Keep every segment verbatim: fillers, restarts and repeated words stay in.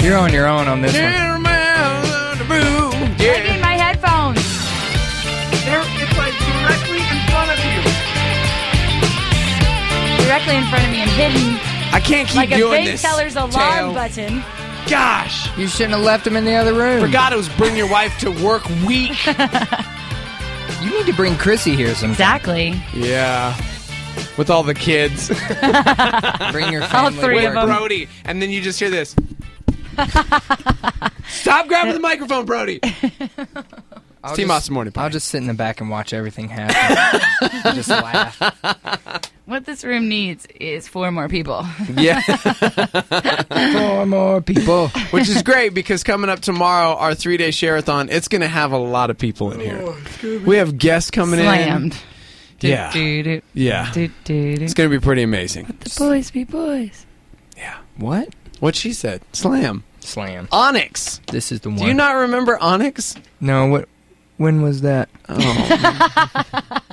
You're on your own on this one. Yeah. I need my headphones. They're, it's like directly in front of you. Directly in front of me and hidden I can't keep like a doing bank this. teller's alarm Tail. button. Gosh. You shouldn't have left him in the other room. Forgot it was bring your wife to work week. You need to bring Chrissy here sometime. Exactly. Yeah. With all the kids. Bring your All family. three to of work. them. Brody. And then you just hear this. Stop grabbing the microphone, Brody. I'll Team just- Awesome Morning Party. I'll just sit in the back and watch everything happen. And just laugh. What this room needs is four more people. Yeah. Four more people. Which is great because coming up tomorrow, our three-day share-a-thon, it's going to have a lot of people in here. We have guests coming Slammed. in. Yeah. Do, do, Yeah. do, do, do. It's going to be pretty amazing. The boys be boys. Yeah. What? What she said. Slam. Slam. Onyx. This is the one. Do you not remember Onyx? No, what? When was that? Oh.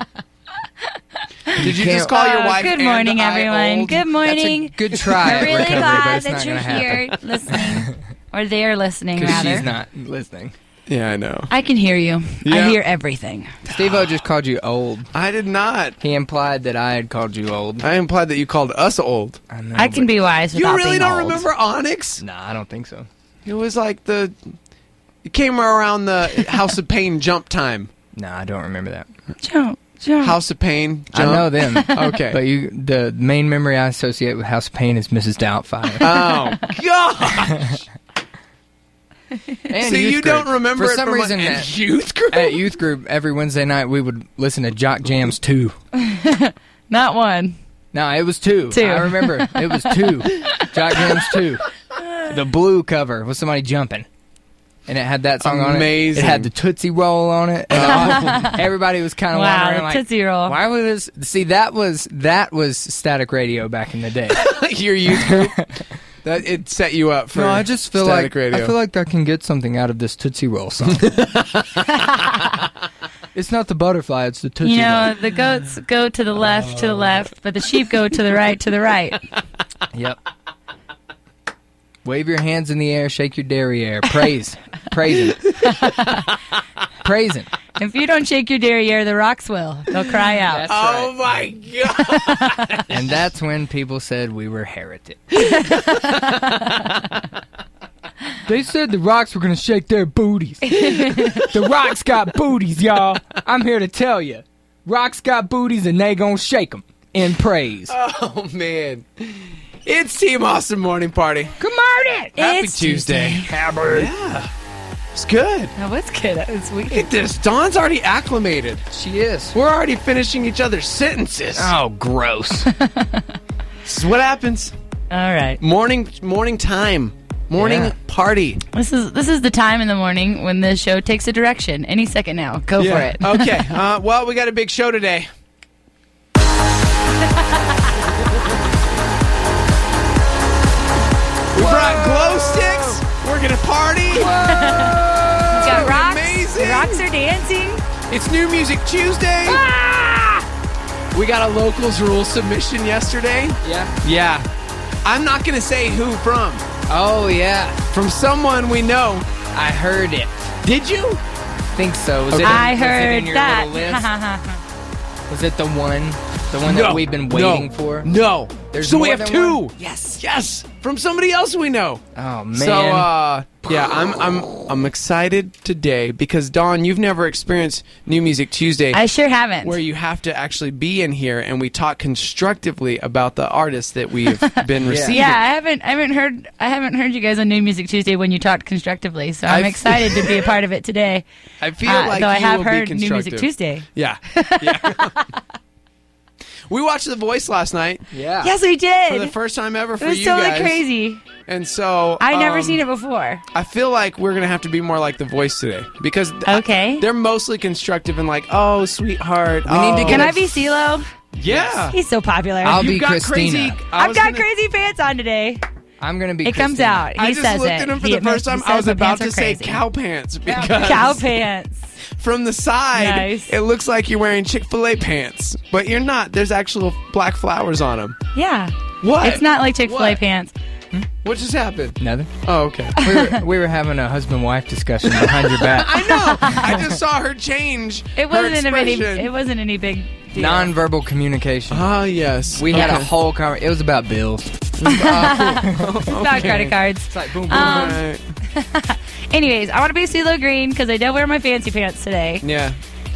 Did you can't- just call your Uh, wife good and morning, I everyone. old? Good morning. That's a good try. I'm at really recovery, but glad it's that not you're gonna here happen. listening. Or they're listening, 'Cause rather. she's not listening. Yeah, I know. I can hear you. Yeah. I hear everything. Steve-O just called you old. I did not. He implied that I had called you old. I implied that you called us old. I know. I can but- be wise You without really being don't old. remember Onyx? Nah, I don't think so. It was like the... It came around the House of Pain jump time. Nah, I don't remember that. Jump, jump. House of Pain I jump. know them. Okay. But you, the main memory I associate with House of Pain is Missus Doubtfire. Oh, gosh. And So youth you group. don't remember For it some from reason a, at, at youth group? at youth group every Wednesday night we would listen to Jock Jams two. Not one. No, it was two. Two. I remember it was two. Jock Jams two. The blue cover with somebody jumping, and it had that song Amazing. on it. It had the Tootsie Roll on it. And all- everybody was kind of Wow, wondering the like, Tootsie Roll. why was this? See, that was that was static radio back in the day. Your youth group? That it set you up for No, I just feel static like radio. I feel like I can get something out of this Tootsie Roll song. It's not the butterfly; it's the Tootsie You know, Roll. the goats go to the left, to the left, but the sheep go to the right, to the right. Yep. Wave your hands in the air, shake your derriere, praise, praise it, praise it. If you don't shake your derriere, the rocks will. They'll cry out. That's Oh right. my god! And that's when people said we were heretics. They said the rocks were going to shake their booties. The rocks got booties, y'all. I'm here to tell you. Rocks got booties and they going to shake them in praise. Oh man! It's Team Awesome Morning Party. Good morning. Happy It's Tuesday. Yeah, it's good. Oh, it's good. It's Look weird. at this. Dawn's already acclimated. She is. We're already finishing each other's sentences. Oh, gross. This is what happens. All right. Morning, morning time, morning Yeah. party. This is this is the time in the morning when the show takes a direction. Any second now. Go for it. Okay. Uh, well, we got a big show today. We brought glow sticks. We're gonna party. It's got rocks. amazing. Rocks are dancing. It's New Music Tuesday. Ah! We got a locals rule submission yesterday. Yeah. Yeah. I'm not gonna say who from. Oh, yeah. From someone we know. I heard it. Did you? Think so. Was it, I was it heard in your that. little list? Was it the one? The one that No. we've been waiting No. for? No. There's so we more have than two. one? Yes. Yes. From somebody else we know. Oh, man. So uh yeah, I'm I'm I'm excited today because Dawn, you've never experienced New Music Tuesday I sure haven't. where you have to actually be in here and we talk constructively about the artists that we've been receiving. Yeah, I haven't. I haven't heard. I haven't heard you guys on New Music Tuesday when you talked constructively. So I'm I've- excited to be a part of it today. I feel Uh, like though I you have will be heard New Music constructive. Tuesday. Yeah. Yeah. We watched The Voice last night yeah. Yes, we did. for the first time ever for it was you totally guys. crazy. And so I've never um, seen it before. I feel like we're gonna have to be more like The Voice today because th- Okay. they're mostly constructive and like, oh, sweetheart. We need to oh. get Can a- I be CeeLo? Yeah. He's so popular. I'll You've be got Christina. crazy. I I've was got gonna- crazy pants on today. I'm going to be It comes Christina. out. He I just says looked it. at him for He the first admits- time. he I was says my about pants to are say crazy. cow pants because Cow pants. from the side, Nice. it looks like you're wearing Chick-fil-A pants, but you're not. There's actual black flowers on them. Yeah. What? It's not like Chick-fil-A What? pants. What just happened? Nothing. Oh, okay. We were, we were having a husband-wife discussion behind your back. I know. I just saw her change. It wasn't her in any. expression. It wasn't any big deal. Non-verbal communication. Ah, yes. We had a Okay. whole conversation. It was about bills. It's about credit cards. It's like boom, boom, Um, boom. Right. Anyways, I want to be CeeLo Green because I don't wear my fancy pants today, Yeah.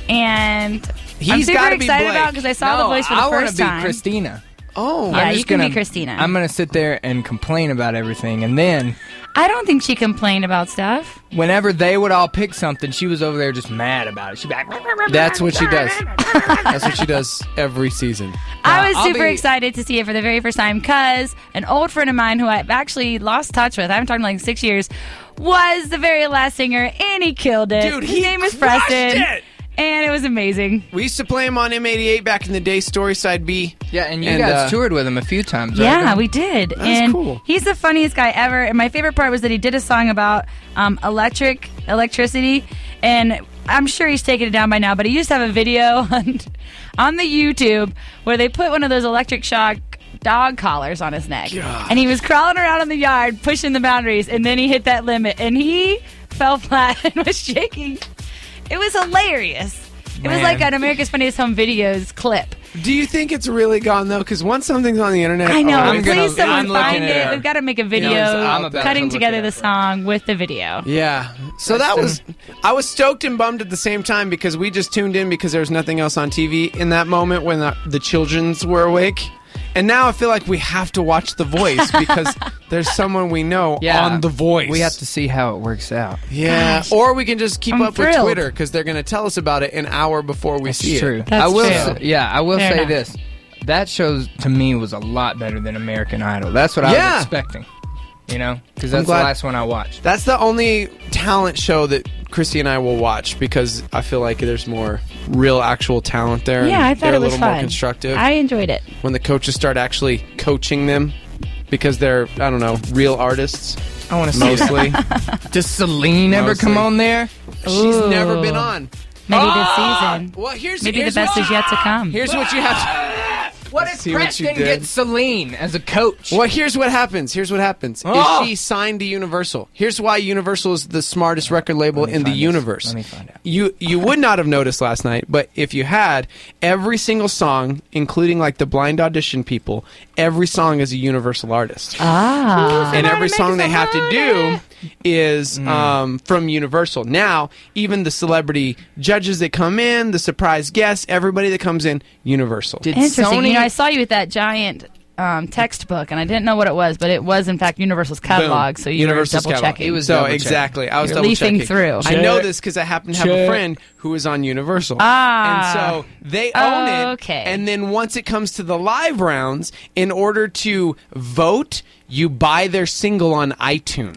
and He's I'm super gotta be excited Blake. about because I saw No, the voice for the I wanna first be time. Christina. Oh. Yeah, I'm you just can be gonna- Christina. I'm gonna sit there and complain about everything, and then I don't think she complained about stuff. whenever they would all pick something, she was over there just mad about it. She'd be like, That's what she does. That's what she does every season. I was I'll super be- excited to see it for the very first time because an old friend of mine who I've actually lost touch with, I haven't talked in like six years, was the very last singer, and he killed it. Dude, His he name is crushed Preston, it! and it was amazing. We used to play him on M eighty-eight back in the day, Storyside B. yeah, and you And, guys uh, toured with him a few times. right? Yeah, we did. and cool. He's the funniest guy ever. And my favorite part was that he did a song about um, electric electricity, and I'm sure he's taken it down by now. But he used to have a video on on the YouTube where they put one of those electric shock dog collars on his neck, Gosh. and he was crawling around in the yard pushing the boundaries, and then he hit that limit, and he fell flat and was shaking. It was hilarious. It was Man. like an America's Funniest Home Videos clip. Do you think it's really gone, though? Because once something's on the internet... I know. oh, I'm Please, gonna- someone I'm looking find at it. it. We've got to make a video I'm about cutting to look together it the up. song with the video. Yeah. So that was... I was stoked and bummed at the same time because we just tuned in because there was nothing else on T V in that moment when the, the childrens were awake. And now I feel like we have to watch The Voice because there's someone we know Yeah. on The Voice. We have to see how it works out. Yeah. Gosh. Or we can just keep I'm up with thrilled. Twitter because they're going to tell us about it an hour before we see It's true. it. That's I will. true. Say, yeah, I will Fair say enough. this. That show to me was a lot better than American Idol. That's what I Yeah. was expecting. You know, because that's the glad- last one I watched. That's the only talent show that Christy and I will watch because I feel like there's more real, actual talent there. Yeah, and I thought they're it a was little more fun. constructive. I enjoyed it. when the coaches start actually coaching them because they're, I don't know, real artists I want to see mostly. Does Celine ever Mostly. come on there? She's Ooh. never been on. Maybe Ah! this season. Well, here's Maybe the here's best what, is yet to come. Here's what you have to. What if See what you Preston did? gets Celine as a coach? Well, here's what happens. Here's what happens. Oh! Is she signed to Universal? Here's why Universal is the smartest record label Let me in the find this. universe. Let me find out. You you would not have noticed last night, but if you had, every single song, including like the blind audition people, every song is a Universal artist. Ah. and every song they have to do is Mm. um, from Universal. Now, even the celebrity judges that come in, the surprise guests, everybody that comes in, Universal. Did Interesting. Sony? You know, I saw you with that giant um, textbook, and I didn't know what it was, but it was, in fact, Universal's catalog, Boom. so you Universal's were double catalog. checking. It was so double-checking. exactly. I was You're double leafing checking. through. I know Check. this because I happen to have a Check. friend who is on Universal. Ah. And so they own it. Okay. And then once it comes to the live rounds, in order to vote, you buy their single on iTunes.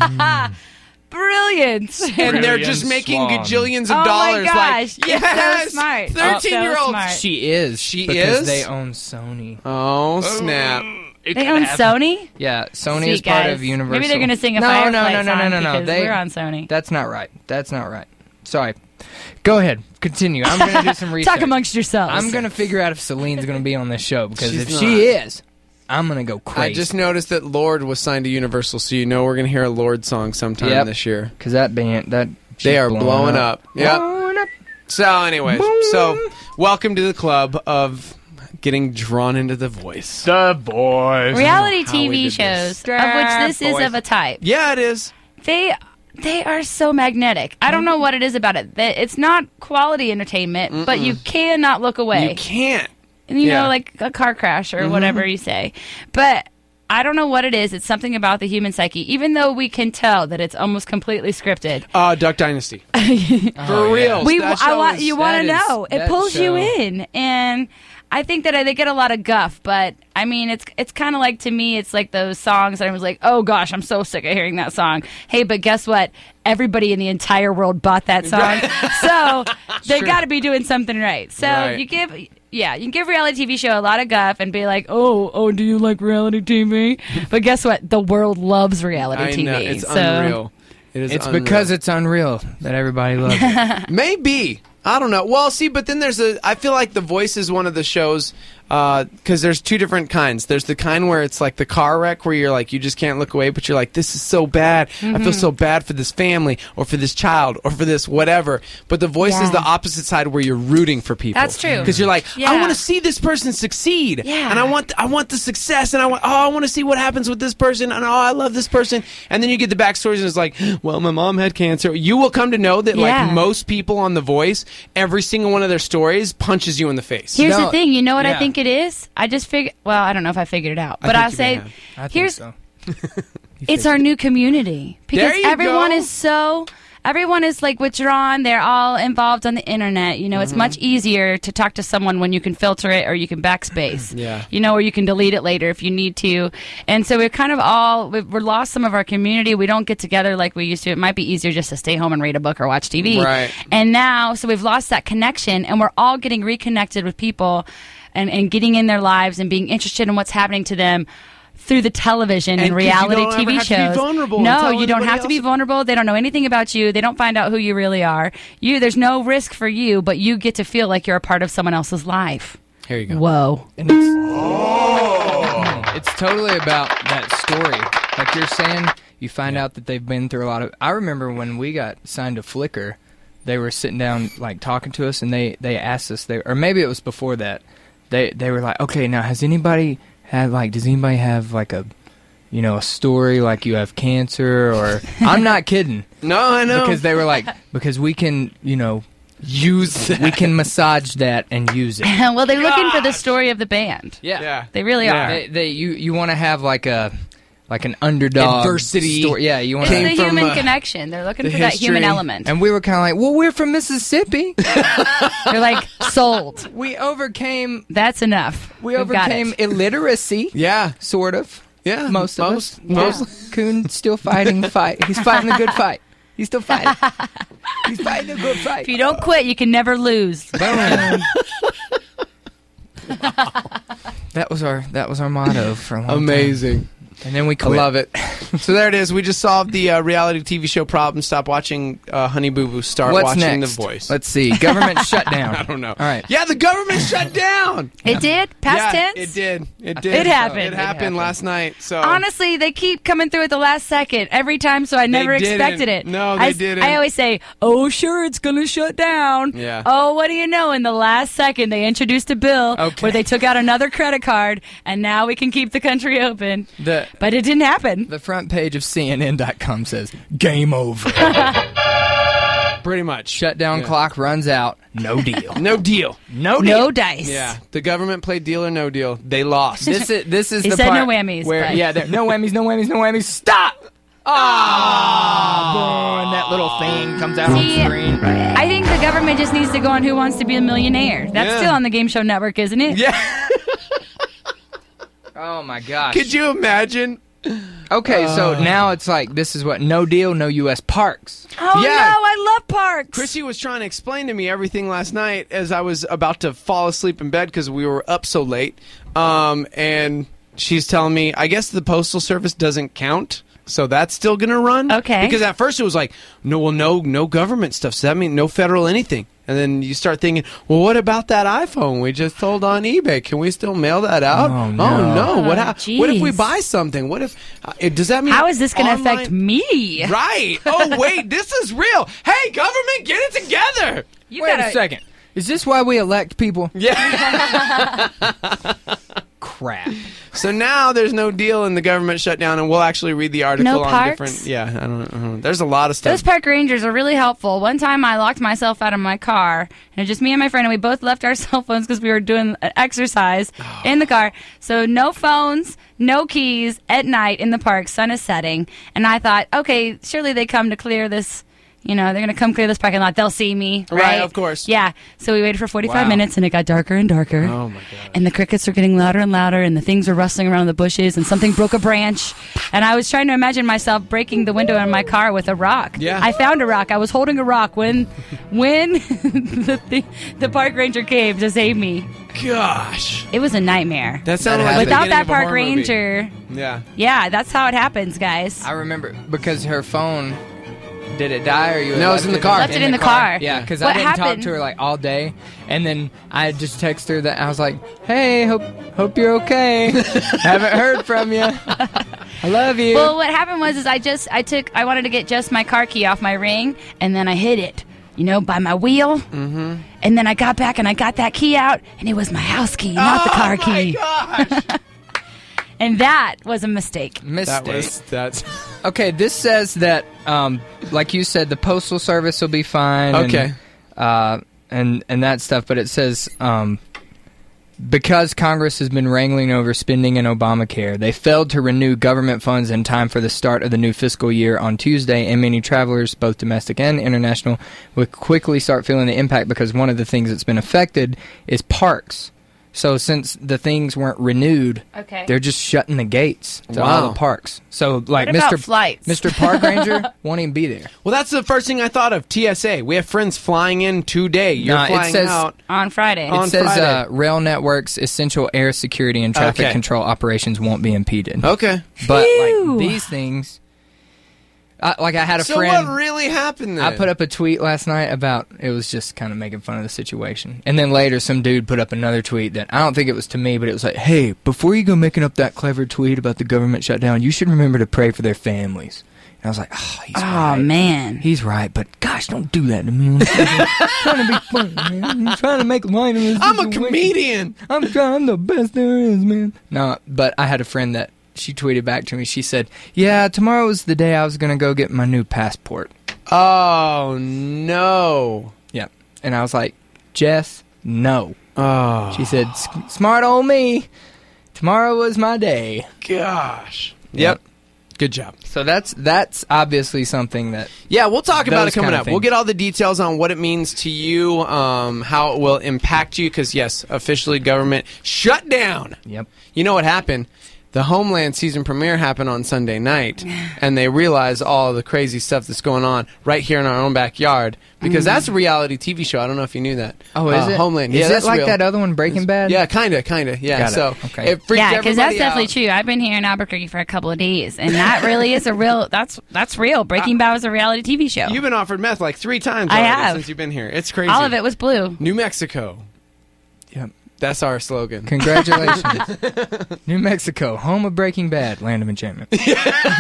Brilliant. And they're just Brilliant making swan. gajillions of Oh my dollars. gosh, Like, it's so yes, smart. thirteen-year-olds. So smart. She is. She because is? they own Sony. Oh snap! They own Sony? Yeah, Sony Sweet is part guys. of Universal. Maybe they're going to sing a no, Firefly no, no, no, song no, no, no. because They, we're on Sony. That's not right. That's not right. Sorry. Go ahead. Continue. I'm going to do some research. Talk amongst yourselves. I'm going to figure out if Celine's going to be on this show because She's if not. she is, I'm going to go crazy. I just noticed that Lorde was signed to Universal, so you know we're gonna hear a Lorde song sometime Yep. this year. Because that band, that They she's are blowing up. Yep. Blowing up. So, anyways, so welcome to the club of getting drawn into The Voice. The boys. Reality how T we V did shows, this. of which this is Boys. of a type. Yeah, it is. They they are so magnetic. I don't know what it is about it. That It's not quality entertainment, but you cannot look away. You can't. And, you Yeah. know, like a car crash or whatever you say. But I don't know what it is. It's something about the human psyche, even though we can tell that it's almost completely scripted. Uh, Duck Dynasty. Oh, For real. yeah. We, That I show want is- you want to that is- know. It that pulls you show- in, and I think that I, they get a lot of guff. But I mean, it's it's kind of like, to me, it's like those songs that I was like, oh gosh, I'm so sick of hearing that song. Hey, but guess what? Everybody in the entire world bought that song, so they True. got to be doing something right. So Right. you give. Yeah, you can give reality T V show a lot of guff and be like, oh, oh, do you like reality T V? But guess what? The world loves reality I T V. know. It's so unreal. It is It's unreal. because it's unreal that everybody loves it. Maybe. I don't know. Well, see, but then there's a. I feel like The Voice is one of the shows because there's two different kinds. There's the kind where it's like the car wreck where you're like, you just can't look away, but you're like, this is so bad. Mm-hmm. I feel so bad for this family or for this child or for this whatever. But the voice Yeah. is the opposite side where you're rooting for people. That's true. Because you're like, Yeah. I want to see this person succeed. Yeah. And I want I want the success. And I want, oh, I want to see what happens with this person. And oh, I love this person. And then you get the backstories and it's like, well, my mom had cancer. You will come to know that Yeah. like most people on The Voice, every single one of their stories punches you in the face. Here's No, the thing. You know what I yeah. think it is? I just figured. Well, I don't know if I figured it out, I but think I'll you say may have. I think here's so. it's our new community because There you everyone go. is so. Everyone is like withdrawn. They're all involved on the internet. You know, it's much easier to talk to someone when you can filter it or you can backspace. Yeah. You know, or you can delete it later if you need to. And so we're kind of all, we've, we're lost some of our community. We don't get together like we used to. It might be easier just to stay home and read a book or watch T V. Right. And now, so we've lost that connection and we're all getting reconnected with people and, and getting in their lives and being interested in what's happening to them through the television and, And 'cause you reality don't T V ever have to be shows. vulnerable and no, tell you don't anybody have to be else. vulnerable. They don't know anything about you. They don't find out who you really are. You, there's no risk for you, but you get to feel like you're a part of someone else's life. Here you go. Whoa. And it's, it's totally about that story. Like you're saying, you find out that they've been through a lot of... I remember when we got signed to Flickr, they were sitting down, like, talking to us, and they, they asked us, they, or maybe it was before that, they, they were like, okay, now, has anybody had, like, does anybody have, like, a, you know, a story, like you have cancer, or... I'm not kidding. No, I know. Because they were like, because we can, you know... use that. We can massage that and use it. Well, they're looking for the story of the band. Yeah. They really Yeah. are. They, they, you, you want to have like a, like an underdog Adversity. story. Yeah, you want It's to. the Came from, human uh, connection. They're looking the for that human history. element. And we were kind of like, well, we're from Mississippi. They're like, sold. we overcame, That's enough. we We've got overcame it. illiteracy. Yeah. Sort of. Yeah. Most of most, us. Most. Coon's still fighting the fight. He's fighting a good fight. He's still fighting. He's fighting a good fight. If you don't quit, you can never lose. Boom. That was our that was our motto for a long time. Amazing. And then we I quit. love it. So there it is. We just solved the uh, reality T V show problem. Stop watching uh, Honey Boo Boo. Start What's watching next? The Voice. Let's see. Government shutdown. I don't know. All right. Yeah, the government shut down. It did? Past yeah, tense? it did. It did. It happened. It It happened happened. last night. So Honestly, they keep coming through at the last second every time, so I never didn't. expected it. No, they I, didn't. I always say, oh, sure, it's going to shut down. Yeah. Oh, what do you know? In the last second, they introduced a bill Okay. where they took out another credit card, and now we can keep the country open. The But it didn't happen. the front page of C N N dot com says game over. pretty much Shutdown Yeah. clock runs out. No deal. No deal. No deal. No dice. Yeah, the government played Deal or No Deal. They lost. This is this is He the said part no whammies, Where but- yeah, there, no whammies, no whammies, no whammies. Stop. Ah, boom, and that little thing comes out See, on screen. I think the government just needs to go on Who Wants to Be a Millionaire. That's Yeah. still on the Game Show Network, isn't it? Yeah. Oh my gosh. Could you imagine? Okay, so Uh. now it's like this is what no deal, no U S parks. Oh, Yeah. no, I love parks. Chrissy was trying to explain to me everything last night as I was about to fall asleep in bed because we were up so late. Um, and she's telling me, I guess the Postal Service doesn't count. So that's still going to run? Okay. Because at first it was like, no, well, no, no government stuff. So that means no federal anything. And then you start thinking, well, what about that iPhone we just sold on eBay? Can we still mail that out? Oh, no. Oh, no. What, Oh, hap- what if we jeez. buy something? What if, uh, it- does that mean How is this going to online- affect me? Right. Oh, wait, this is real. Hey, government, get it together. You Wait gotta, a second. Is this why we elect people? Yeah. Crap. So now there's no deal in the government shutdown, and we'll actually read the article No on parks? different. Yeah, I don't, I don't know. There's a lot of stuff. Those park rangers are really helpful. One time I locked myself out of my car, and just me and my friend, and we both left our cell phones because we were doing an exercise in the car. So no phones, no keys at night in the park, sun is setting. And I thought, okay, surely they come to clear this. You know, they're going to come clear this parking lot. They'll see me, right? Right, of course. Yeah. So we waited for forty-five Wow. minutes, and it got darker and darker. Oh, my God. And the crickets were getting louder and louder, and the things were rustling around the bushes, and something broke a branch. And I was trying to imagine myself breaking the window in my car with a rock. Yeah. I found a rock. I was holding a rock when when the, the, the park ranger came to save me. Gosh. It was a nightmare. That sounded That like the Without beginning that of a park horror movie. ranger, Yeah. yeah, that's how it happens, guys. I remember because her phone did it die or you? No, it was left in the car. Left it in the car. Yeah, because What I didn't happened? talk to her like all day, and then I just texted her that I was like, "Hey, hope hope you're okay. Haven't heard from you. I love you." Well, what happened was is I just I took I wanted to get just my car key off my ring, and then I hid it, you know, by my wheel. Mm-hmm. And then I got back and I got that key out, and it was my house key, not the car Oh my key. gosh. And that was a mistake. Mistake. That was that's Okay, this says that, um, like you said, the postal service will be fine. and, Okay. uh, and and that stuff, but it says um, because Congress has been wrangling over spending in Obamacare, they failed to renew government funds in time for the start of the new fiscal year on Tuesday, and many travelers, both domestic and international, will quickly start feeling the impact because one of the things that's been affected is parks. So since the things weren't renewed, Okay. they're just shutting the gates to Wow. all the parks. So like What about Mister flights? Mister Park Ranger won't even be there. well. That's the first thing I thought of. T S A. We have friends flying in today. You're Nah, it flying says- out. On Friday. On It says Friday. uh, rail networks, essential air security, and traffic Okay. control operations won't be impeded. Okay. But Phew. like these things, I, like I had a So friend. what really happened then? I put up a tweet last night about it was just kind of making fun of the situation, and then later some dude put up another tweet that I don't think it was to me, but it was like, "Hey, before you go making up that clever tweet about the government shutdown, you should remember to pray for their families." And I was like, "Oh, he's oh right. man. He's right, but gosh, don't do that to me. I'm trying to be funny, man. I'm trying to make light of this. I'm a situation. comedian. I'm trying the best there is, man." No, but I had a friend that she tweeted back to me. She said, "Yeah, tomorrow was the day I was going to go get my new passport." Oh no. Yeah. And I was like, "Jess, no." Oh. She said, "S- "Smart old me. Tomorrow was my day." Gosh. Yep. Yep. Good job. So that's that's obviously something that Yeah, we'll talk about Those it coming kind of up. We'll things. get all the details on what it means to you, um, how it will impact you, because, yes, officially government shut down. Yep. You know what happened? The Homeland season premiere happened on Sunday night, and they realized all the crazy stuff that's going on right here in our own backyard, because that's a reality T V show. I don't know if you knew that. Oh, is Uh, it? Homeland. Is Yeah, it that's like real. that other one, Breaking Bad? Yeah, kind of, kind of. Yeah, Got it. so Okay. it freaked Yeah, because that's everybody definitely out. true. I've been here in Albuquerque for a couple of days, and that really is a real. That's that's real. Breaking Bad was a reality T V show. You've been offered meth like three times I already have. since you've been here. It's crazy. All of it was blue. New Mexico. Yep. That's our slogan. Congratulations. New Mexico, home of Breaking Bad, land of enchantment. Land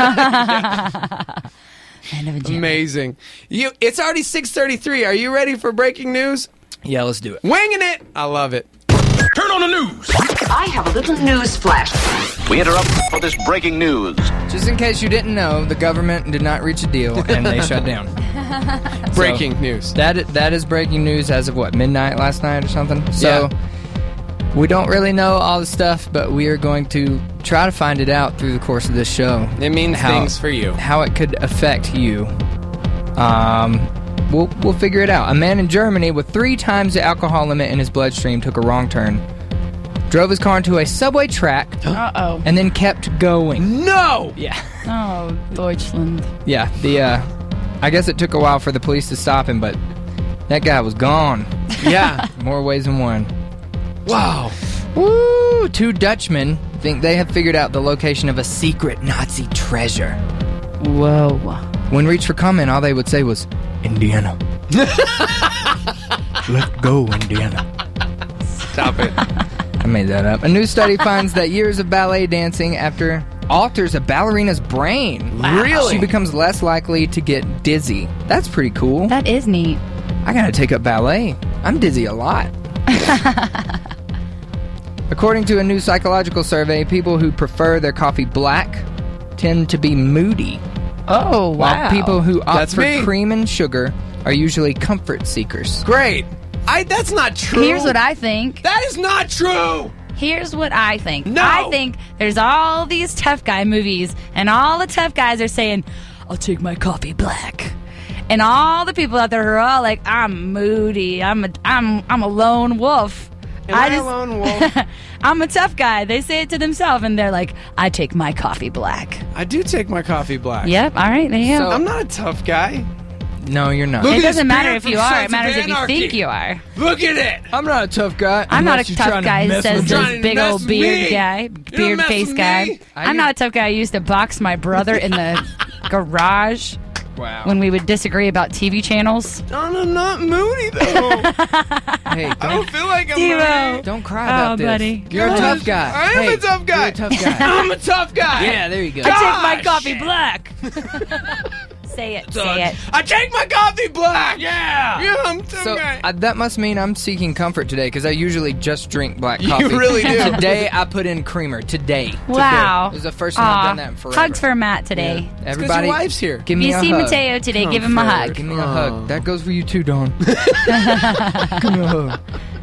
of enchantment. Amazing. You. It's already six thirty-three. Are you ready for breaking news? Yeah, let's do it. Winging it. I love it. Turn on the news. I have a little news flash. We interrupt for this breaking news. Just in case you didn't know, the government did not reach a deal and they shut down. Breaking news. That that is breaking news as of what, midnight last night or something. So we don't really know all the stuff, but we are going to try to find it out through the course of this show. It means How- things for you. How it could affect you. Um, we'll we'll figure it out. A man in Germany with three times the alcohol limit in his bloodstream took a wrong turn, drove his car into a subway track, Uh oh. and then kept going. No. Yeah. Oh, Deutschland. Yeah, the uh, I guess it took a while for the police to stop him, but that guy was gone. Yeah. More ways than one. Wow. Woo! Two Dutchmen think they have figured out the location of a secret Nazi treasure. Whoa. When reached for comment, all they would say was, "Indiana." Let's go, Indiana. Stop it. I made that up. A new study finds that years of ballet dancing after alters a ballerina's brain. Really? She becomes less likely to get dizzy. That's pretty cool. That is neat. I gotta take up ballet. I'm dizzy a lot. According to a new psychological survey, people who prefer their coffee black tend to be moody, Oh, wow. while people who opt That's for me. cream and sugar are usually comfort seekers. Great. I. That's not true. Here's what I think. That is not true. Here's what I think. No. I think there's all these tough guy movies, and all the tough guys are saying, "I'll take my coffee black." And all the people out there who are all like, "I'm moody. I'm a, I'm, I'm a lone wolf." Am I a lone wolf? I'm a tough guy. They say it to themselves, and they're like, "I take my coffee black." I do take my coffee black. Yep. All right. There you go. So- I'm not a tough guy. No, you're not. Look It at doesn't this matter beard if from you are. Sons It of matters if you Anarchy. think you are. Look at it. I'm not a tough guy. I'm not unless a you're tough trying to guy who mess says with Trying this to big mess old with beard me. guy, You don't beard mess face with guy. me. I I'm do- not a tough guy who used to box my brother in the garage. Wow. when we would disagree about T V channels. Don, I'm not moody though. Hey, I don't feel like I'm Steve-O. moody. don't cry about Oh, this. buddy. You're a tough guy. I am Hey, a tough guy. You're a tough guy. I'm a tough guy. Yeah, there you go. I take my Gosh. coffee black. Say it. Say it. I take my coffee black. Yeah. Yeah, I'm a tough So guy. uh, that must mean I'm seeking comfort today because I usually just drink black You coffee. really do. Today I put in creamer. Today. Wow. This is the first time I've Aw. done that in forever. Hugs for Matt today. Everybody, your wife's here. Give me If a you see hug. Mateo today, give him a Comfort. hug. Give me a Oh. hug. That goes for you too, Dawn. Give me a hug.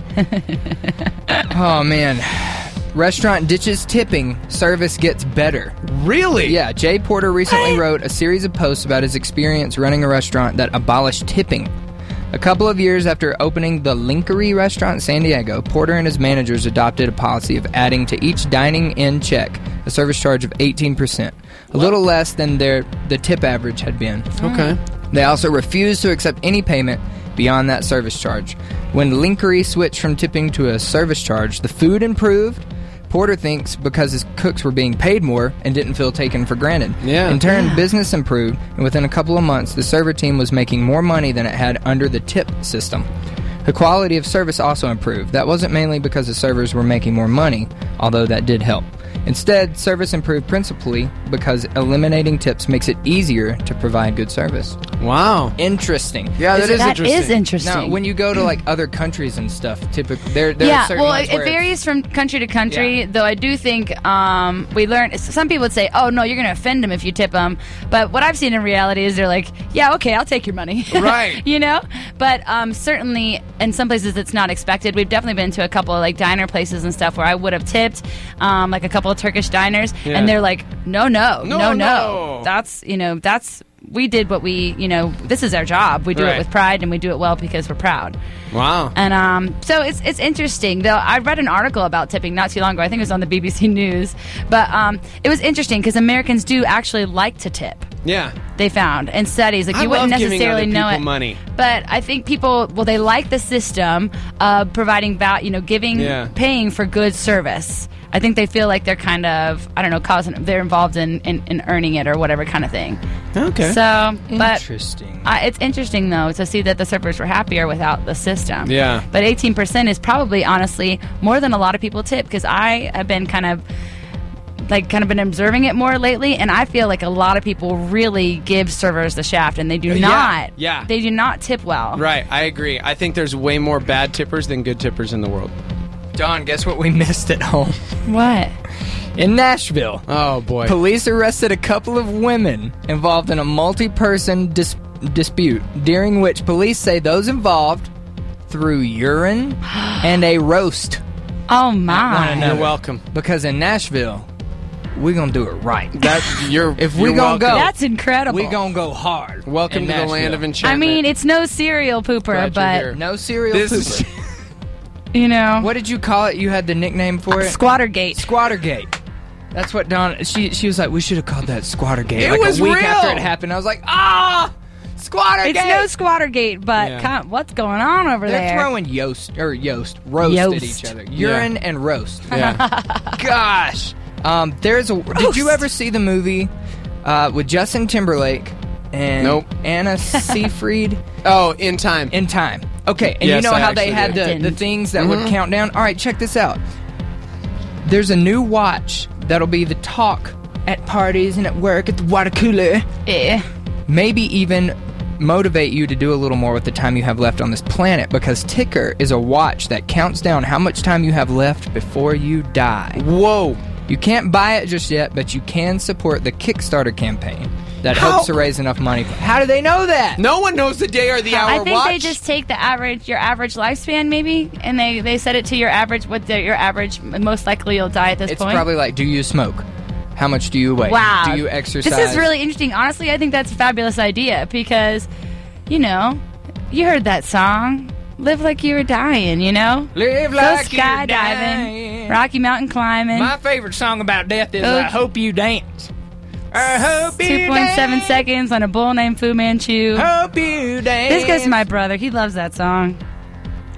Oh man. Restaurant ditches tipping, service gets better. Really? Yeah, Jay Porter recently wrote a series of posts about his experience running a restaurant that abolished tipping. A couple of years after opening the Linkery restaurant in San Diego, Porter and his managers adopted a policy of adding to each dining-in check a service charge of eighteen percent, a little less than their the tip average had been. Okay. They also refused to accept any payment beyond that service charge. When Linkery switched from tipping to a service charge, the food improved. Porter thinks because his cooks were being paid more and didn't feel taken for granted. Yeah. In turn, business improved, and within a couple of months, the server team was making more money than it had under the tip system. The quality of service also improved. That wasn't mainly because the servers were making more money, although that did help. Instead, service improved principally because eliminating tips makes it easier to provide good service. Wow. Interesting. Yeah, that is That interesting. is interesting. Now, when you go to like other countries and stuff, typically there there are Yeah, certain well, ones it, where it it's- varies from country to country. Yeah. Though I do think um, we learned. Some people would say, "Oh no, you're going to offend them if you tip them." But what I've seen in reality is they're like, "Yeah, okay, I'll take your money." Right. You know. But um, certainly in some places it's not expected. We've definitely been to a couple of like diner places and stuff where I would have tipped, um, like a couple of Turkish diners, Yeah. and they're like, "No, no, No, no, no, no. That's you know that's." We did what we, you know, this is our job. We do Right. it with pride and we do it well because we're proud. Wow. And um, so it's it's interesting. Though I read an article about tipping not too long ago. I think it was on the B B C News, but um, it was interesting because Americans do actually like to tip. Yeah. They found in studies like I you wouldn't love giving necessarily other know people it, money. but I think people well they like the system of providing val you know giving Yeah. paying for good service. I think they feel like they're kind of I don't know causing they're involved in, in, in earning it or whatever kind of thing. Okay. So, but Interesting. uh, it's interesting though to see that the servers were happier without the system. Yeah. But eighteen percent is probably honestly more than a lot of people tip because I have been kind of like kind of been observing it more lately, and I feel like a lot of people really give servers the shaft, and they do Yeah, not. yeah. They do not tip well. Right, I agree. I think there's way more bad tippers than good tippers in the world. Don, guess what we missed at home? What? In Nashville, Oh boy. police arrested a couple of women involved in a multi-person dis- dispute, during which police say those involved threw urine and a roast. Oh one my! another. You're welcome. Because in Nashville, we're gonna do it right. That you're If you're we gonna welcome. go, That's incredible. we gonna go hard. Welcome in to the land Nashville. of I enchantment. mean, it's no serial pooper, Glad you're but here. No serial This pooper. is you know, What did you call it? You had the nickname for it? Squattergate. Squattergate. That's what Don. She she was like, we should have called that Squattergate. It like was a week real. after it happened. I was like, ah, Squattergate. It's no Squattergate, but Yeah. come, what's going on over They're there? throwing yost or yost roast at Yoast. each other. Urine and roast. yeah. Gosh. Um, there's a. Did you ever see the movie uh, with Justin Timberlake and Nope. Anna Seyfried? Oh, in time. In Time. Okay, and Yes, you know I how they actually had did. the, the Didn't. things that would count down? All right, check this out. There's a new watch that'll be the talk at parties and at work at the water cooler. Eh. Maybe even motivate you to do a little more with the time you have left on this planet, because Ticker is a watch that counts down how much time you have left before you die. Whoa. You can't buy it just yet, but you can support the Kickstarter campaign that How- hopes to raise enough money. How do they know that? No one knows the day or the hour I think watch. they just take the average, your average lifespan, maybe, and they, they set it to your average. What the, your average? Most likely, you'll die at this It's point. probably like, do you smoke? How much do you weigh? Wow. Do you exercise? This is really interesting. Honestly, I think that's a fabulous idea because, you know, you heard that song. Live like you were dying, you know? Live Go like you're skydiving, dying. Rocky Mountain climbing. My favorite song about death is Oh, I Hope You Dance. I hope you two point seven dance. seconds on a bull named Fu Manchu. Hope you dance. This goes to my brother. He loves that song.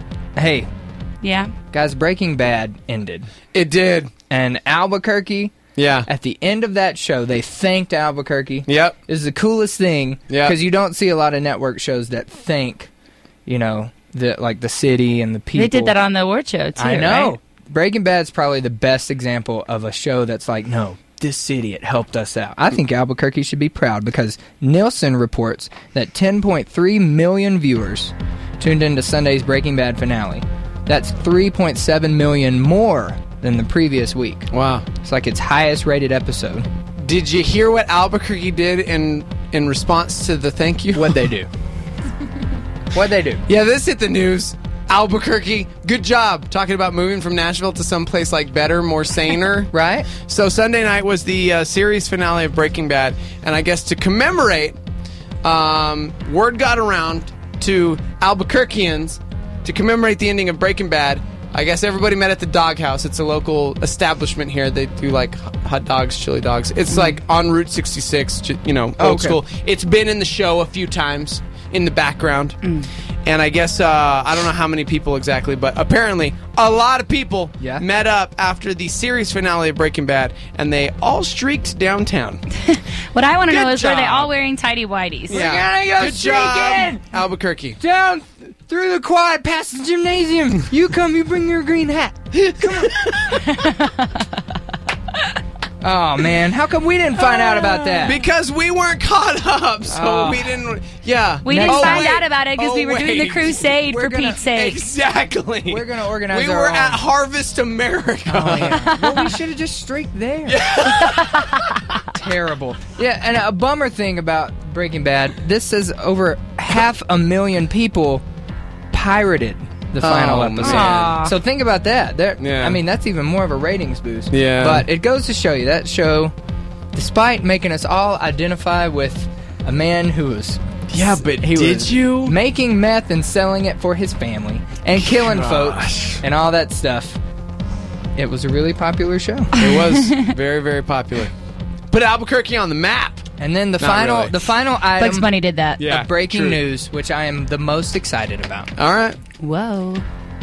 Hey, Yeah. guys, Breaking Bad ended. It did. And Albuquerque, Yeah. At the end of that show, they thanked Albuquerque. Yep. It was the coolest thing. Yep. Because you don't see a lot of network shows that thank, you know, the like the city and the people. They did that on the award show, too, I know. right? Breaking Bad's probably the best example of a show that's like, no, this city, it helped us out. I think Albuquerque should be proud because Nielsen reports that ten point three million viewers tuned into Sunday's Breaking Bad finale. That's three point seven million more than the previous week. Wow. It's like its highest rated episode. Did you hear what Albuquerque did in in response to the thank you? What'd they do? What'd they do? Yeah, this hit the news. Albuquerque, good job talking about moving from Nashville to someplace like better, more saner. Right? So Sunday night was the uh, series finale of Breaking Bad, and I guess to commemorate, um, word got around to Albuquerqueans to commemorate the ending of Breaking Bad. I guess everybody met at the Doghouse. It's a local establishment here. They do like hot dogs, chili dogs. It's like on Route sixty-six, ju- you know, old Okay. school. It's been in the show a few times in the background. And I guess, uh, I don't know how many people exactly, but apparently a lot of people Yeah. met up after the series finale of Breaking Bad, and they all streaked downtown. What I want to Good know is, were they job. all wearing tighty whities? gonna go Good job, streaking. Albuquerque. Down th- through the quad, past the gymnasium. You come, you bring your green hat. Come on. Oh, man. How come we didn't find out about that? Because we weren't caught up, so Oh. we didn't. Yeah, We Next didn't Oh, find wait. out about it because Oh, we were doing the wait. crusade, We're for gonna- Pete's sake. Exactly. We're going to organize We our were own. at Harvest America. Oh, yeah. Well, we should have just streaked there. Terrible. Yeah, and a bummer thing about Breaking Bad, this says over half a million people pirated the final Oh, episode. man. So think about that. There, Yeah. I mean, that's even more of a ratings boost. Yeah. But it goes to show you that show, despite making us all identify with a man who was Yeah, but he did was you? making meth and selling it for his family and killing Gosh. folks and all that stuff. It was a really popular show. It was very, very popular. Put Albuquerque on the map. And then the Not final really. the final item Bugs Bunny did that. Yeah. of breaking true. news, which I am the most excited about. All right. Whoa.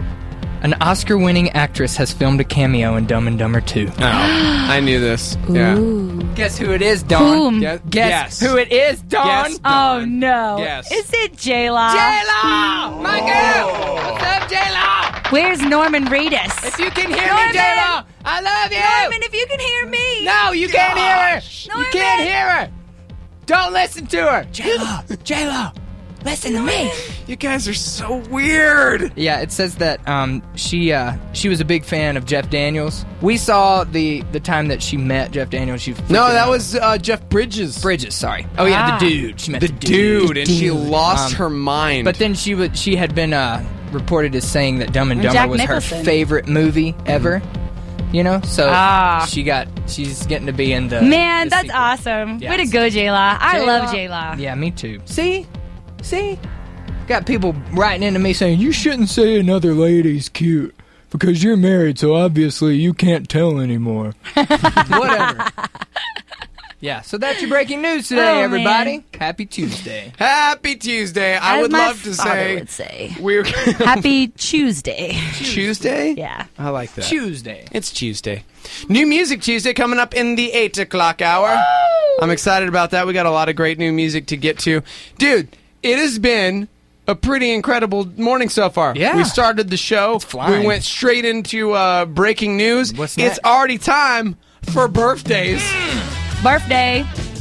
An Oscar-winning actress has filmed a cameo in Dumb and Dumber two. Oh, I knew this. Yeah. Ooh. Guess who it is, Dawn? Whom? Guess, Guess yes. who it is, Dawn? Guess. Oh, Dawn. no. Yes. Is it J-Law? J-Lo! My girl! What's up, J-Lo? Where's Norman Reedus? If you can hear Norman! me, J-Lo, I love you! Norman, if you can hear me. No, you can't hear her! You Norman! can't hear her! Don't listen to her! J-Lo! J-Lo! Listen to me! You guys are so weird. Yeah, it says that um, she uh, she was a big fan of Jeff Daniels. We saw the the time that she met Jeff Daniels. She No, freaking that out. was uh, Jeff Bridges. Bridges. Sorry. Oh yeah, Ah. the dude. She met The the, dude, and she Dude. lost Um, her mind. But then she would she had been uh, reported as saying that Dumb and And Dumber Jack was Nicholson. her favorite movie ever. You know, so Ah. she got she's getting to be in the Man, the that's sequel. awesome. Yes. Way to go, J-Law. I J-Law. love J-Law. Yeah, me too. See, see, got people writing into me saying you shouldn't say another lady's cute because you're married, so obviously you can't tell anymore. Whatever. Yeah, so that's your breaking news today, Oh, everybody. man. Happy Tuesday. Happy Tuesday. I As would my love to father say would say. we're Happy Tuesday. Tuesday. Yeah. I like that. Tuesday. It's Tuesday. New Music Tuesday coming up in the eight o'clock hour. I'm excited about that. We got a lot of great new music to get to. Dude, it has been a pretty incredible morning so far. Yeah. We started the show. flying. We went straight into uh, breaking news. What's it's next? already time for birthdays. Birthday.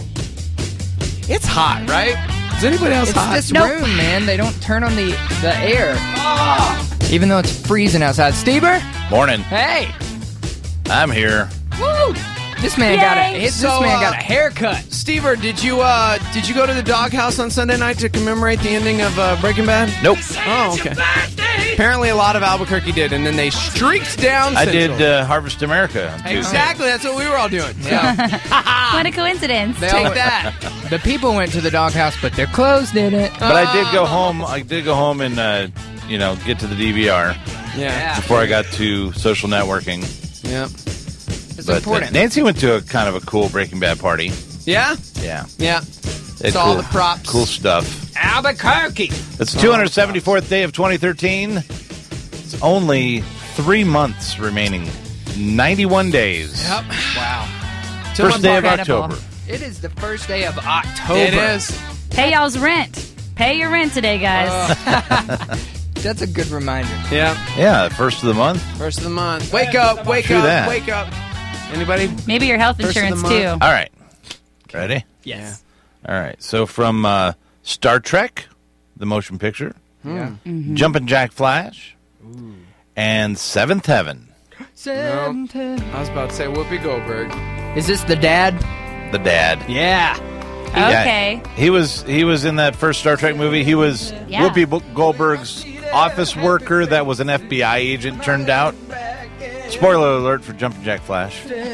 It's hot, right? Is anybody else It's hot? this Nope. room, man. They don't turn on the, the air. Even though it's freezing outside. Stever? Morning. Hey! I'm here. Woo! This man got a Yay. his, So, this man uh, got a haircut. Stever, did you uh, did you go to the Doghouse on Sunday night to commemorate the ending of uh, Breaking Bad? Nope. Oh, okay. Apparently, a lot of Albuquerque did, and then they streaked down. I Central. did uh, Harvest America on Tuesday. Exactly. That's what we were all doing. Yeah. What a coincidence. They Take all- that. The people went to the doghouse, but their clothes didn't. But I did go home. I did go home and uh, you know get to the D V R Yeah. before I got to social networking. Yeah. It's But uh, important. Nancy went to a kind of a cool Breaking Bad party. Yeah. Yeah, Yeah. They had Saw cool, the props. Cool stuff. Albuquerque. It's the two hundred seventy-fourth day of twenty thirteen. It's only three months remaining. ninety-one days. Yep. Wow. First day of Incredible. October. It is the first day of October. It is. Pay y'all's rent. Pay your rent today, guys. That's a good reminder. Yeah. Yeah, first of the month. First of the month. Wake up, wake True up, that. wake up. Anybody? Maybe your health First of the insurance, month. too. All right. Ready? Yes. All right. So from uh, Star Trek, the motion picture, Yeah. Jumpin' Jack Flash, and Seventh Heaven, Seven, ten. I was about to say Whoopi Goldberg. Is this the dad? the dad. Yeah. Yeah, Okay. he was he was in that first Star Trek movie. He was Yeah. Whoopi Bo- Goldberg's office worker that was an F B I agent, turned out. Spoiler alert for Jumpin' Jack Flash.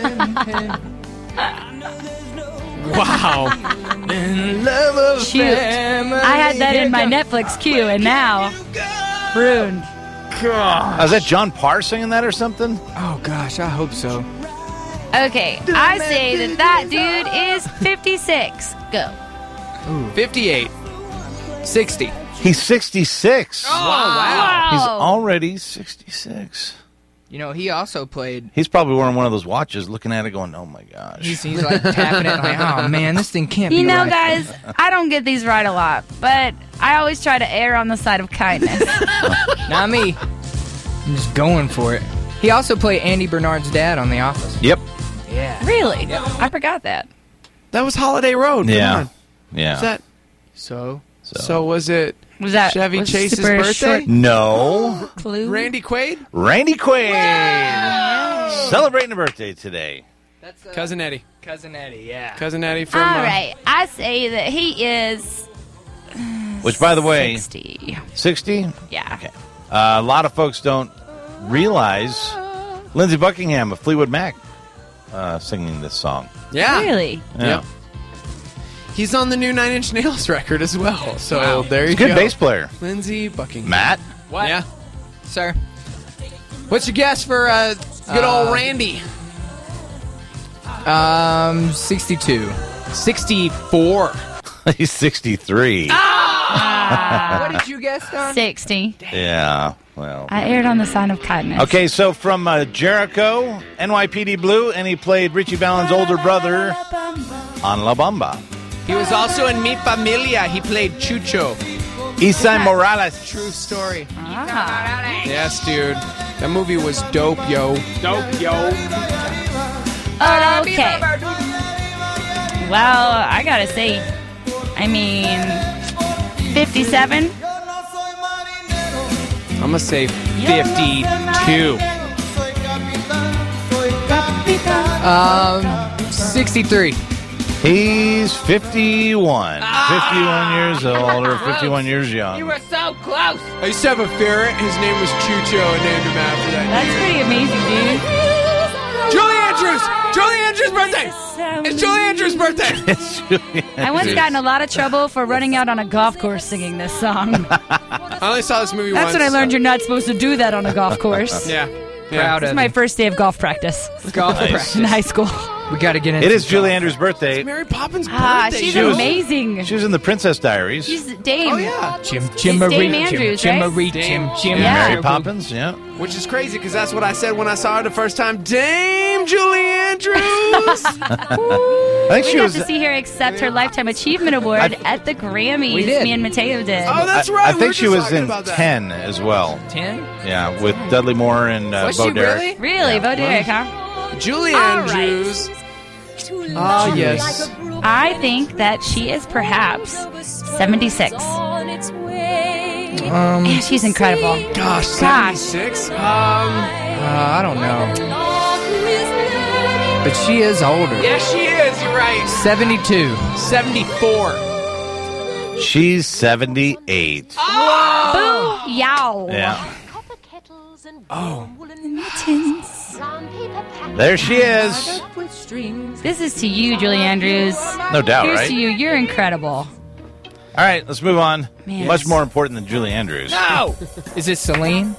Wow. Shoot. I had that in my Netflix queue, and now ruined. Oh, is that John Parr singing that or something? Oh gosh, I hope so. Okay, I say that that dude is fifty-six. Go. fifty-eight. sixty. He's sixty-six. Oh wow. He's Wow. already sixty-six. You know, he also played. He's probably wearing one of those watches, looking at it, going, "Oh my gosh!" He's, he's like tapping it, like, oh man, this thing can't You be know, right. guys, I don't get these right a lot, but I always try to err on the side of kindness. Not me. I'm just going for it. He also played Andy Bernard's dad on The Office. Yep. Yeah. Really? I forgot that. That was Holiday Road. Come Yeah. on. Yeah. Is that, So so. so was it Was that Chevy was Chase's super birthday? short No. clue? Randy Quaid? Randy Quaid celebrating a birthday today. that's uh, Cousin Eddie. Cousin Eddie. Yeah. Cousin Eddie from... All uh, right, I say that he is Which, by the way, sixty. sixty. Yeah. Okay. Uh, a lot of folks don't realize Lindsey Buckingham of Fleetwood Mac uh, singing this song. Yeah. Really? Yeah. Yep. He's on the new Nine Inch Nails record as well. So there you Good go. bass player. Lindsey Buckingham. Matt? What? Yeah. Sir. What's your guess for uh, good old Uh, Randy? Um, sixty-two. sixty-four. He's sixty-three. What did you guess, Don? sixty. Yeah. Well. I erred on the sign of kindness. Okay, so from uh, Jericho, N Y P D Blue, and he played Richie Valens' older brother on La Bamba. He was also in Mi Familia. He played Chucho. Isai Morales. True story. Ah. Yes, dude. That movie was dope, yo. Dope, yo. Okay. Well, I gotta say, I mean, fifty-seven. I'm going to say fifty-two. Um, sixty-three. He's fifty-one. fifty-one years old or fifty-one years young. so close. I used to have a ferret. His name was Chucho. I named him after that. That's pretty amazing, dude. Julie Andrews! Julie Andrews' birthday! It's Julie Andrews' birthday! I once got in a lot of trouble for running out on a golf course singing this song. I only saw this movie That's once. when I learned you're not supposed to do that on a golf course. Yeah. yeah. Proud This is of my you. first day of golf practice golf Nice. practice. in high school. We got to get into It is golf. Julie Andrews' birthday. Mary Poppins' Ah, birthday. she's She was- amazing. She was in the Princess Diaries. She's Dame. Oh, yeah. Jim, It's Jim Dame Marie, Andrews, Jim, right? Jim Marie, Dame. Jim, Jim, Yeah. Mary Marie. Poppins, yeah. Which is crazy because that's what I said when I saw her the first time. Dame Julie Andrews! I think We she got was. to see her accept her Lifetime Achievement Award at the Grammys. We did. Me and Mateo did. Oh, that's I- right. I we think were she just was talking in about that. ten as well. Ten? Yeah, with Dudley Moore and uh, Was Bo she Derek. really? Really, Yeah. Bo Derek, huh? Julie All right. Andrews. Ah, yes. I think that she is perhaps seventy-six. Um, Yeah, she's incredible. Gosh, Gosh. seventy-six? Um, uh, I don't know. But she is older. yeah, she is. You're right. seventy-two. seventy-four. She's seventy-eight. Boo! Yow. Yeah. Oh. There she is. This is to you, Julie Andrews. No doubt, Here's right? to you. You're incredible. All right, let's move on. Man. Much more important than Julie Andrews. No! Is it Celine?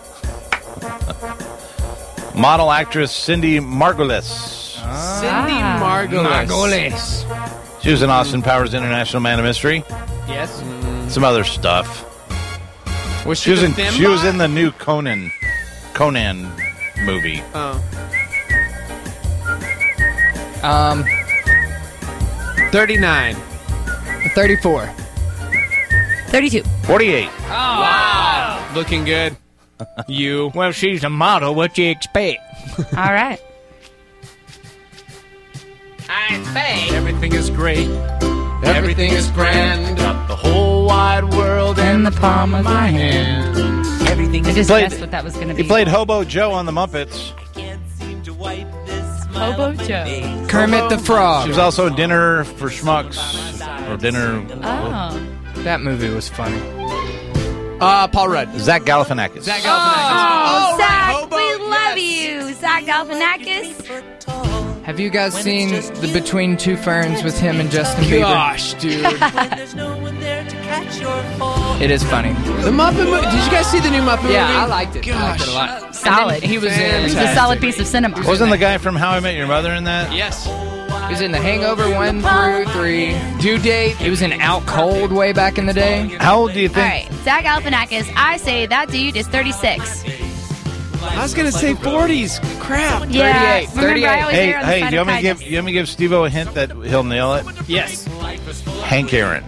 Model actress Cindy Margolis. Cindy Ah. Margolis. Margolis. She was in Austin Powers International Man of Mystery. Yes. Some other stuff. Was She she, was the in. Fembot? She was in the new Conan, Conan movie. Oh. Um, thirty-nine. thirty-four. thirty-two. forty-eight. Wow. Looking good. You. Well, she's a model. What you expect? All right. Everything is great. Everything is grand. Got the whole wide world In the palm of my hand. Everything I just played- guessed what that was going to be. He played Hobo Joe on the Muppets. Hobo Joe. Kermit the She Frog. was also in Dinner for Schmucks. Or Dinner... Oh. That movie was funny. Uh, Paul Rudd. Zach Galifianakis. Zach Galifianakis. Oh, Oh, Zach, right, Hobo, we love yes. you, Zach Galifianakis. Have you guys seen the Between Two Ferns with him and Justin Bieber? Gosh, dude. It is funny. The Muppet movie. Did you guys see the new Muppet movie? Yeah, I liked it. I liked Gosh. it a lot. Solid. And then he was in. It's a solid piece of cinema. Wasn't the guy from How I Met Your Mother in that? Yes. He was in The Hangover one through three. Due Date. He was in Out Cold way back in the day. How old do you All think? right, Zach Galifianakis. I say that dude is thirty-six. I was gonna say forties. Crap. Yeah, thirty-eight, remember I always Hey, err on the hey, side do you of want me to give kindness. you want me to give Steve-O a hint that he'll nail it? Yes. Hank Aaron.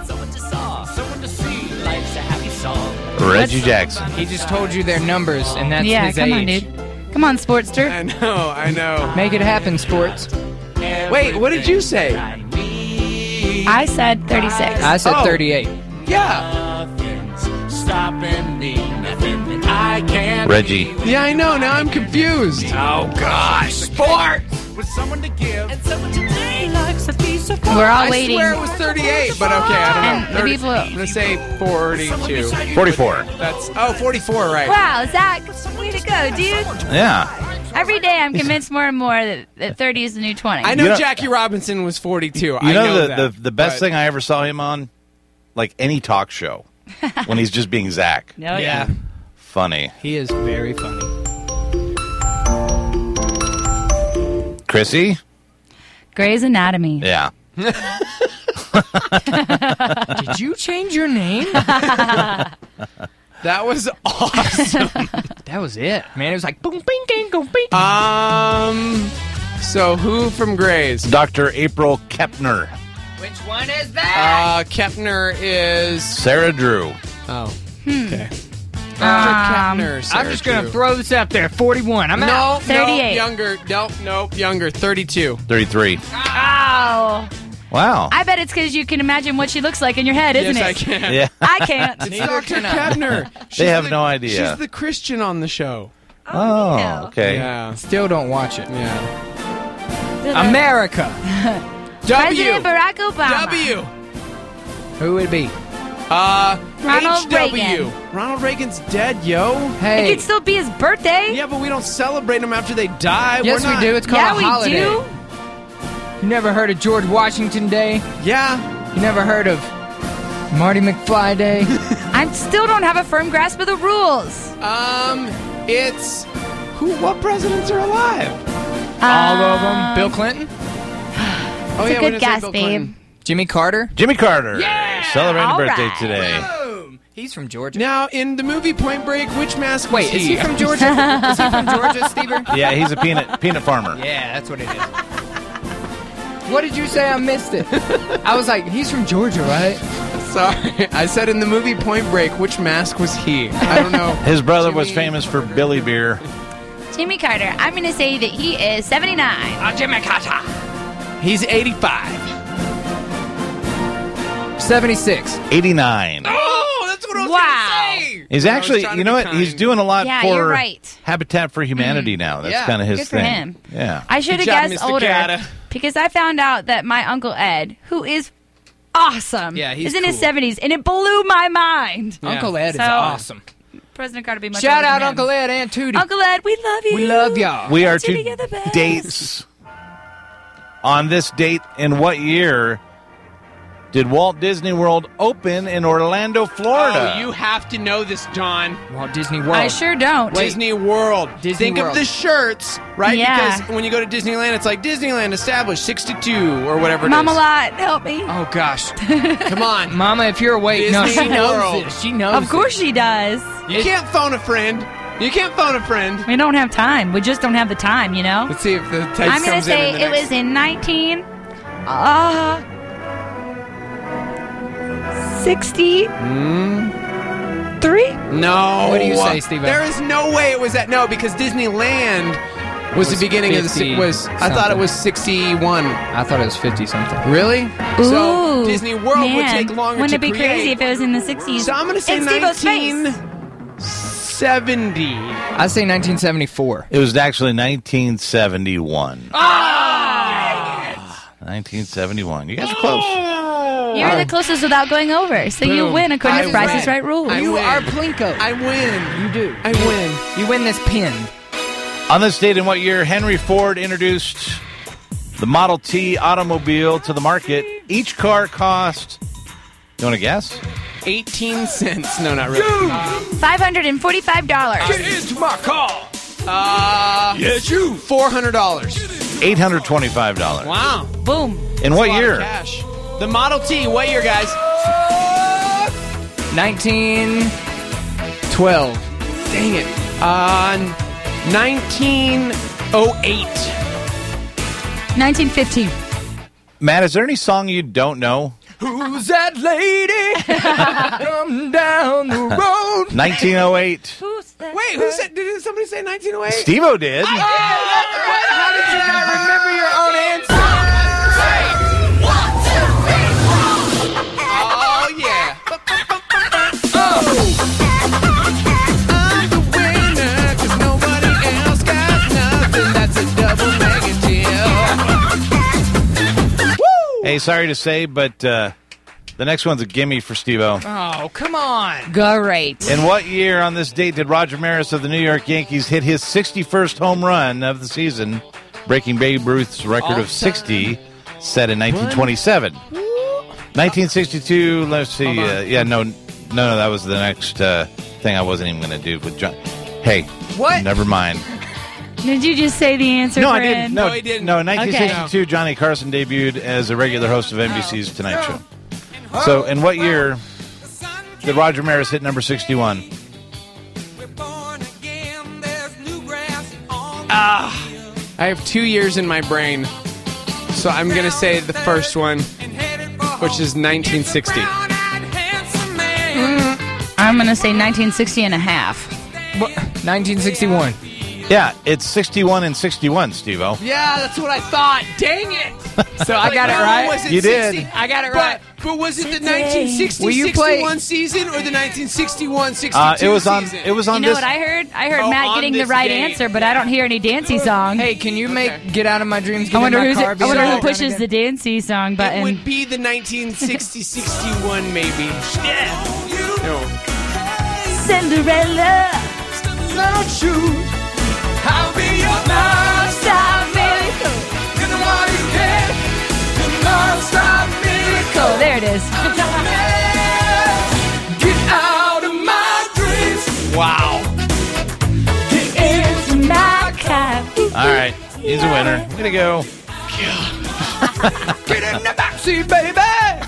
Reggie Jackson. He just told you their numbers, and that's Yeah, his come on, age. dude. Come on, Sportster. I know. I know. Make it happen, sports. Wait, what did you say? I said thirty-six. I said Oh. thirty-eight. Yeah. Reggie. Yeah, I know. Now I'm confused. Oh, gosh. Sports! We're all I waiting. swear it was thirty-eight, but okay, I don't And know. the thirty people- I'm gonna say forty-two. forty-four. That's oh, forty-four, right? Wow, Zach, way to go, dude. Yeah. Every day I'm convinced more and more that, that thirty is the new twenty. I know You know- Jackie Robinson was forty-two. You I know, know the, that, the the best but- thing I ever saw him on? Like any talk show. When he's just being Zach. No, Yeah, Funny. he is very funny. Chrissy? Grey's Anatomy. Yeah. Did you change your name? That was awesome. That was it, man. It was like boom, bing, bing, boom, bing. um. So who from Grey's? Doctor April Kepner. Which one is that? Uh, Kepner is. Sarah Drew. Oh. Okay. Um, Kepner. Sarah I'm just gonna Drew. throw this out there. forty-one. I'm out. No, thirty-eight. no, younger. No, no, younger. thirty-two. thirty-three. Ow. Wow. I bet it's because you can imagine what she looks like in your head, isn't yes, it? I can. yeah. I can't. It's Doctor Kepner. She's They have the- no idea. She's the Christian on the show. Oh, yeah. okay. Yeah. Still don't watch it. Yeah. America. W. President Barack Obama. W. Who would it be? Uh, Ronald H W. Reagan. Ronald Reagan's dead, yo. It Hey. could still be his birthday. Yeah, but we don't celebrate them after they die. Yes, We're we not- do. It's called Yeah, a we holiday. do. You never heard of George Washington Day? Yeah. You never heard of Marty McFly Day? I still don't have a firm grasp of the rules. Um, it's who? What presidents are alive? All of them. Um, Bill Clinton? Oh It's a we good didn't say guess, Bill babe. Clinton. Jimmy Carter? Jimmy Carter. Yeah! Celebrating All birthday right. today. Boom! He's from Georgia. Now, in the movie Point Break, which mask was Wait, is he from Georgia? Is he from Georgia, Stever? Yeah, he's a peanut peanut farmer. Yeah, that's what it is. What did you say? I missed it. I was like, he's from Georgia, right? Sorry, I said in the movie Point Break, which mask was he? I don't know. His brother was Jimmy- famous for Billy Beer. Jimmy Carter. I'm going to say that he is seventy-nine. Uh, Jimmy Carter. He's eighty-five. seventy-six. eighty-nine. Oh, that's what I was Wow. gonna say. He's I was actually, trying you to know be what? He's kind. doing a lot Yeah, for you're right. Habitat for Humanity now. That's Yeah, kind of his good for thing. him. Yeah. I should have Good job, guessed Mister older Gatta. because I found out that my Uncle Ed, who is awesome, Yeah, he's is in his cool. seventies, and it blew my mind. Yeah. Uncle Ed is So- awesome. President Carter be much Shout older than out him. Uncle Ed and Tootie. Uncle Ed, we love you. We love y'all. We are Jimmy, two you're the best. dates on this date. In what year did Walt Disney World open in Orlando, Florida? Oh, you have to know this, John. Walt Disney World. I sure don't. Disney World. Disney Think World. of the shirts, right? Yeah. Because when you go to Disneyland, it's like Disneyland established sixty-two or whatever it is. Mama Lot, help me. Oh, gosh. Come on. Mama, if you're awake, no, Disney she knows World. this. She knows Of course this. she does. You can't phone a friend. You can't phone a friend. We don't have time. We just don't have the time, you know? Let's see if the text I'm going to comes in. say in the it next- was in nineteen. Uh, sixty-three? No. What do you say, Steve-O? There is no way it was that. No, because Disneyland was, Was the beginning of the. fifty si- Was I thought it something. was sixty-one. I thought it was fifty something. Really? so Ooh, Disney World man. would take longer Wouldn't to it be create. crazy if it was in the sixties? So I'm going to say It's Steve-O's nineteen face. seventy. I say nineteen seventy-four. It was actually nineteen seventy-one. Ah! nineteen seventy-one. You guys are close. You were the closest without going over, so you Boom. win according I to Price's win. Right rules. I You win. are Plinko. I win. You do. I win. You win this pin. On this date in what year Henry Ford introduced the Model T automobile to the market, each car cost, you want to guess? eighteen cents. No, not really. five hundred forty-five dollars. into my car. Uh, yes, you. four hundred dollars. eight hundred twenty-five dollars. Wow. Boom. In That's what a lot of year? cash. The Model T. What year, guys? nineteen twelve. Dang it. Uh, nineteen oh eight. nineteen fifteen. Matt, is there any song you don't know? Who's that lady? Come down the road. nineteen oh eight. Who's that? Wait, who said? Did somebody say nineteen oh eight? Steve-O did. How did you not remember your own answer? Oh yeah. Oh. I'm the winner 'cause nobody else got nothing. That's a double negative. Woo! Hey, sorry to say, but uh, the next one's a gimme for Steve-O. Oh, come on. Great. In what year on this date did Roger Maris of the New York Yankees hit his sixty-first home run of the season, breaking Babe Ruth's record of sixty, set in nineteen twenty-seven? nineteen sixty-two, let's see. Uh, yeah, no, no, no, that was the next uh, thing I wasn't even going to do with John. Hey, What? never mind. Did you just say the answer, No, I friend? didn't. No, No, he didn't. No, in nineteen sixty-two, Johnny Carson debuted as a regular host of N B C's Tonight Show. So, in what year did Roger Maris hit number sixty-one? I have two years in my brain, so I'm going to say the first one, which is nineteen sixty. I'm going to say nineteen sixty and a half. nineteen sixty-one. Yeah, it's sixty-one and sixty-one, Steve-O. Yeah, that's what I thought. Dang it! So I got it right. Was it You did. sixty? I got it But, right. but was it the nineteen sixty Will you play- sixty-one season or the nineteen sixty-one sixty-two Uh, it was on. season? It was You on know this. what I heard? I heard Oh, Matt on getting the this right game. answer, but I don't hear any dancey song. Hey, can you make Get Out of My Dreams? Get I wonder in my who's car, I be wonder right who down pushes again? the dancey song It button. would be the nineteen sixty sixty-one, maybe. Yeah. No. Cinderella. I'll be your Stop miracle. Oh, there it is. Get out of my dreams. Wow. Into my car. All right, he's a winner. Way to go. Get in the backseat, baby.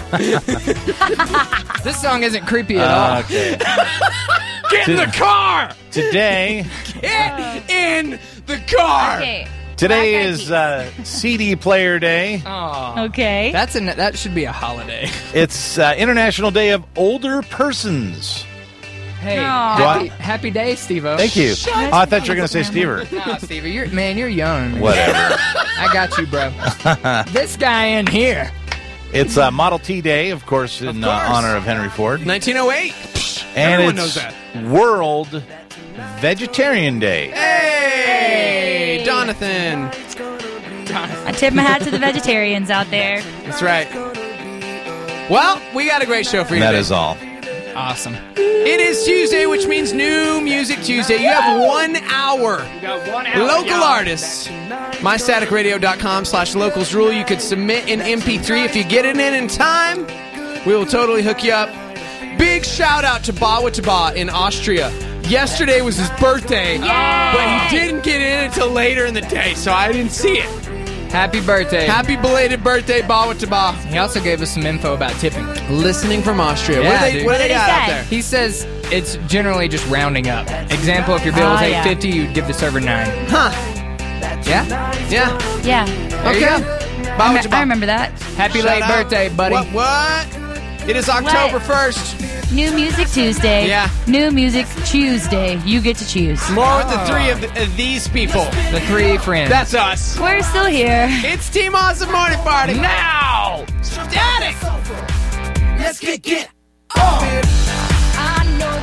This song isn't creepy at all. Okay. Get in the car! Today, Get in the car! Okay. today Black Eyed is uh, C D Player Day. Aw. Okay. That's a that should be a holiday. It's uh, International Day of Older Persons. Hey, Aw. happy, happy day, Steve-O. Thank you. Oh, I thought you were going to say Stever. Nah, Steve, you're man, you're young. Whatever. I got you, bro. This guy in here. It's uh, Model T Day, of course, in uh, course. honor of Henry Ford. nineteen oh eight. And Everyone it's knows that. World Vegetarian Day. Hey, Jonathan. I tip my hat to the vegetarians out there. That's right. Well, we got a great show for you That today. is all. Awesome. It is Tuesday, which means New Music Tuesday. You have one hour. Local artists. my static radio dot com slash locals rule. You could submit an M P three. If you get it in in time, we will totally hook you up. Big shout out to Bawa Taba in Austria. Yesterday was his birthday, but he didn't get in until later in the day, so I didn't see it. Happy birthday. Happy belated birthday, Bawa Taba. He also gave us some info about tipping. Listening from Austria. Yeah, what do they, dude. what do they What did he got out say? there? He says it's generally just rounding up. Example, if your bill is Oh, eight yeah. fifty, you'd give the server nine. Huh. Yeah? Yeah. Yeah. There you Okay. go. I, Bawa me- Taba. I remember that. Happy Shout late out. birthday, buddy. What? What? It is October first. New Music Tuesday. Yeah. New Music Tuesday. You get to choose. More with the three of, the, of these people. The three friends. That's us. We're still here. It's Team Awesome Morning Party. Now! Static! Let's get get on. I know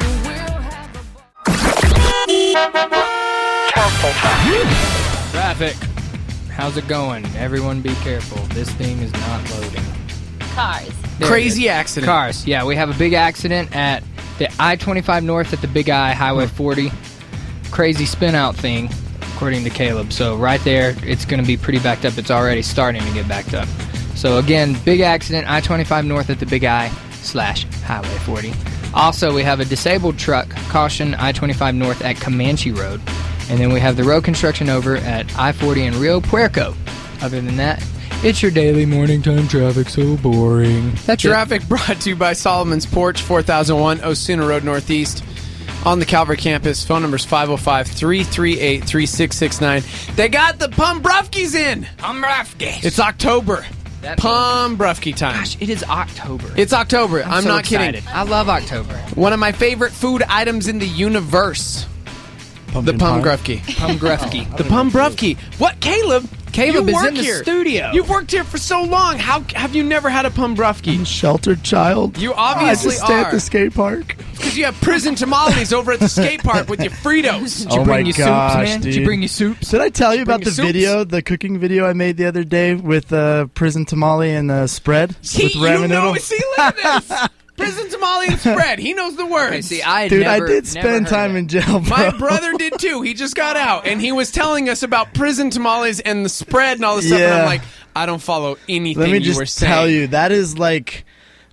Traffic. How's it going? Everyone be careful. This thing is not loading. Cars. There Crazy it is. accident. Cars. Yeah, we have a big accident at the I twenty-five North at the Big I, Highway forty. Crazy spin out thing, according to Caleb. So right there, it's going to be pretty backed up. It's already starting to get backed up. So again, big accident, I twenty-five North at the Big I slash Highway forty. Also, we have a disabled truck, caution I twenty-five North at Comanche Road. And then we have the road construction over at I forty in Rio Puerco. Other than that, it's your daily morning time traffic, so boring. That's Traffic brought to you by Solomon's Porch, four thousand one Osuna Road Northeast. On the Calvary campus, phone number is five oh five, three three eight, three six six nine. They got the Pumbrufkis in. Pumbrufkis. It's October. That Pumbrufki time. Gosh, it is October. It's October. I'm, I'm so not excited. kidding. I love October. One of my favorite food items in the universe. Pumpkin the pie? Pumbrufki. Pumbrufki. The Pumbrufki. What, Caleb? Caleb you is work in the here. studio. You've worked here for so long. How have you never had a Pumbrufki? Sheltered child. You obviously I just stay are. at the skate park. Because you have prison tamales over at the skate park with your Fritos. Did you Oh bring my you gosh, soups, man? Did you dude. bring you soups? Did I tell you Bring about the your soups. video, the cooking video I made the other day with uh, prison tamale and uh, spread See, with you ramen know, noodle? see, look at this. Prison tamale and spread. He knows the words. Hey, see, I had Dude, never, I did never spend heard time of in jail, bro. My brother did too. He just got out, and he was telling us about prison tamales and the spread and all this stuff. And Yeah. I'm like, I don't follow anything Let me you were just saying. tell you, that is like,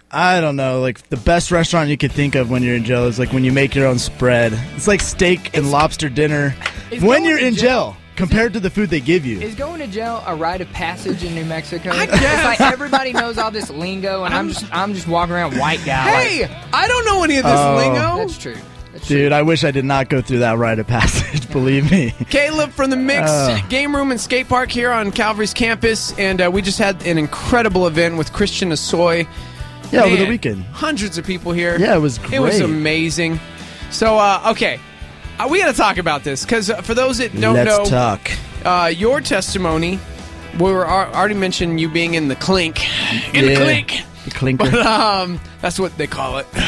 I don't know, like the best restaurant you could think of when you're in jail is like when you make your own spread. It's like steak and lobster dinner Is when going you're to in jail- jail compared to the food they give you. Is going to jail a rite of passage in New Mexico? I It's guess. like everybody knows all this lingo, and I'm just I'm just walking around white guy. Hey, I don't know any of this Oh. lingo. That's true. That's Dude, I wish I did not go through that rite of passage, believe me. Caleb from the Mix Oh. Game Room and Skate Park here on Calvary's campus, and uh, we just had an incredible event with Christian Asoy. Yeah, over the Man, weekend. Hundreds of people here. Yeah, it was It was great. amazing. So, uh, okay, uh, we got to talk about this because uh, for those that don't Let's know, talk. Uh, your testimony, we were al- already mentioned you being in the clink, in the Yeah. clink. The clinker. But um, that's what they call it.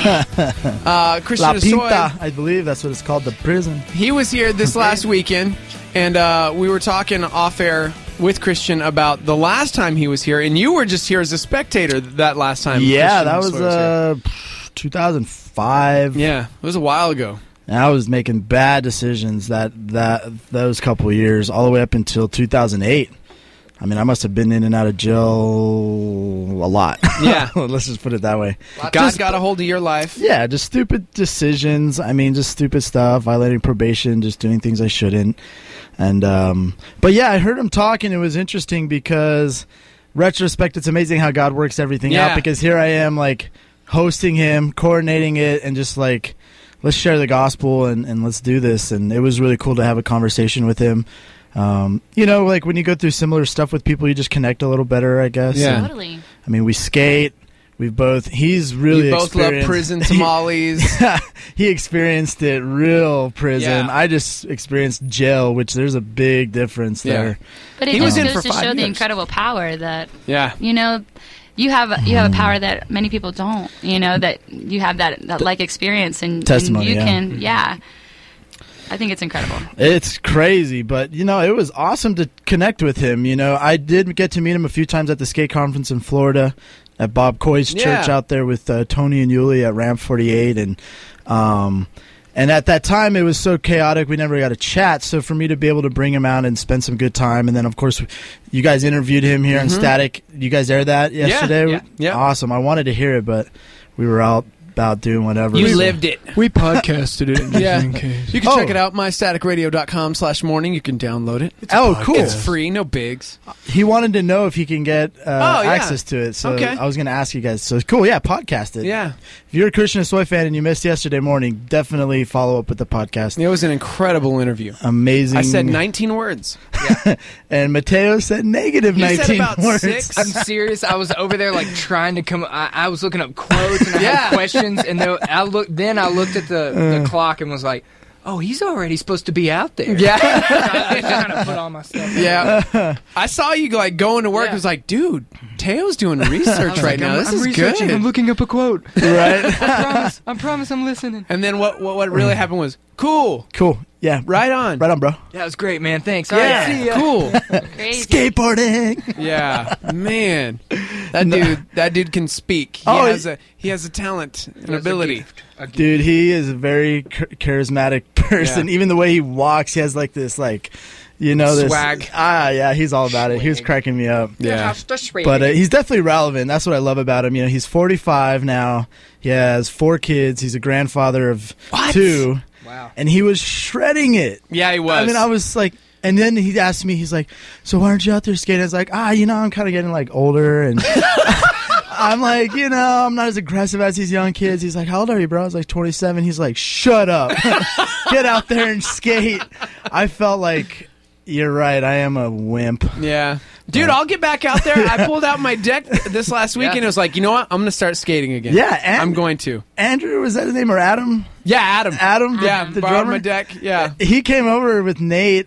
uh, Christian La Asoy, Pinta, I believe that's what it's called, the prison. he was here this last weekend, and uh, we were talking off air with Christian about the last time he was here, and you were just here as a spectator that last time. Yeah, Christian that was Asoy here. uh, two thousand five. Yeah, it was a while ago. And I was making bad decisions that that those couple years, all the way up until two thousand eight. I mean, I must have been in and out of jail a lot. Yeah. Let's just put it that way. God Just- got a hold of your life. Yeah, just stupid decisions. I mean, just stupid stuff. Violating probation, just doing things I shouldn't. And um, but yeah, I heard him talking. It was interesting because retrospect, it's amazing how God works everything Yeah. out. Because here I am, like hosting him, coordinating it, and just like, let's share the gospel and, and let's do this. And it was really cool to have a conversation with him. Um, you know, like when you go through similar stuff with people, you just connect a little better, I guess. Yeah. And, Totally. I mean, we skate. We've both. He's really You both love experienced- prison tamales. he experienced it real prison. Yeah. I just experienced jail, which there's a big difference Yeah. there. But it He was just in goes for to five show the years. incredible power that Yeah. you know you have you have a power that many people don't. You know that you have that, that like experience and, Testimony, and you yeah. can yeah. I think it's incredible. It's crazy, but you know, it was awesome to connect with him. You know, I did get to meet him a few times at the skate conference in Florida at Bob Coy's Yeah. church out there with uh, Tony and Yuli at Ramp forty-eight, and um, and at that time it was so chaotic we never got a chat. So for me to be able to bring him out and spend some good time, and then of course you guys interviewed him here on Static. You guys aired that yesterday. Mm-hmm. yeah, yeah. Awesome. I wanted to hear it, but we were out about doing whatever. You so- lived it. We podcasted it. Just Yeah. in case. You can Oh. check it out, my static radio dot com slash morning. You can download it. Oh, cool. It's free, no bigs. He wanted to know if he can get uh, Oh, yeah. access to it. So Okay. I was going to ask you guys. So cool. Yeah, podcast it. Yeah. If you're a Christian Soy fan and you missed yesterday morning, definitely follow up with the podcast. It was an incredible interview. Amazing. I said nineteen words. and Mateo said negative He said nineteen about words. six. I'm serious. I was over there like trying to come. I, I was looking up quotes and I Yeah. had questions, and then I looked. Then I looked at the, the clock and was like, "Oh, he's already supposed to be out there." Yeah. I was trying to put all my stuff. Yeah. I saw you like going to work. Yeah. I was like, dude, Teo's doing research I was right like, now. I'm, This I'm is researching. good. I'm looking up a quote. Right? I promise. I promise. I'm listening. And then what, what what really happened was cool. Cool. Yeah. Right on. Right on, bro. That was great, man. Thanks. Yeah. All right, see ya. Cool. Crazy. Skateboarding. Yeah. Man. That dude that dude can speak. He Oh, has he- a he has a talent, an He has a ability. gift. A gift. Dude, he is a very ch- charismatic person. Yeah. Even the way he walks, he has like this, like, you know, this Swag. Ah, yeah, he's all about it. He was Swag. cracking me up. Yeah. But uh, he's definitely relevant. That's what I love about him. You know, he's forty-five now. He has four kids. He's a grandfather of What? two. Wow. And he was shredding it. Yeah, he was. I mean, I was like, and then he asked me, he's like, so why aren't you out there skating? I was like, ah, you know, I'm kind of getting like older and I'm like, you know, I'm not as aggressive as these young kids. He's like, how old are you, bro? I was like twenty-seven. He's like, shut up. Get out there and skate. I felt like, you're right. I am a wimp. Yeah. Dude, I'll get back out there. I pulled out my deck this last weekend. Yeah. It was like, you know what? I'm going to start skating again. Yeah, and- I'm going to. Andrew, was that his name, or Adam? Yeah, Adam. Adam, the, Yeah, the borrowed drummer? my deck. Yeah. He came over with Nate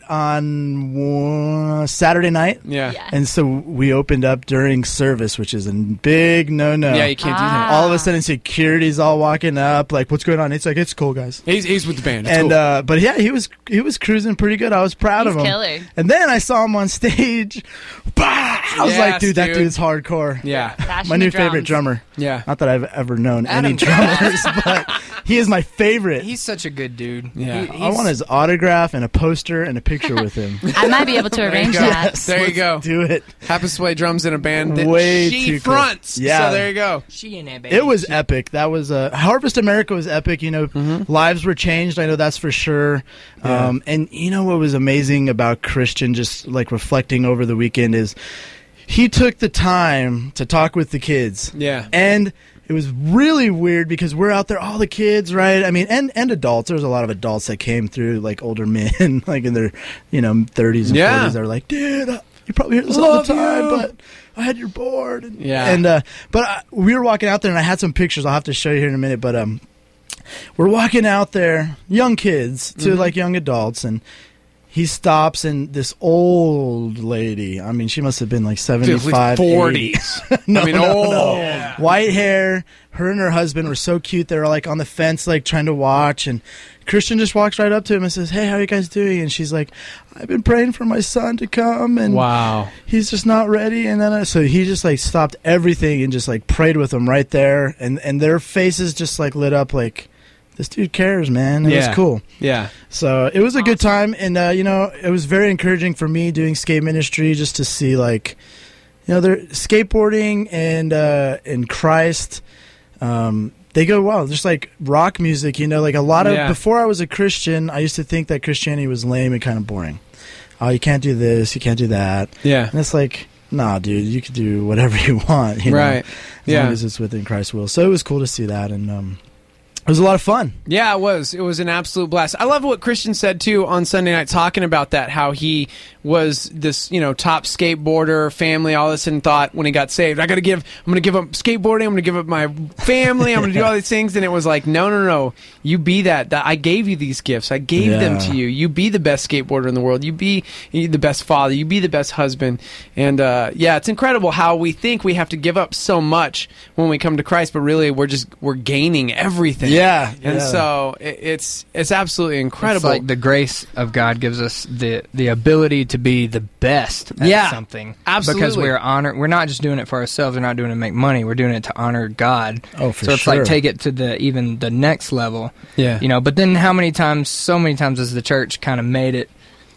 on uh, Saturday night. Yeah. Yeah. And so we opened up during service, which is a big no-no. Yeah, you can't do that. All of a sudden, security's all walking up, like, "What's going on?" It's like, "It's cool, guys." He's he's with the band. It's and cool. uh, but yeah, he was he was cruising pretty good. I was proud He's of him. killer. And then I saw him on stage. Bah! I was Yes, like, "Dude, that dude. dude's hardcore." yeah. Bashing My the new drums. favorite drummer. Yeah. Not that I've ever known Adam any drummers, but he is my favorite. He's such a good dude. Yeah. He- I want his autograph and a poster and a picture with him. I might be able to arrange go. that. Yes, There you let's go. Do it. Happens to play drums in a band that Way she too cool. fronts. Yeah. So there you go. She in that baby. It was She- epic. That was uh, Harvest America was epic. You know, Mm-hmm. lives were changed. I know that's for sure. Um, and you know what was amazing about Christian, just like reflecting over the weekend, is he took the time to talk with the kids. Yeah. And it was really weird because we're out there, all the kids, right? I mean, and, and adults. There was a lot of adults that came through, like older men, like in their, you know, thirties and Yeah. forties. They were like, dude, uh, you probably hear this all Love the time, you." but I had your board. And, Yeah. And, uh, but I, we were walking out there and I had some pictures I'll have to show you here in a minute, but, um, we're walking out there, young kids to Mm-hmm. like young adults, and he stops, and this old lady, I mean, she must have been like seventy-five, forties. no, I mean, no, old. no. White hair. Her and her husband were so cute. They were like on the fence, like trying to watch. And Christian just walks right up to him and says, "Hey, how are you guys doing?" And she's like, "I've been praying for my son to come, and Wow. he's just not ready." And then I, so he just like stopped everything and just like prayed with them right there. And and their faces just like lit up, like, this dude cares, man. It Yeah. was cool. Yeah. So it was a good time, and uh, you know, it was very encouraging for me doing skate ministry just to see, like, you know, they're skateboarding and uh, in Christ. Um, they go well, just like rock music, you know, like a lot of Yeah. before I was a Christian, I used to think that Christianity was lame and kind of boring. Oh, you can't do this, you can't do that, Yeah. and it's like, nah, dude, you can do whatever you want, you know, Right. as Yeah. long as it's within Christ's will. So it was cool to see that, and um, it was a lot of fun. Yeah, it was. It was an absolute blast. I love what Christian said too on Sunday night, talking about that, how he was this, you know, top skateboarder, family, all this, and thought when he got saved, I got to give, I'm going to give up skateboarding, I'm going to give up my family, I'm going to do all these things, and it was like, no, no, no, you be that. That I gave you these gifts, I gave them Yeah. to you. You be the best skateboarder in the world. You be the best father. You be the best husband. And uh, yeah, it's incredible how we think we have to give up so much when we come to Christ, but really we're just we're gaining everything. Yeah, And yeah. so it, it's it's absolutely incredible. It's like the grace of God gives us the the ability to be the best at Yeah, something. absolutely. Because we're honor we're not just doing it for ourselves, we're not doing it to make money, we're doing it to honor God. Oh, for so it's sure. like take it to the even the next level. Yeah. You know, but then how many times so many times has the church kind of made it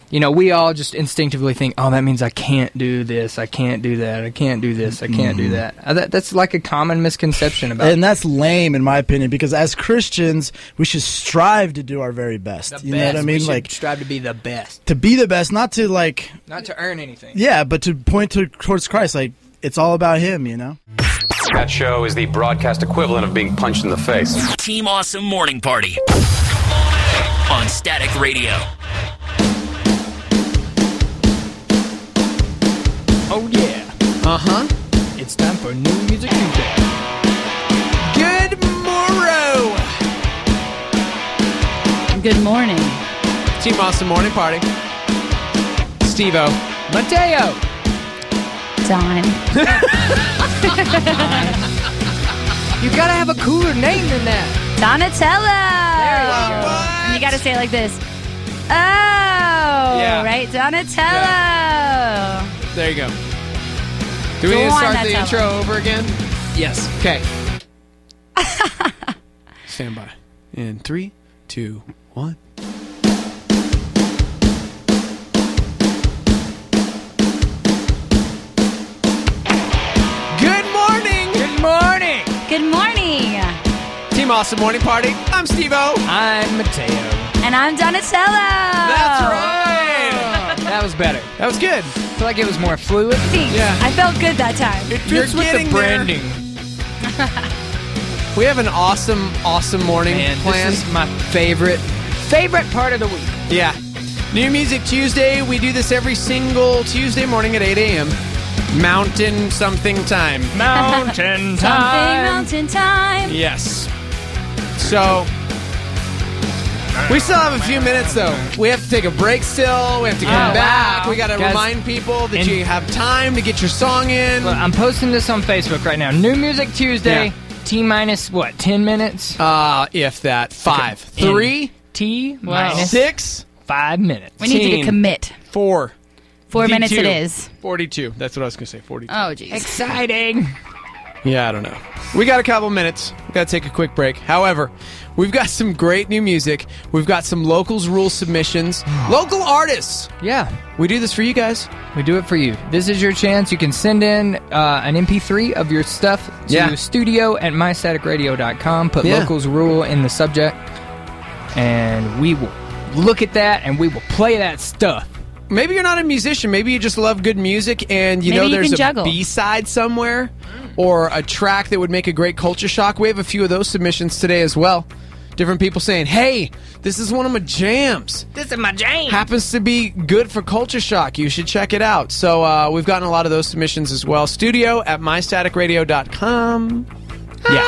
you know, we all just instinctively think, oh, that means I can't do this, I can't do that, I can't do this, I can't do that. Uh, that that's like a common misconception about And that's lame, in my opinion, because as Christians, we should strive to do our very best. the you best. know what I We mean? should Like, strive to be the best, to be the best, not to, like, not to earn anything. yeah, but to point to, towards Christ. Like, it's all about Him, you know? That show is the broadcast equivalent of being punched in the face. Team Awesome Morning Party on Static Radio. Oh, yeah. Uh-huh. It's time for New Music Tuesday. Good morrow. Good morning. Team Awesome Morning Party. Steve-O. Mateo. Don. You gotta have a cooler name than that. Donatello. There you go. And you gotta say it like this. Oh, Yeah. right? Donatello. Yeah. There you go. Do we Go need to on, start the Nutella. intro over again? Yes. Okay. Stand by. In three, two, one. Good morning. Good morning. Good morning. Team Awesome Morning Party. I'm Steve-O. I'm Mateo. And I'm Donatello. That's right. That was better. That was good. I feel like it was more fluid. Thanks. Yeah. I felt good that time. It You're fits with with the branding. We have an awesome, awesome morning Man, planned. this is my favorite, favorite part of the week. Yeah. New Music Tuesday. We do this every single Tuesday morning at eight a.m. Mountain something time. Mountain Something mountain time. Yes. So, we still have a few minutes, though. We have to take a break still. We have to come Oh, back. wow. We got to Guys, remind people that and- you have time to get your song in. Well, I'm posting this on Facebook right now. New Music Tuesday. Yeah. T minus what? Ten minutes. Uh, if that. Five. Okay. Three. T minus Six. five minutes. We need you Teen. to commit. Four. Four minutes it forty-two. is. forty-two. That's what I was going to say. forty-two. Oh, jeez. Exciting. Yeah, I don't know. We got a couple minutes. We got to take a quick break. However, we've got some great new music. We've got some locals rule submissions. Local artists. Yeah. We do this for you guys. We do it for you. This is your chance. You can send in uh, an M P three of your stuff to Yeah. studio at my static radio dot com. Put Yeah. locals rule in the subject, and we will look at that and we will play that stuff. Maybe you're not a musician. Maybe you just love good music and you Maybe know you there's can a juggle. B-side somewhere or a track that would make a great culture shock. We have a few of those submissions today as well. Different people saying, hey, this is one of my jams. This is my jam. Happens to be good for culture shock. You should check it out. So uh, we've gotten a lot of those submissions as well. Studio at my static radio dot com. Yeah.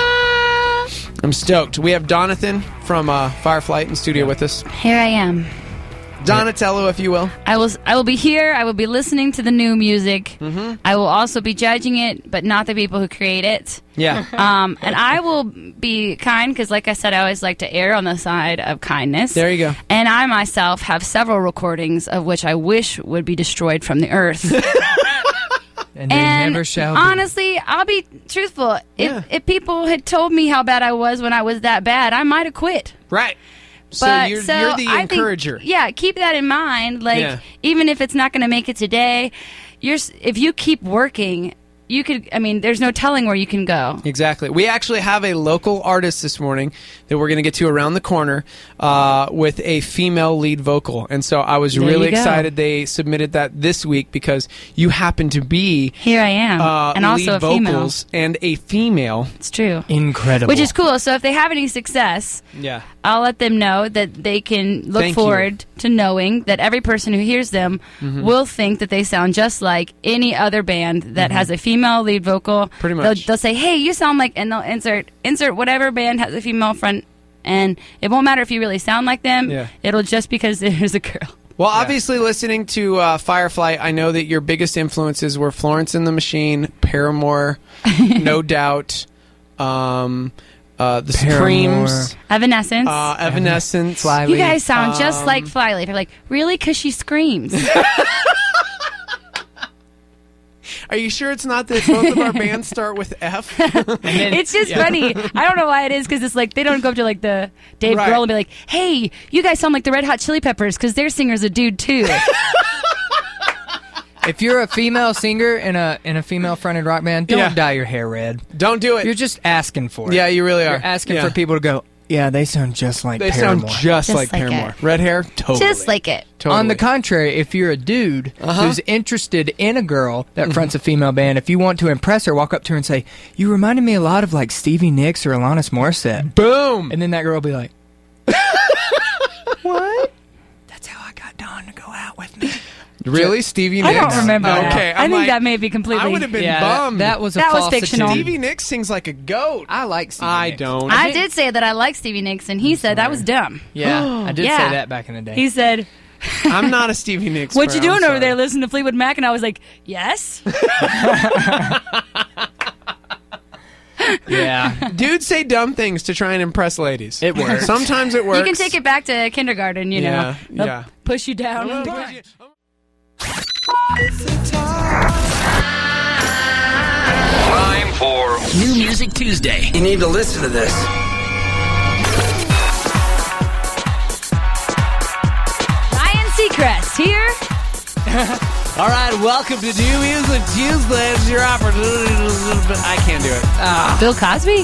I'm stoked. We have Donathan from uh, Fireflight in studio with us. Here I am. Donatello, if you will. I will. I will be here. I will be listening to the new music. Mm-hmm. I will also be judging it, but not the people who create it. Yeah. Um, and I will be kind because, like I said, I always like to err on the side of kindness. There you go. And I myself have several recordings of which I wish would be destroyed from the earth. And they and never shall be. honestly, I'll be truthful. If, Yeah. if people had told me how bad I was when I was that bad, I might have quit. Right. So But you're, so you're the I think- encourager. yeah, keep that in mind. Like, Yeah. even if it's not going to make it today, you're s- if you keep working, you could. I mean, there's no telling where you can go. Exactly. We actually have a local artist this morning that we're going to get to around the corner uh, with a female lead vocal. And so I was There really you go. excited they submitted that this week because you happen to be Here I am, uh, and also lead a female. vocals and a female. It's true, Incredible. which is cool. So if they have any success, Yeah. I'll let them know that they can look Thank you. forward to knowing that every person who hears them Mm-hmm. will think that they sound just like any other band that has a female lead vocal. Mm-hmm. Pretty They'll, much. they'll say, "Hey, you sound like," and they'll insert insert whatever band has a female front, and it won't matter if you really sound like them. Yeah. It'll just because there's a girl. Well, obviously, listening to uh, Firefly, I know that your biggest influences were Florence and the Machine, Paramore, No Doubt, um, uh, The Paramore. Supremes, Evanescence. uh, Evanescence. Flyleaf. you guys sound just um, like Flyleaf. You're like, really? Because she screams. Are you sure it's not that both of our bands start with F? It's just Yeah. funny. I don't know why it is because it's like they don't go up to like the Dave Right. Grohl and be like, "Hey, you guys sound like the Red Hot Chili Peppers because their singer's a dude too." If you're a female singer in a in a female fronted rock band, don't Yeah. dye your hair red. Don't do it. You're just asking for it. Yeah, you really are. You're asking Yeah. for people to go, yeah, they sound just like They Paramore. sound just, Just like, like Paramore. it. Red hair, totally. Just like it. Totally. On the contrary, if you're a dude Uh-huh. who's interested in a girl that fronts a female band, if you want to impress her, walk up to her and say, "You reminded me a lot of like Stevie Nicks or Alanis Morissette." Boom. And then that girl will be like, "What? That's how I got Dawn to go out with me." Really? Stevie I Nicks? don't remember that. Okay. I I'm think like, that may be completely. I would have been Yeah, that, bummed. that was a That was falsity. fictional. Stevie Nicks sings like a goat. I like Stevie I Nicks. don't. I did say that I like Stevie Nicks, and he said that was dumb. Yeah, I did Yeah. say that back in the day. He said, I'm not a Stevie Nicks "What fan, you doing I'm over sorry. there, listening to Fleetwood Mac?" And I was like, "Yes." yeah. Dudes say dumb things to try and impress ladies. It works. Sometimes it works. You can take it back to kindergarten, you know. Yeah, They'll yeah. push you down. Time for New Music Tuesday. You need to listen to this. Ryan Seacrest here. All right, welcome to New Music Tuesday. It's your opportunity to little bit. I can't do it. Bill Cosby?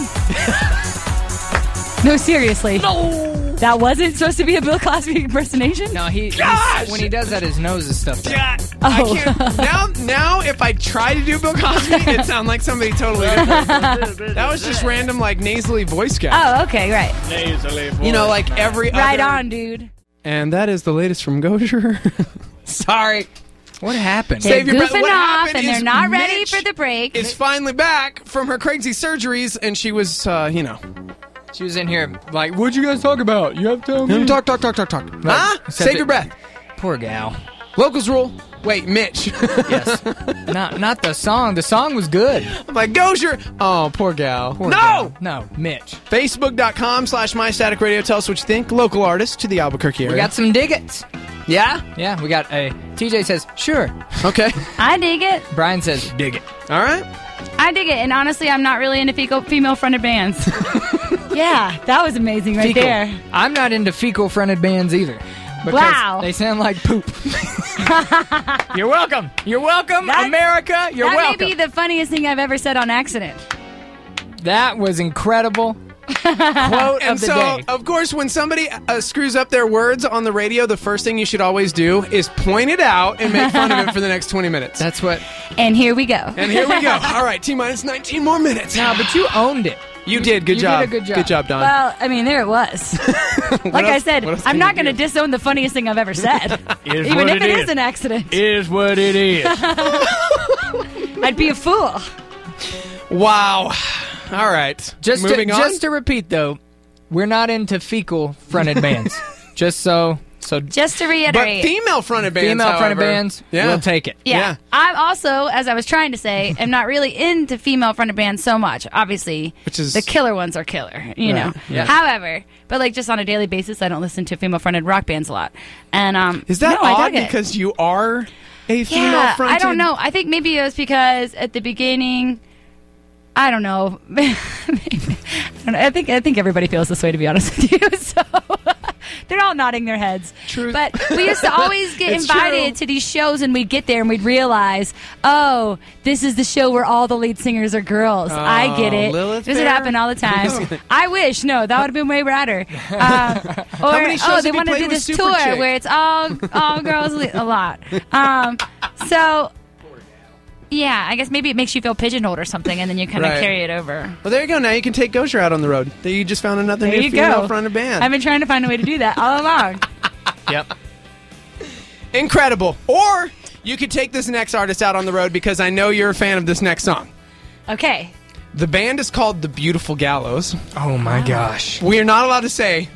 No, seriously. No. That wasn't supposed to be a Bill Cosby impersonation? No, he Gosh! he's- when he does that, his nose is stuffed. up. God, Oh. I can't. Now, now, if I try to do Bill Cosby, it sounds like somebody totally different. That was just random, like nasally voice guy. Oh, okay, right. You know, like every Right other- on, dude. And that is the latest from Gosier. Sorry. What happened? They're Save your breath. goofing What off, happened and they're is not ready Mitch for the break. Is finally back from her crazy surgeries, and she was, uh, you know, She was in here like, "What'd you guys talk about? You have to tell me." talk, talk, talk, talk, talk. Like, Huh? except Save it- your breath. Poor gal. Locals rule. Wait, Mitch. Yes. not not the song. The song was good. I'm like, Gosier. Oh, poor gal. Poor no! gal. No, Mitch. Facebook.com slash My Static Radio. Tell us what you think. Local artist to the Albuquerque area. We got some diggits. Yeah? Yeah, we got a. T J says, "Sure." Okay. I dig it. Brian says, "Dig it." All right. I dig it. And honestly, I'm not really into fecal, female-fronted bands. Yeah, that was amazing right Fecal. there. I'm not into fecal-fronted bands either. Because Wow. they sound like poop. You're welcome. You're welcome, That- America. You're that welcome. may be the funniest thing I've ever said on accident. That was incredible. Quote And of the so, day. of course, when somebody uh, screws up their words on the radio, the first thing you should always do is point it out and make fun of it for the next twenty minutes. That's what. And here we go. And here we go. All right, T minus nineteen more minutes. No, but you owned it. You did. Good you job. did a good job. Good job, Don. Well, I mean, there it was. Like I else- said, what else I'm can not you going to do? disown the funniest thing I've ever said. Is Even what if it it is. is an accident. Is what it is. I'd be a fool. Wow. All right. Just Moving to, on. just to repeat though, we're not into fecal-fronted bands. Just so so Just to but reiterate. female fronted bands. female-fronted however, bands, Yeah. we'll take it. Yeah. Yeah. I'm also, as I was trying to say, am not really into female fronted bands so much. Obviously, Which is- the killer ones are killer, you know. Yeah. However, but like just on a daily basis, I don't listen to female fronted rock bands a lot. And um, Is that no, I odd did it. because you are a female yeah, fronted? I don't know. I think maybe it was because at the beginning, I don't know. I, don't know. I think I think everybody feels this way, to be honest with you. So they're all nodding their heads. Truth. But we used to always get It's invited true. to these shows, and we'd get there and we'd realize, oh, this is the show where all the lead singers are girls. I get it. Lilith This would Fair? happen all the time. I wish. No, that would have been way radder. Uh, or many shows oh, have they you want to played do with this Super tour Chick? where it's all all girls. le- A lot. Um, so. Yeah, I guess maybe it makes you feel pigeonholed or something, and then you kind of Right. carry it over. Well, there you go. Now you can take Gosier out on the road. There you just found another There new you female go. fronted band. I've been trying to find a way to do that all along. Yep. Incredible. Or you could take this next artist out on the road because I know you're a fan of this next song. Okay. The band is called The Beautiful Gallows. Oh my gosh. We are not allowed to say.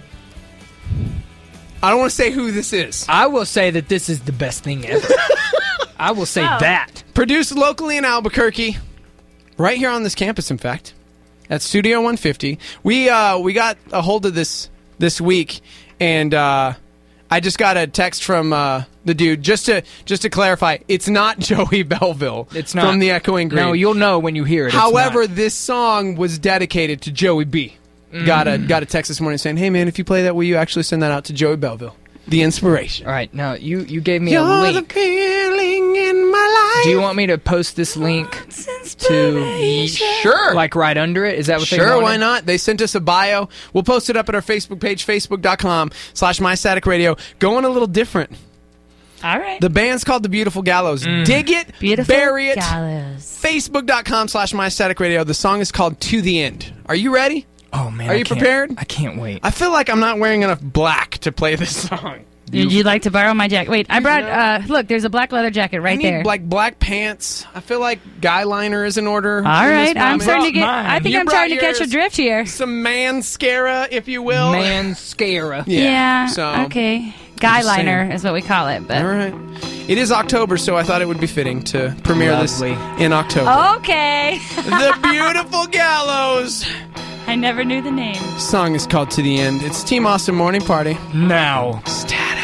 I don't want to say who this is. I will say that this is the best thing ever. I will say Oh. that. Produced locally in Albuquerque, right here on this campus, in fact, at Studio one fifty. We uh, we got a hold of this this week, and uh, I just got a text from uh, the dude. Just to just to clarify, it's not Joey Belleville. It's not. From the Echoing Green. No, you'll know when you hear it. It's However, not. this song was dedicated to Joey B. Mm. Got a got a text this morning saying, "Hey man, if you play that, will you actually send that out to Joey Belleville, the inspiration?" All right, now you you gave me You're a link. the feeling in my life. Do you want me to post this link to Sure. like right under it? Is that what they Sure, wanted? why not? They sent us a bio. We'll post it up at our Facebook page, facebook.com slash MyStaticRadio. Going a little different. All right. The band's called The Beautiful Gallows. Mm. Dig it, Beautiful bury it. Gallows. Facebook.com slash MyStaticRadio. The song is called To The End. Are you ready? Oh man, Are I you can't- prepared? I can't wait. I feel like I'm not wearing enough black to play this song. Would you like to borrow my jacket? Wait, I brought. Uh, look, there's a black leather jacket I right need there. like black pants. I feel like guy liner is in order. All in this right, I'm moment. starting to get. Mine. I think You I'm brought starting to catch a yours. drift here. Some mascara, if you will. Mascara. Yeah. So Okay. Guy just liner saying. is what we call it. But all right. It is October, so I thought it would be fitting to premiere Lovely. this in October. okay. The Beautiful Gallows. I never knew the name. Song is called To The End. It's Team Austin Morning Party. Now. Static.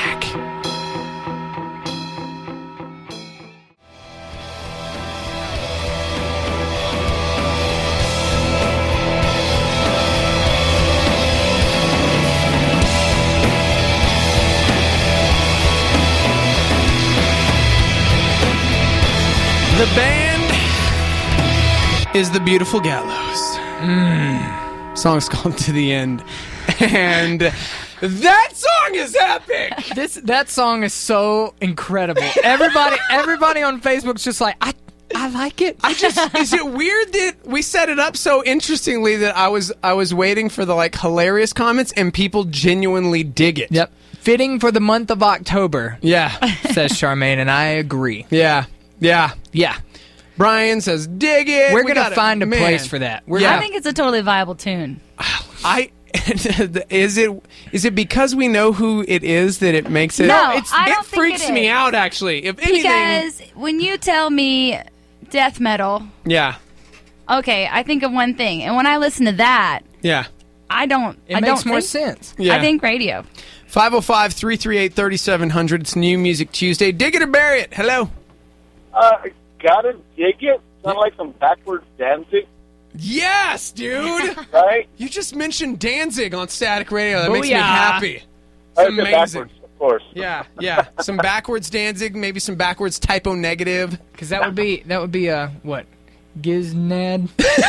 The band is The Beautiful Gallows. Mm. Song's called To The End. And that song is epic! This that song is so incredible. Everybody everybody on Facebook's just like, I I like it. I just is it weird that we set it up so interestingly that I was I was waiting for the like hilarious comments and people genuinely dig it. Yep. Fitting for the month of October, Yeah. says Charmaine, and I agree. Yeah. Yeah. Yeah. Brian says dig it. We're We gonna gotta- find a man. place for that. We're Yeah. I gonna, think it's a totally viable tune. I is it is it because we know who it is that it makes it? No, it's, I don't it think freaks it me is. out actually. If anything, Because when you tell me death metal, yeah, okay, I think of one thing, and when I listen to that, yeah, I don't. it I makes don't more think, yeah. sense. I think radio. five oh five, three three eight, three seven zero zero. It's New Music Tuesday. Dig it or bury it. Hello. Uh, gotta dig it. Sound like some backwards dancing, Yes, dude. right? You just mentioned Danzig on Static Radio. That makes me Booyah. happy. It's I said amazing. backwards, of course. Yeah, yeah. Some backwards Danzig, maybe some backwards typo negative. Because that would be that would be uh what? Giznad?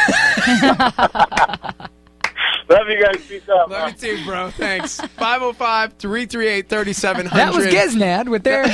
Love you guys. Peace out. Love you too, bro. Thanks. five oh five, three three eight, three seven zero That zero. was Giznad with their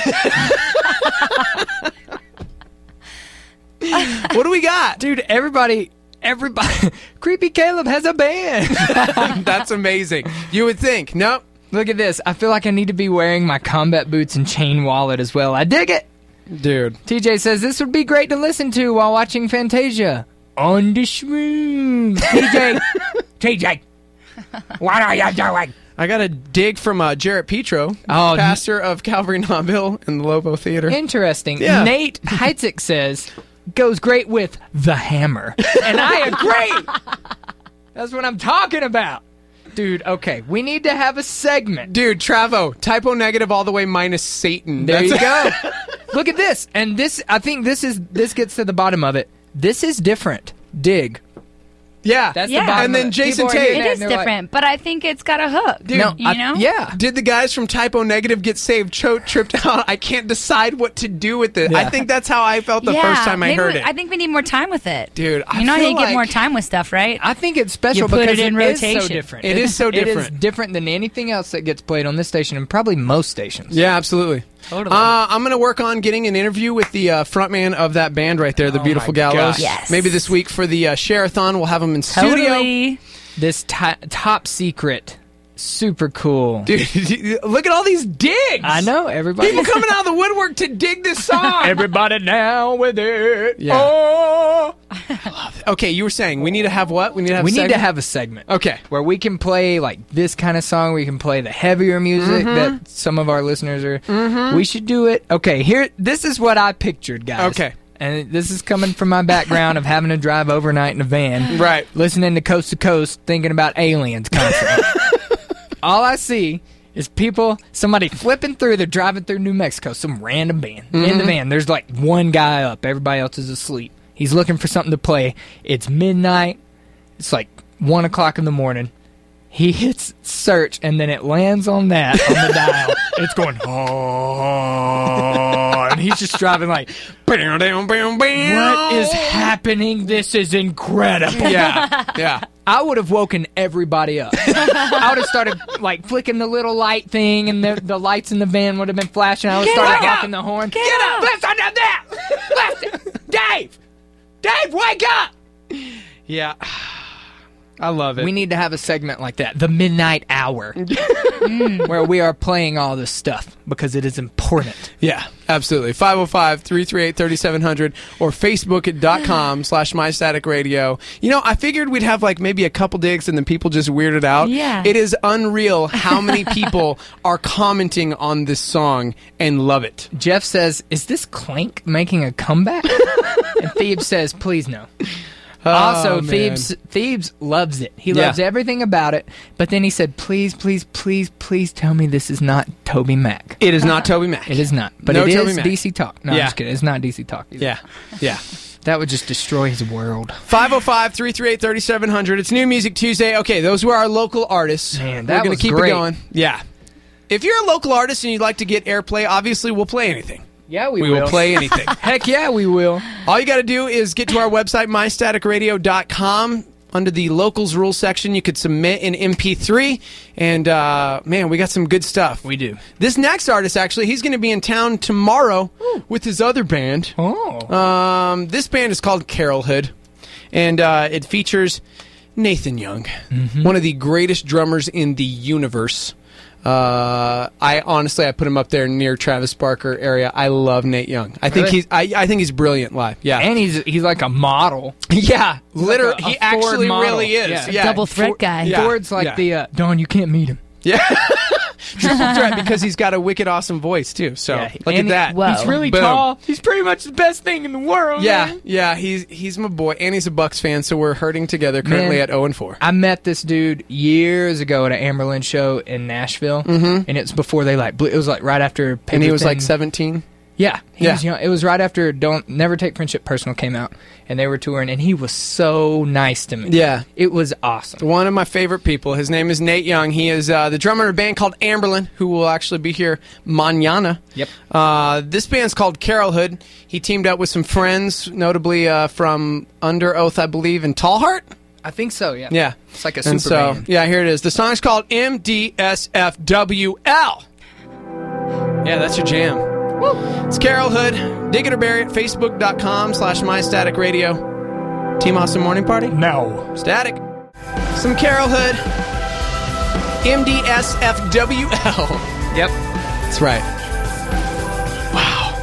What do we got? dude, everybody everybody Creepy Caleb has a band. That's amazing. You would think. Nope. Look at this. I feel like I need to be wearing my combat boots and chain wallet as well. I dig it. Dude. T J says this would be great to listen to while watching Fantasia. On the shroom. T J. T J. What are you doing? I got a dig from uh, Jarrett Petro, Oh, pastor of Calvary Knobhill in the Lobo Theater. Interesting. Yeah. Nate Heitzig says, goes great with the hammer. And I agree. That's what I'm talking about. Dude, okay. We need to have a segment. Dude, Travo, typo negative all the way minus Satan. There you That's- go. Look at this. And this, I think this is, this gets to the bottom of it. This is different. Dig. Yeah. That's Yeah. the bottom And then of it. Jason People are Tate. hearing It that is and they're like, different, but I think it's got a hook. Dude, no, you I- know? yeah. Did the guys from Typo Negative get saved? Cho- tripped out. I can't decide what to do with it. I Yeah. think that's how I felt the yeah, first time I maybe heard we- it. I think we need more time with it. Dude, I you know how feel you get like- more time with stuff, right? I think it's special You put because it in is so rotation. different. It is so It is different. different than anything else that gets played on this station and probably most stations. Yeah, absolutely. Totally. Uh, I'm going to work on getting an interview with the uh, frontman of that band right there, the Oh Beautiful my Gallows. gosh. Yes. Maybe this week for the uh, Share-a-thon, we'll have them in studio. Totally. This ti- top secret, super cool. Dude, look at all these digs. I know, everybody. People coming out of the woodwork to dig this song. Everybody down with it. Yeah. Oh. Okay, you were saying we need to have what? We need to have. We a need to segment? have a segment. Okay. Where we can play like this kind of song. We can play the heavier music that some of our listeners are. We should do it. Okay, here. This is what I pictured, guys. Okay. And this is coming from my background of having to drive overnight in a van. Right. Listening to Coast to Coast, thinking about aliens constantly. All I see is people, somebody flipping through, they're driving through New Mexico, some random band. In the Mhm. van, there's like one guy up, everybody else is asleep. He's looking for something to play. It's midnight. It's like one o'clock in the morning. He hits search, and then it lands on that, on the dial. It's going, oh, and he's just driving like, what is happening? This is incredible. Yeah, yeah. I would have woken everybody up. I would have started like flicking the little light thing, and the, the lights in the van would have been flashing. I would have started honking the horn. Get Get up! up! Listen to that! Listen! Dave! Dave, wake up! Yeah. I love it. We need to have a segment like that, the Midnight Hour, where we are playing all this stuff because it is important. Yeah, absolutely. five oh five, three three eight, three seven zero zero or facebook.com slash mystaticradio. You know, I figured we'd have like maybe a couple digs and then people just weirded out. Yeah. It is unreal how many people are commenting on this song and love it. Jeff says, is this Clank making a comeback? And Thebes says, please no. Also, Oh, man. Thebes Thebes loves it. He Yeah. loves everything about it. But then he said, please, please, please, please tell me this is not Toby Mac. It is not Toby Mac. It is not. But No it Toby is Mac. D C Talk. No, Yeah. I'm just kidding. It's not D C Talk either. Yeah, yeah. That would just destroy his world. five oh five, three three eight, three seven zero zero. It's New Music Tuesday. Okay, those were our local artists. Man, We're that gonna was keep great. it going. Yeah. If you're a local artist and you'd like to get airplay, obviously we'll play anything. Yeah, we, We will play anything. Heck yeah, we will. All you got to do is get to our website, my static radio dot com. Under the locals rules section, you could submit an M P three. And, uh, man, we got some good stuff. We do. This next artist, actually, he's going to be in town tomorrow with his other band. Oh. Um, this band is called Carol Hood. And uh, it features Nathan Young, Mm-hmm. one of the greatest drummers in the universe. Uh, I honestly, I put him up there near Travis Barker area. I love Nate Young. I think Really? he's, I, I think he's brilliant live. Yeah, And he's he's like a model. yeah, He's literally, like a- a he Ford actually model. really is. Yeah. Yeah, Double threat Ford- guy. Yeah. Ford's like yeah. the, uh, Dawn, you can't meet him. yeah. Triple threat because he's got a wicked awesome voice too. So Yeah, look at and he- that. Whoa. He's really Boom. tall. He's pretty much the best thing in the world. Yeah, man. yeah, he's he's my boy, and he's a Bucks fan. So we're hurting together currently Man. at zero and four. I met this dude years ago at an Amberlin show in Nashville, mm-hmm. and it's before they like. Blew, it was like right after. And he was like Pinkerton- seventeen. Yeah, he Yeah. was young. It was right after "Don't Never Take Friendship Personal" came out, and they were touring, and he was so nice to me. Yeah. it was awesome. One of my favorite people. His name is Nate Young. He is uh, the drummer of a band called Amberlin, who will actually be here mañana. Yep. Uh, this band's called Carol Hood. He teamed up with some friends, notably uh, from Under Oath, I believe, and Tallheart. I think so. Yeah, Yeah. it's like a And super so, band. yeah, here it is. The song's called M D S F W L. Yeah, that's your jam. It's Carol Hood. Dig it or bury it. Facebook.com slash MyStaticRadio. Team Awesome Morning Party? No, Static. Some Carol Hood. M D S F W L. Yep. That's right. Wow.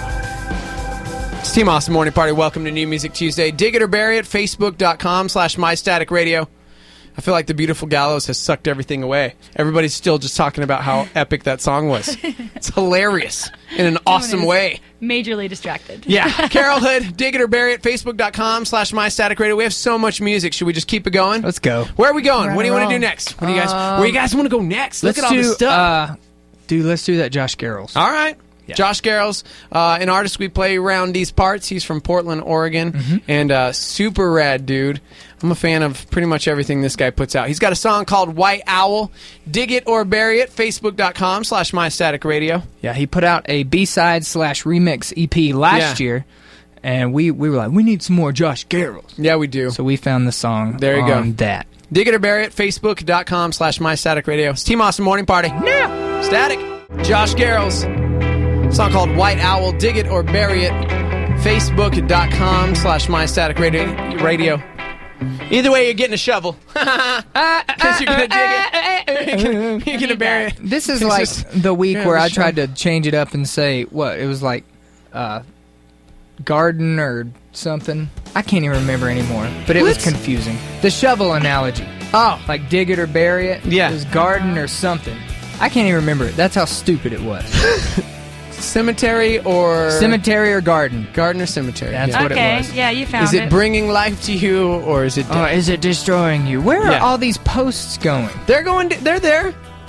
It's Team Awesome Morning Party. Welcome to New Music Tuesday. Dig it or bury it. Facebook.com slash MyStaticRadio. I feel like the Beautiful Gallows has sucked everything away. Everybody's still just talking about how epic that song was. It's hilarious in an awesome is way. Majorly distracted. Yeah. Carol Hood, dig it or bury it, Facebook.com slash MyStaticRadio. We have so much music. Should we just keep it going? Let's go. Where are we going? Right what do you want to do along. next? What do you guys, Um, where you guys want to go next? Look Let's at all do, this stuff. Uh, dude, let's do that Josh Garrels. All right. Yeah. Josh Garrels, uh, an artist we play around these parts. He's from Portland, Oregon, Mm-hmm. and uh, super rad dude. I'm a fan of pretty much everything this guy puts out. He's got a song called White Owl. Dig it or bury it. Facebook.com slash MyStaticRadio. Yeah, he put out a B-side slash remix E P last Yeah. year, and we, we were like, we need some more Josh Garrels. Yeah, we do. So we found the song There you go. on that. Dig it or bury it. Facebook.com slash MyStaticRadio. It's Team Awesome Morning Party. Now, Static. Josh Garrels. Song called White Owl. Dig it or bury it. Facebook.com slash MyStaticRadio. Radio. Either way, you're getting a shovel. Because you're going to dig it. You're going to bury it. This is It's like just- the week yeah, where the I show. tried to change it up and say, what? It was like uh, garden or something. I can't even remember anymore, but it was What? confusing. The shovel analogy. Oh. Like dig it or bury it. Yeah. It was garden or something. I can't even remember it. That's how stupid it was. Cemetery or... Cemetery or garden. Garden or cemetery. That's Yeah. what Okay, it was. yeah, you found Is it it. bringing life to you or is it... Oh, is it destroying you? Where Yeah. are all these posts going? They're going. To, they're there.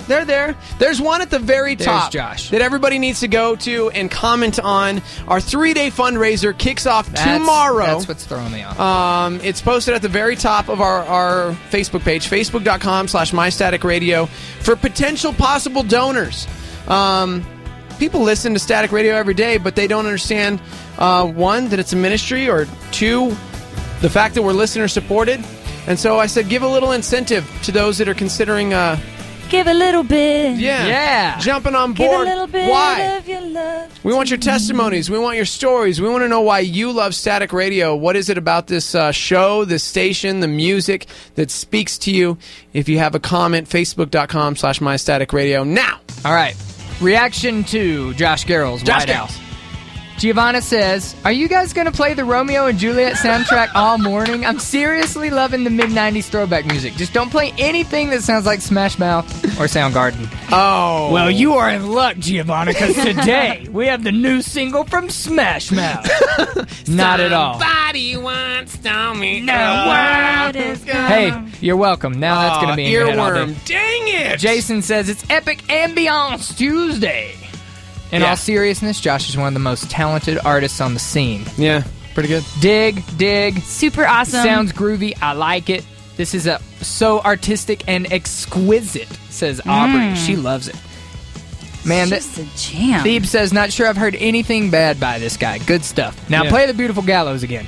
They're there. There's one at the very There's top Josh. that everybody needs to go to and comment on. Our three-day fundraiser kicks off That's, tomorrow. That's what's throwing me off. Um, it's posted at the very top of our, our Facebook page, facebook.com slash mystaticradio, for potential possible donors. Um, people listen to Static Radio every day, but they don't understand, uh, one, that it's a ministry, or two, the fact that we're listener-supported. And so I said, give a little incentive to those that are considering... Uh, Give a little bit. Yeah. Yeah. Jumping on Give board. a little bit Why? of your love. We want your testimonies. We want your stories. We want to know why you love Static Radio. What is it about this uh, show, this station, the music that speaks to you? If you have a comment, facebook.com slash mystaticradio. Now. All right. Reaction to Josh Garrell's Josh White Garrell. House. Giovanna says, are you guys going to play the Romeo and Juliet soundtrack all morning? I'm seriously loving the mid nineties throwback music. Just don't play anything that sounds like Smash Mouth or Soundgarden. Oh. Well, you are in luck, Giovanna, because today we have the new single from Smash Mouth. Not at all. Somebody wants to tell me. No word is gone. Hey, you're welcome. Now that's going to be in your head all day. Earworm. Dang it. Jason says it's Epic Ambiance Tuesday. In Yeah. all seriousness, Josh is one of the most talented artists on the scene. Yeah. Pretty good. Dig, dig. Super awesome. Sounds groovy. I like it. This is a so artistic and exquisite, says Aubrey. Mm. She loves it. Man, that, It's just a jam. Thebe says, not sure I've heard anything bad by this guy. Good stuff. Now Yeah. play the Beautiful Gallows again.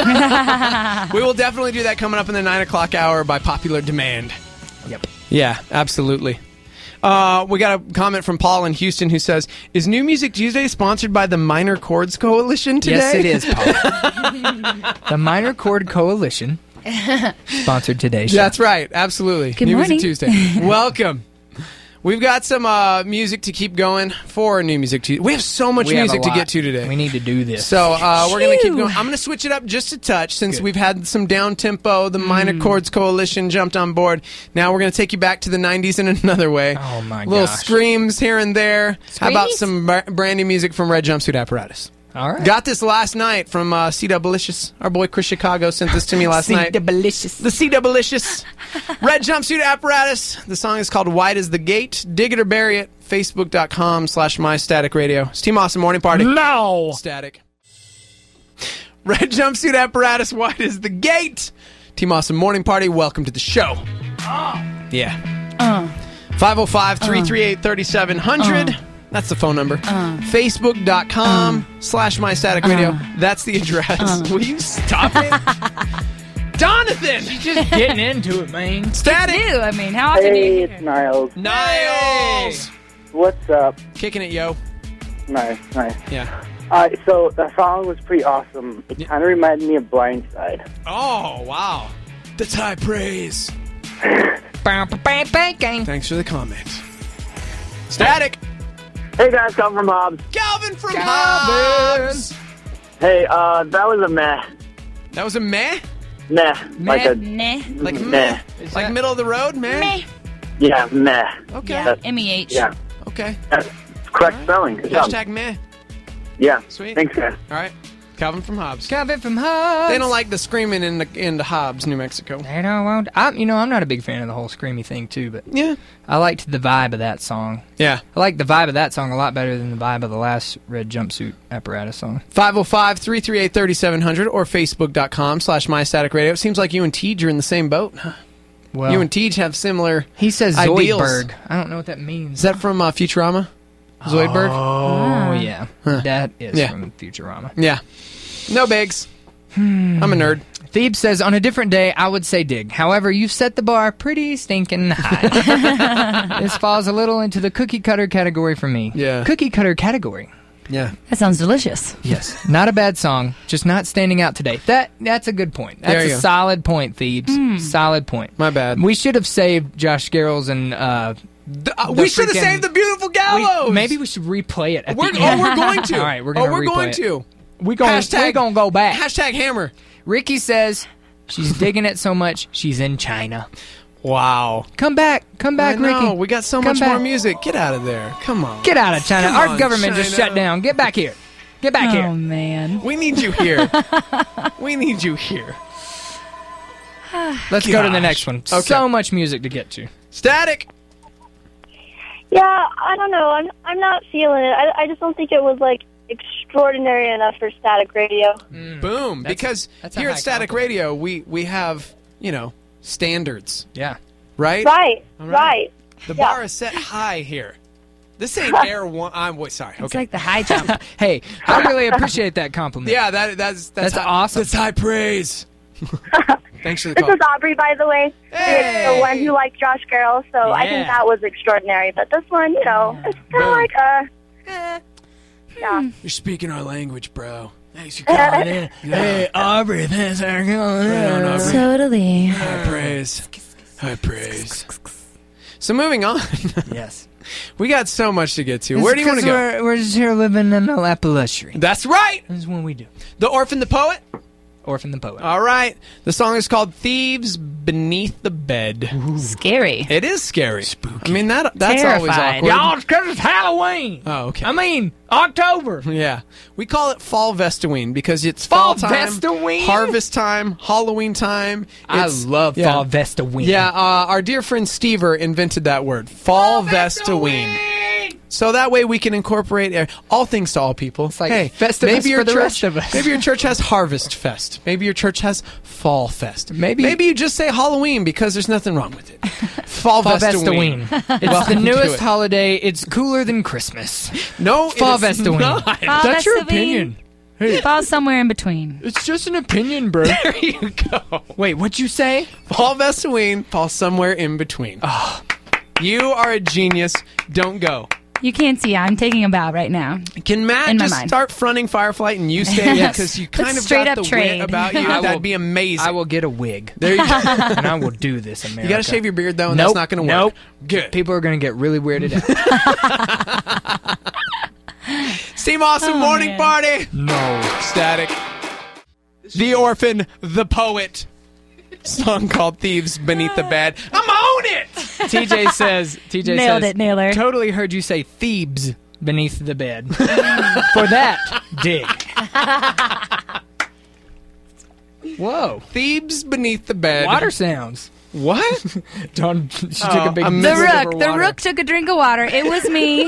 We will definitely do that coming up in the nine o'clock hour by popular demand. Yep. Yeah, absolutely. Uh, we got a comment from Paul in Houston who says, is New Music Tuesday sponsored by the Minor Chords Coalition today? Yes, it is, Paul. The Minor Chord Coalition sponsored today's show. That's right, absolutely. Good New morning. Music Tuesday. Welcome. We've got some uh, music to keep going for New Music Tuesday. We have so much We have a music to lot. get to today. We need to do this. So uh, we're going to keep Phew. going. I'm going to switch it up just a touch since Good. we've had some down tempo. The Minor Chords Coalition jumped on board. Now we're going to take you back to the nineties in another way. Oh, my Little gosh. screams here and there. How about Screamies? some br- brand new music from Red Jumpsuit Apparatus? All right. Got this last night from uh, C Doublelicious. Our boy Chris Chicago sent this to me last night. Delicious. The C Doublelicious. Red Jumpsuit Apparatus. The song is called Wide as the Gate. Dig it or bury it. Facebook.com slash My Static Radio. It's Team Awesome Morning Party. No. Static. Red Jumpsuit Apparatus. Wide as the Gate. Team Awesome Morning Party. Welcome to the show. Yeah. Uh, five oh five, three three eight, three seven zero zero. That's the phone number. Facebook.com slash My Static Radio. That's the address. Will you stop it? Jonathan! Just getting into it, man. Static! Ew, I mean, how often do Hey, you it's Niles. Niles! What's up? Kicking it, yo. Nice, nice. Yeah. Uh, so the song was pretty awesome. It kind of reminded me of Blindside. Oh, wow. That's high praise. Bang, bang, bang, bang. Thanks for the comment. Static! Hey guys, come from Hobbs. Calvin from Calvin. Hobbs! Hey, uh, that was a meh. That was a meh? Meh. Like a Nah. Like Meh. meh? Is Like that- middle of the road, meh? Meh. yeah, meh. Okay. Yeah, M E H. Yeah, Okay. that's correct spelling. Good job. Hashtag meh. Yeah. Sweet. Thanks, guys. All right. Calvin from Hobbs. Calvin from Hobbs. They don't like the screaming in the in the Hobbs, New Mexico. They don't want. I'm, you know, I'm not a big fan of the whole screamy thing too, but Yeah. I liked the vibe of that song. Yeah. I like the vibe of that song a lot better than the vibe of the last Red Jumpsuit Apparatus song. five oh five, three three eight, three seven zero zero or Facebook.com slash MyStaticRadio. It seems like you and Tej are in the same boat. Huh? Well, You and Tej have similar he says ideals. Zoidberg. I don't know what that means. Is that from uh, Futurama? Zoidberg? Oh, yeah. Huh. That is Yeah. from Futurama. Yeah. No bigs. I'm a nerd. Thebe says, on a different day, I would say dig. However, you've set the bar pretty stinking high. This falls a little into the cookie cutter category for me. Yeah. Cookie cutter category. Yeah. That sounds delicious. Yes. Not a bad song, just not standing out today. That That's a good point. That's There you a go. solid point, Thebes. Solid point. My bad. We should have saved Josh Garrels and... Uh, Uh, the we should have freaking- saved the Beautiful we- Gallows. maybe we should replay it. At We're, the oh, end. we're going to. All right, we're going oh, to we're replay going it. to. We're going Hashtag- we're going to go back. Hashtag hammer. Ricky says she's digging it so much she's in China. Wow. Come back, come back, I know. Ricky. We got so Come much more back. music. Get out of there. Come on. Get out of China. Come Our on, government just China. shut down. Get back here. Get back Oh, here. man. We need you here. We need you here. Let's go to the Gosh. next one. Okay. So much music to get to. Static. Yeah, I don't know. I'm I'm not feeling it. I, I just don't think it was like extraordinary enough for Static Radio. Mm. Boom! That's- because that's a here high at Static Radio, we we have you know standards. Yeah. Right. Right. All Right. The Yeah. bar is set high here. This ain't air one. I'm wait, sorry. It's Okay. like the high jump. Hey, I really appreciate that compliment. Yeah, that that's that's, That's high, awesome. That's high praise. Thanks for the This call. is Aubrey, by the way. Hey! The one who liked Josh Girl, so I Yeah. think that was extraordinary. But this one, you know, it's kind of like a... eh, yeah. You're speaking our language, bro. Thanks for calling in. Hey, Aubrey, thanks for calling Right on, Aubrey. Totally. High praise. High praise. So moving on. Yes. We got so much to get to. Where do you want to go? We're, we're just here living in a lap of luxury. That's right. That's what we do. The Orphan the Poet. Orphan the Poet. All right. The song is called Thieves Beneath the Bed. Scary. It is scary. Spooky. I mean, that that's always Terrified. awkward. Y'all, it's because it's Halloween. Oh, okay. I mean, October. Yeah. We call it Fall Vestoween because it's fall, Fall time, Vestoween? harvest time, Halloween time. I It's- love yeah. Fall Vestoween. Yeah, uh, our dear friend Stever invented that word, Fall Vestoween. So that way we can incorporate uh, all things to all people. It's like hey, Festivus maybe your for the church, rest of us. maybe your church has Harvest Fest. Maybe your church has Fall Fest. Maybe- maybe you just say Halloween because there's nothing wrong with it. Fall, Fall Vestoween. Vestoween. It's Welcome the to newest it. holiday. It's cooler than Christmas. No, Fall it is Vestoween. not. Fall That's your Vestoween. opinion. Hey, Fall somewhere in between. it's just an opinion, bro. There you go. Wait, what'd you say? Fall Vestoween, fall somewhere in between. Oh. You are a genius. Don't go. You can't see. I'm taking a bow right now. Can Matt In my just mind. start fronting Fireflight and you stay Yes. because you Let's kind of straight got up the trade. wit about you? I That'd will- be amazing. I will get a wig. There you go. And I will do this, America. You got to shave your beard though, and Nope. that's not going to work. Nope. Good. People are going to get really weirded out. Team Awesome Oh, Morning man. Party. No. Static. The Orphan, the Poet. Song called Thieves Beneath the Bed. I'm on it. T J says, T J Nailed says, it, Naylor. Totally heard you say Thebes beneath the bed. For that, dig. Whoa. Thieves Beneath the Bed. Water sounds. What? John, she took Oh, a big I The missed sip of rook. her The water. rook took a drink of water. It was me.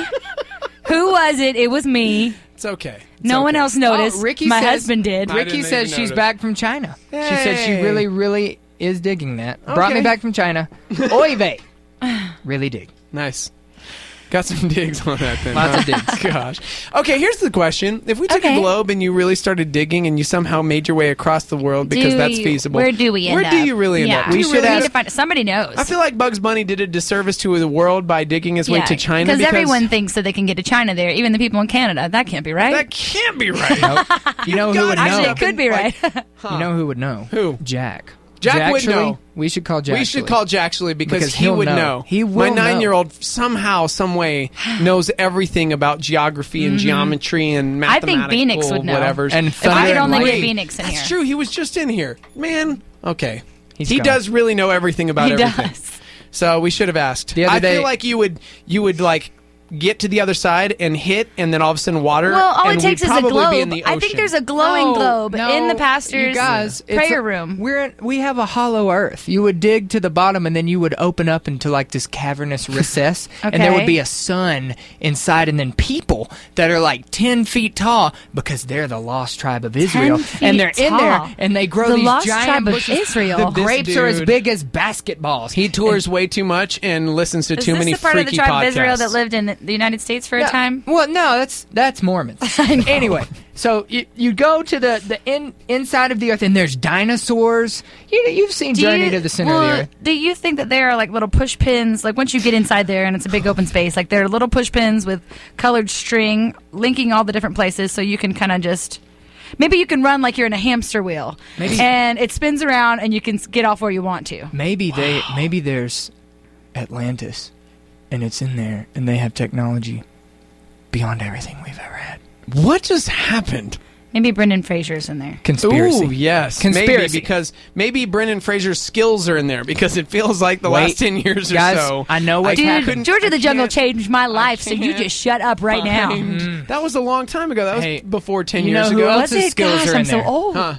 Who was it? It was me. It's okay. It's No okay. one else noticed. Oh, Ricky My says- husband did. I Ricky didn't says even she's notice. back from China. She said she Hey. really, really is digging that. Brought me Okay. back from China. Oy vey. Really dig. Nice. Got some digs on that then. Lots huh? of digs. Gosh. Okay, here's the question. If we took Okay. a globe and you really started digging and you somehow made your way across the world because Do that's you- feasible. Where do we end Where up? do you really end yeah. up? Do We you should really need end to up- find. Somebody knows. I feel like Bugs Bunny did a disservice to the world by digging his way yeah, to China because everyone thinks that they can get to China there, even the people in Canada. That can't be right. that can't be right. You know who would know? Actually, it could be right. You know who would know? Who? Jack. Jack would Jackshly? know. We should call Jack. We should call Jackshly because, Because he he'll would know. know. He will My know. nine-year-old somehow, some way knows everything about geography and geometry and I think mathematical Phoenix would know. whatever. And if I could Thunder only and get Light. Phoenix in That's here. true. He was just in here. Man, okay. He's he gone. does really know everything about He everything. does. So we should have asked. The other I day- feel like you would you would like get to the other side and hit, and then all of a sudden water. Well, all and it takes we'd is a probably be in globe. the I think ocean. there's a glowing No, globe no, in the pastor's you guys, it's prayer a- room. We're in, we have a hollow earth. You would dig to the bottom, and then you would open up into like this cavernous recess, and there Okay. would be a sun inside, and then people that are like ten feet tall because they're the lost tribe of Israel, feet and they're in tall. there, and they grow The these lost giant tribe of bushes. Israel. The This grapes are as dude- big as basketballs. He tours way too much and listens to Is too this many the part of the freaky tribe podcasts. of Israel that lived in the United States for Yeah. a time? Well, no, that's that's Mormons. Anyway, so you, you go to the the in, inside of the earth, and there's dinosaurs. You you've seen Do Journey you- to the Center well, of the Earth. Do you think that there are like little push pins? Like once you get inside there and it's a big open space, like there are little push pins with colored string linking all the different places, so you can kind of just. Maybe you can run like you're in a hamster wheel, Maybe- and it spins around, and you can s- get off where you want to. Maybe they maybe there's Atlantis, and it's in there, and they have technology beyond everything we've ever had. What just happened? Maybe Brendan Fraser's in there. Conspiracy. Ooh, yes. Conspiracy. Maybe because maybe Brendan Fraser's skills are in there because it feels like the Wait, last ten years guys, or so. I know what's I Dude, happened. Georgia the I Jungle can't- changed my life, so you can't just shut up right now. find- That was a long time ago. That was Hey, before ten you years know who ago. else Was his it? skills Gosh, are in I'm so there? old. Huh.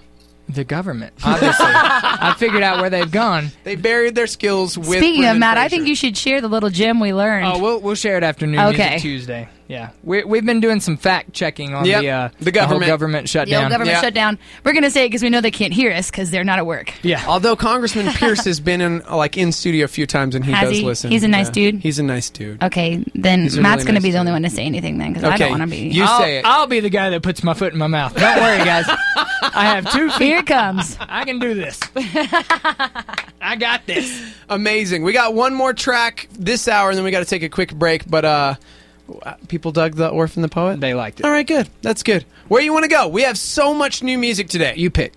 The government, obviously. I figured out where they've gone. They buried their skills with. Speaking of Brendan Matt, I Fraser. think you should share the little gem we learned. Oh, we'll we'll share it after New Okay. Music Tuesday. Yeah, we we've been doing some fact checking on Yep. the uh, The government. whole government the shutdown. old government Yeah. shutdown. We're going to say it because we know they can't hear us because they're not at work. Yeah, Although Congressman Pierce has been in like in studio a few times and he Has does he? listen. He's a nice dude? He's a nice dude. Okay, then He's a Matt's really going to nice be the only dude. one to say anything then because I Okay, don't want to be. you I'll, say it. I'll be the guy that puts my foot in my mouth. Don't worry, guys. I have two feet. Here it comes. I can do this. I got this. Amazing. We got one more track this hour, and then we got to take a quick break. But uh, people dug the Orphan the Poet? They liked it. All right, good. That's good. Where you want to go? We have so much new music today. You pick.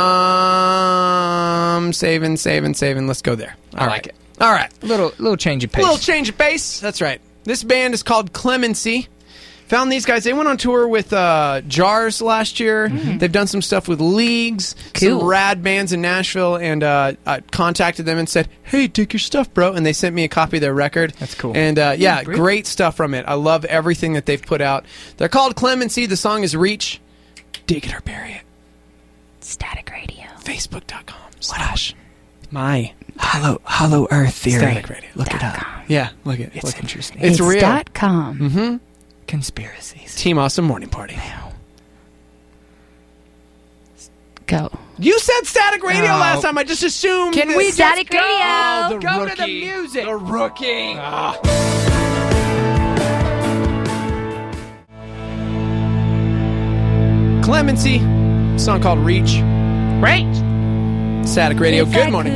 Um, saving, saving, saving. Let's go there. All I right. like it. All right. Little little change of A pace. little change of pace. That's right. This band is called Clemency. Found these guys. They went on tour with uh, Jars last year. They've done some stuff with Leagues, Cool. some rad bands in Nashville, and uh, I contacted them and said, "Hey, take your stuff, bro." And they sent me a copy of their record. That's cool. And uh, yeah, great. great stuff from it. I love everything that they've put out. They're called Clemency. The song is Reach. Dig it or bury it. Static Radio. Facebook dot com slash my Hollow Hollow Earth theory. Static Radio. Look it up. Yeah, look it. It's look it. interesting. It's real. dot com. Mm-hmm. Conspiracies. Team Awesome Morning Party. Go. You said Static Radio Oh. last time. I just assumed. Can that- we Static just go? Radio. The Go to the rookie. music. The rookie. Ah. Clemency, song called Reach. Right. Static Radio. Good morning.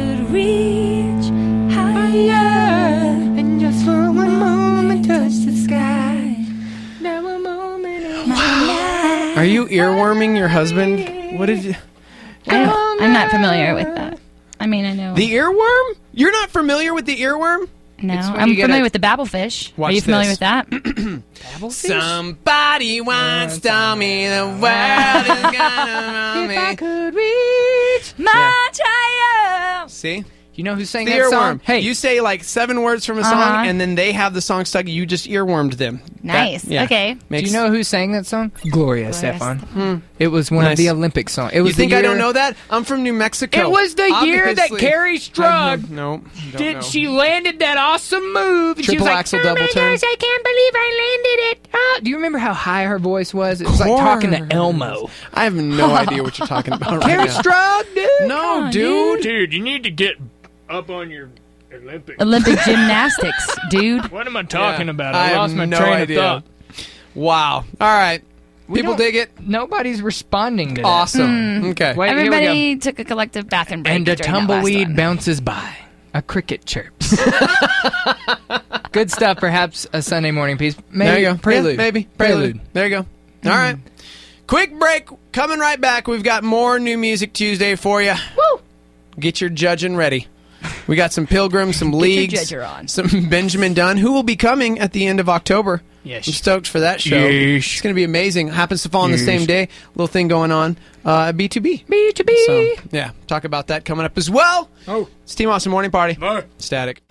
And just for one moment touch the sky. Now a moment of Are you earworming your husband? What did you? I don't, I'm not familiar with that. I mean, I know. The earworm? You're not familiar with the earworm? no, It's when I'm you get familiar a- with the babblefish. Watch Are you familiar this. with that? Somebody once told me the world is gonna If I me. could reach. Much higher. See? You know who sang The that song? earworm. Hey, You say like seven words from a song, Uh-huh. and then they have the song stuck. You just earwormed them. Nice. That- yeah. Okay. do Makes- you know who sang that song? Gloria, Gloria Stefan. It was one Nice. of the Olympic songs. It was You think the I year, don't know that? I'm from New Mexico. It was the year that Obviously. Carrie Strug No, don't did. know. She landed that awesome move. And she Triple was like, axle oh double my turn." gosh, I can't believe I landed it. Ah. Do you remember how high her voice was? It was like talking to Elmo. I have no idea what you're talking about right Carrie now. Strug, dude. No, on, dude. Dude, you need to get up on your Olympic. Olympic gymnastics, dude. What am I talking Yeah, about? I I, have lost my no train idea. of thought. Wow. All right. We People don't- dig it. Nobody's responding to that. Awesome. Okay. Wait, here we go. Everybody took a collective bathroom break. And a during that last tumbleweed one. bounces by. A cricket chirps. Good stuff, perhaps a Sunday morning piece. Maybe There you go. Prelude. Yeah, maybe. Prelude. There you go. All right. Quick break. Coming right back. We've got more New Music Tuesday for you. Woo! Get your judging ready. We got some Pilgrims, some Leagues, judger on. some Benjamin Dunn, who will be coming at the end of October. Yes. I'm stoked for that show. Yes. It's going to be amazing. Happens to fall on the same day. Little thing going on. Uh, B two B. B two B. So, yeah, talk about that coming up as well. Oh. It's Team Awesome Morning Party. Bye. Static.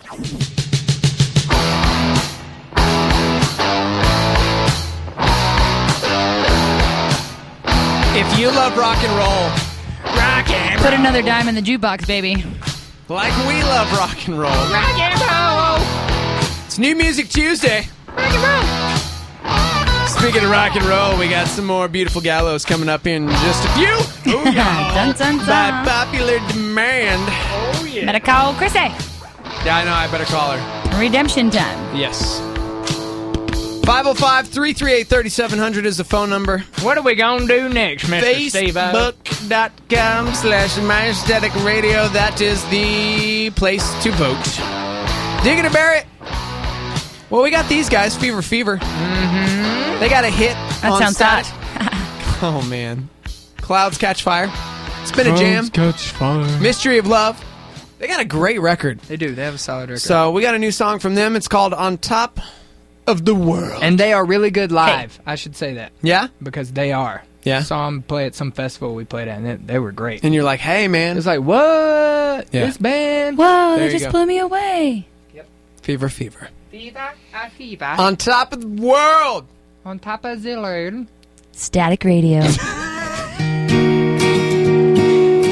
If you love rock and roll, rock and Put another dime in the jukebox, baby. like we love rock and roll, Rock and roll. it's New Music Tuesday. Rock and roll. Speaking of rock and roll, we got some more Beautiful Gallows coming up in just a few. Dun, dun, dun. By popular demand. Better call Chrissy. Yeah, I know. I better call her. Redemption time. Yes. five oh five, three three eight, three seven zero zero is the phone number. What are we going to do next, Mister Steve? Facebook.com slash My Static Radio. That is the place to vote. Dig it or bury it. Well, we got these guys, Fever Fever. Mm-hmm. They got a hit That on sounds Static. hot. Oh, man. Clouds Catch Fire. It's been a jam. Catch fire. Mystery of Love. They got a great record. They do. They have a solid record. So we got a new song from them. It's called On Top of the World. and they are really good live. I should say that. Yeah? Because they are. Yeah. Saw them play at some festival we played at, and they, they were great. And you're like, hey, man. It's like, what? Yeah. This band? Whoa, There they you just go. blew me away. Fever Fever. Fever, a fever. On Top of the World. On top of the world. Static Radio.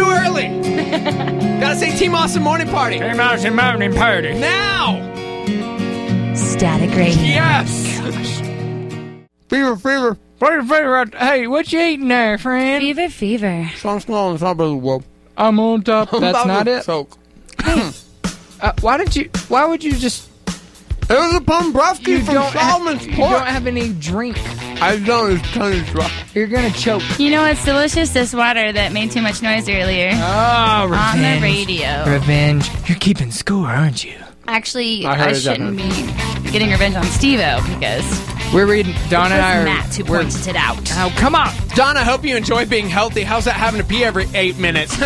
too early. Gotta say Team Awesome Morning Party. Team Awesome Morning Party. Now. Static Radio. Yes. Fever, fever. Fever, fever. Hey, what you eating there, friend? Fever, fever. Strong small on top of the world. I'm on top. That's not it. Soak. Uh, why did you? Why would you just? It was a Pombrowski You from don't. Solomon's Have, you Pork. don't have any drink. I don't. It's kind of dry. You're gonna choke. You know what's delicious? This water that made too much noise earlier. Oh, revenge. On the radio. Revenge. You're keeping score, aren't you? Actually, I heard I, it shouldn't be getting revenge on Steve-O because We're reading. Don it and I was are. Matt who we're- pointed it out. Oh, come on. Don, I hope you enjoy being healthy. How's that having to pee every eight minutes?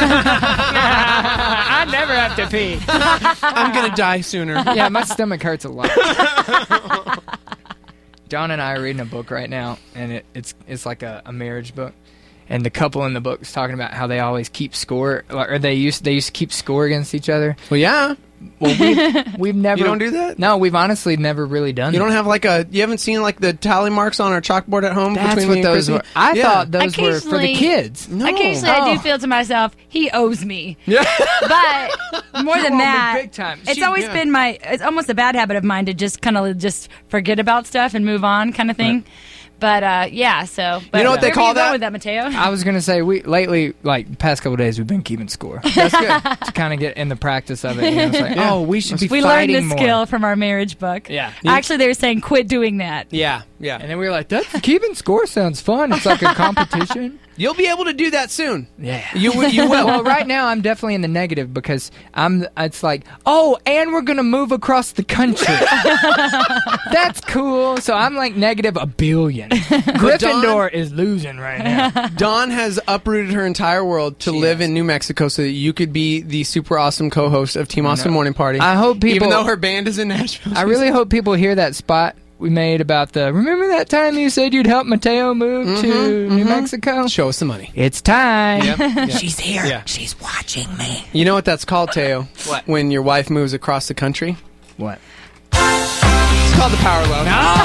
I never have to pee. I'm gonna die sooner. Yeah, my stomach hurts a lot. Don and I are reading a book right now, and it, it's it's like a, a marriage book. And the couple in the book is talking about how they always keep score, or they used they used to keep score against each other. Well, yeah. Well, we've, we've never. You don't do that? No, we've honestly never really done. You that. don't have like a. You haven't seen like the tally marks on our chalkboard at home. That's between what me and those Chrissy? were. I Yeah. thought those were for the Occasionally- kids. No. Occasionally, I Oh. do feel to myself, he owes me. Yeah. But more You than owe me that, big time. it's She- always yeah. been my. It's almost a bad habit of mine to just kind of just forget about stuff and move on, kind of thing. But uh, yeah, so but You know what they where were call you going that? with that, Mateo? I was gonna say we lately, like the past couple days, we've been keeping score. That's good. To kind of get in the practice of it. You know, it's like, Yeah. oh, we should be we learned fighting this more. skill from our marriage book. Yeah. Actually, they were saying quit doing that. Yeah. Yeah. And then we were like, "That's keeping score sounds fun. It's like a competition." You'll be able to do that soon. Yeah, You w- you will. Well, right now I'm definitely in the negative because I'm. It's like, oh, and we're gonna move across the country. That's cool. So I'm like negative a billion. Gryffindor is losing right now. Dawn has uprooted her entire world to live in New Mexico so that you could be the super awesome co-host of Team Awesome Morning Party. I hope people. Even though her band is in Nashville. I really hope people hear that spot we made about the. Remember that time you said you'd help Mateo move to New Mexico? Show us the money. It's time. Yep. Yeah. She's here. Yeah. She's watching me. You know what that's called, Teo? What? When your wife moves across the country? What? It's called the power love.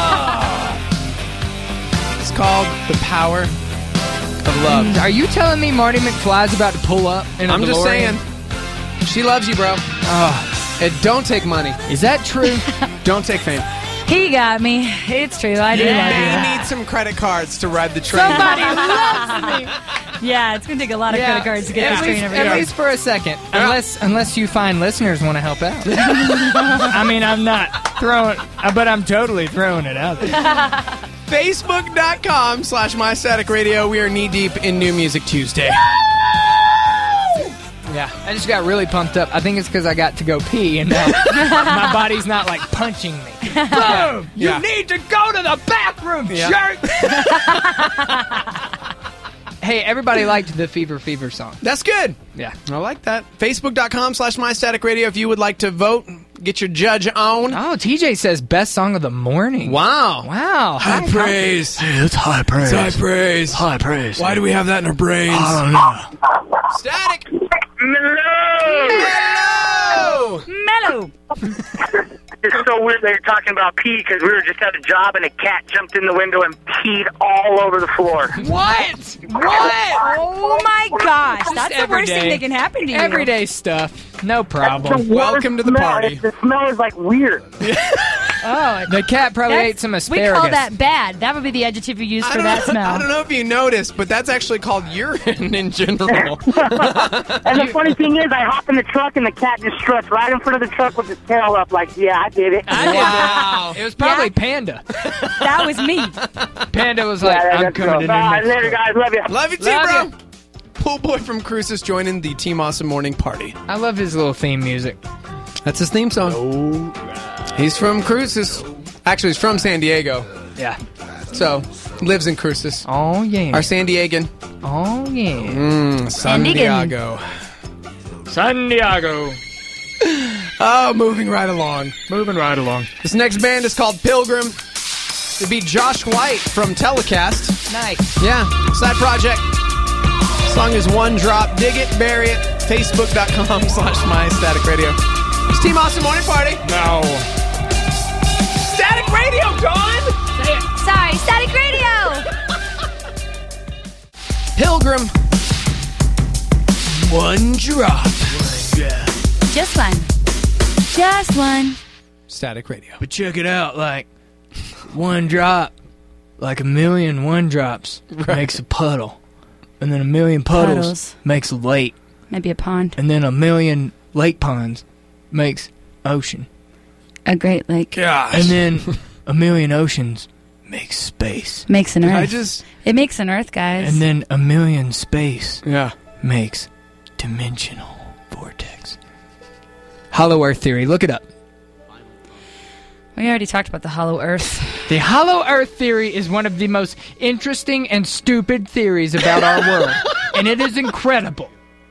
It's called the power of love. Are you telling me Marty McFly's about to pull up in a I'm just DeLorean? saying. She loves you, bro. Oh, and don't take money. Is that true? Don't take fame. He got me. It's true. I do You love may you. need some credit cards to ride the train. Somebody loves me. Yeah, it's gonna take a lot of Yeah, credit cards to get at this train least, over at here. least for a second. Unless unless you find listeners want to help out. I mean, I'm not throwing, but I'm totally throwing it out there. Facebook.com slash My Static Radio. We are knee deep in New Music Tuesday. Yeah, I just got really pumped up. I think it's because I got to go pee, and now my body's not like punching me. Boom! You Yeah. need to go to the bathroom, Yeah. jerk! Hey, everybody liked the Fever Fever song. That's good. Yeah. I like that. Facebook.com slash My Static Radio. If you would like to vote, get your judge on. Oh, T J says best song of the morning. Wow. Wow. High praise. It's high praise. It's high praise. High praise. Why do we have that in our brains? I don't know. Static. Hello! Mellow. It's so weird that you're talking about pee because we were just at a job and a cat jumped in the window and peed all over the floor. What? What? Oh my gosh, that's the every worst thing day. that can happen to you. Everyday stuff. No problem. The Welcome to the smell. party. The smell is like weird. Oh, The cat probably that's- ate some we asparagus. call that bad. That would be the adjective you use I for don't, that know, smell. I don't know if you noticed, but that's actually called urine in general. And the funny thing is, I hop in the truck and the cat just struts right in front of the truck with his tail up like, yeah, I did it. Wow. It was probably Yeah. Panda. That was me. Panda was like, Yeah, I'm that's coming cool. to New All right, Mexico. later, guys. Love you. Love you too, Love bro. you. Pool boy from Cruces joining the Team Awesome Morning Party. I love his little theme music. That's his theme song. He's from Cruces. Actually, he's from San Diego. Yeah. So, lives in Cruces. Oh, yeah. Our San Diegan. Oh, yeah. Mm, San Diegan. Diego. San Diego. Oh, moving right along. Moving right along. This next band is called Pilgrim. It'd be Josh White from Telecast. Nice. Yeah, side project. Song is One Drop. Dig it, bury it. Facebook.com slash My Static Radio. It's Team Awesome Morning Party. No. Static Radio, Dawn! Sorry, Static Radio. Pilgrim. One drop. Just one. Just one. Static Radio. But check it out, like, one drop, like a million one drops Right. makes a puddle. And then a million puddles, Puddles. makes a lake. Maybe a pond. And then a million lake ponds makes ocean. A Great Lake. Gosh. And then a million oceans makes space. Makes an Earth. I just... It makes an Earth, guys. And then a million space Yeah. makes dimensional vortex. Hollow Earth theory. Look it up. We already talked about the hollow Earth. The hollow Earth theory is one of the most interesting and stupid theories about our world. And it is incredible.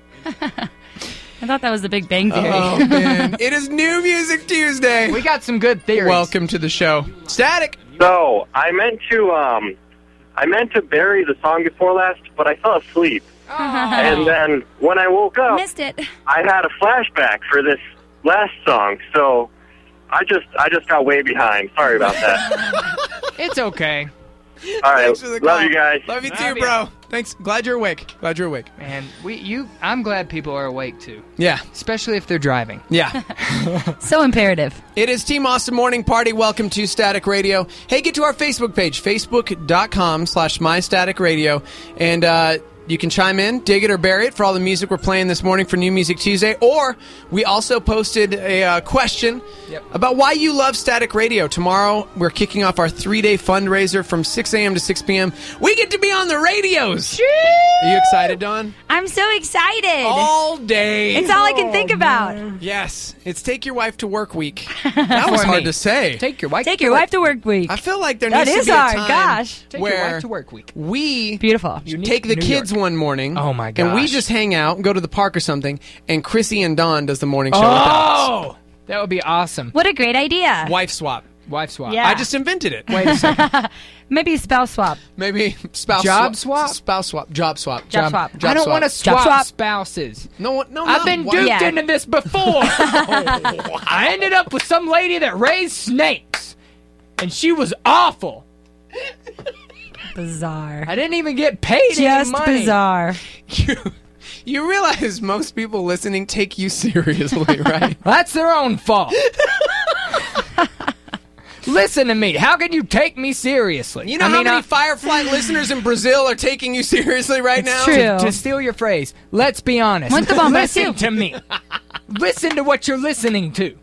I thought that was the Big Bang Theory. Oh, man. It is New Music Tuesday. We got some good theories. Welcome to the show. Static. So, I meant to, um, I meant to bury the song before last, but I fell asleep. Oh. And then when I woke up, Missed it. I had a flashback for this last song, so I just, I just got way behind. Sorry about that. It's okay. All right, Thanks for the love call. you guys. Love you too, Love ya. bro. Thanks. Glad you're awake. Glad you're awake. Man, we you I'm glad people are awake too. Yeah. Especially if they're driving. Yeah. So imperative. It is Team Austin Morning Party. Welcome to Static Radio. Hey, get to our Facebook page, facebook.com slash mystaticradio. And uh, you can chime in, dig it or bury it for all the music we're playing this morning for New Music Tuesday. Or we also posted a uh, question Yep. about why you love Static Radio. Tomorrow, we're kicking off our three-day fundraiser from six a.m. to six p.m. We get to be on the radios. Are you excited, Dawn? I'm so excited. All day. It's all I can think about. Yes. It's Take Your Wife to Work Week. That was For hard me. to say. Take your wife. Take to your work. wife to work week. I feel like there That needs is to be a hard. time Gosh. Take where your wife to work week. we Beautiful. Unique take the New kids York. one morning. Oh, my And we gosh. just hang out, go to the park or something, and Chrissy and Dawn does the morning show with us. Oh, that would be awesome. What a great idea. Wife swap. Wife swap. Yeah. I just invented it. Wait a second. Maybe a spouse swap. Maybe spouse Job swap? Spouse swap. Job swap. Job swap. Job I don't swap. want to swap, swap. spouses. No, one- no, I've no. been Why- duped Yeah. into this before. I ended up with some lady that raised snakes, and she was awful. Bizarre. I didn't even get paid any Just money. bizarre. You, you realize most people listening take you seriously, right? That's their own fault. Listen to me. How can you take me seriously? You know I how mean, many I- Firefly listeners in Brazil are taking you seriously right now? true. To, to steal your phrase, let's be honest. Want the bomb, but Listen you- to me. Listen to what you're listening to.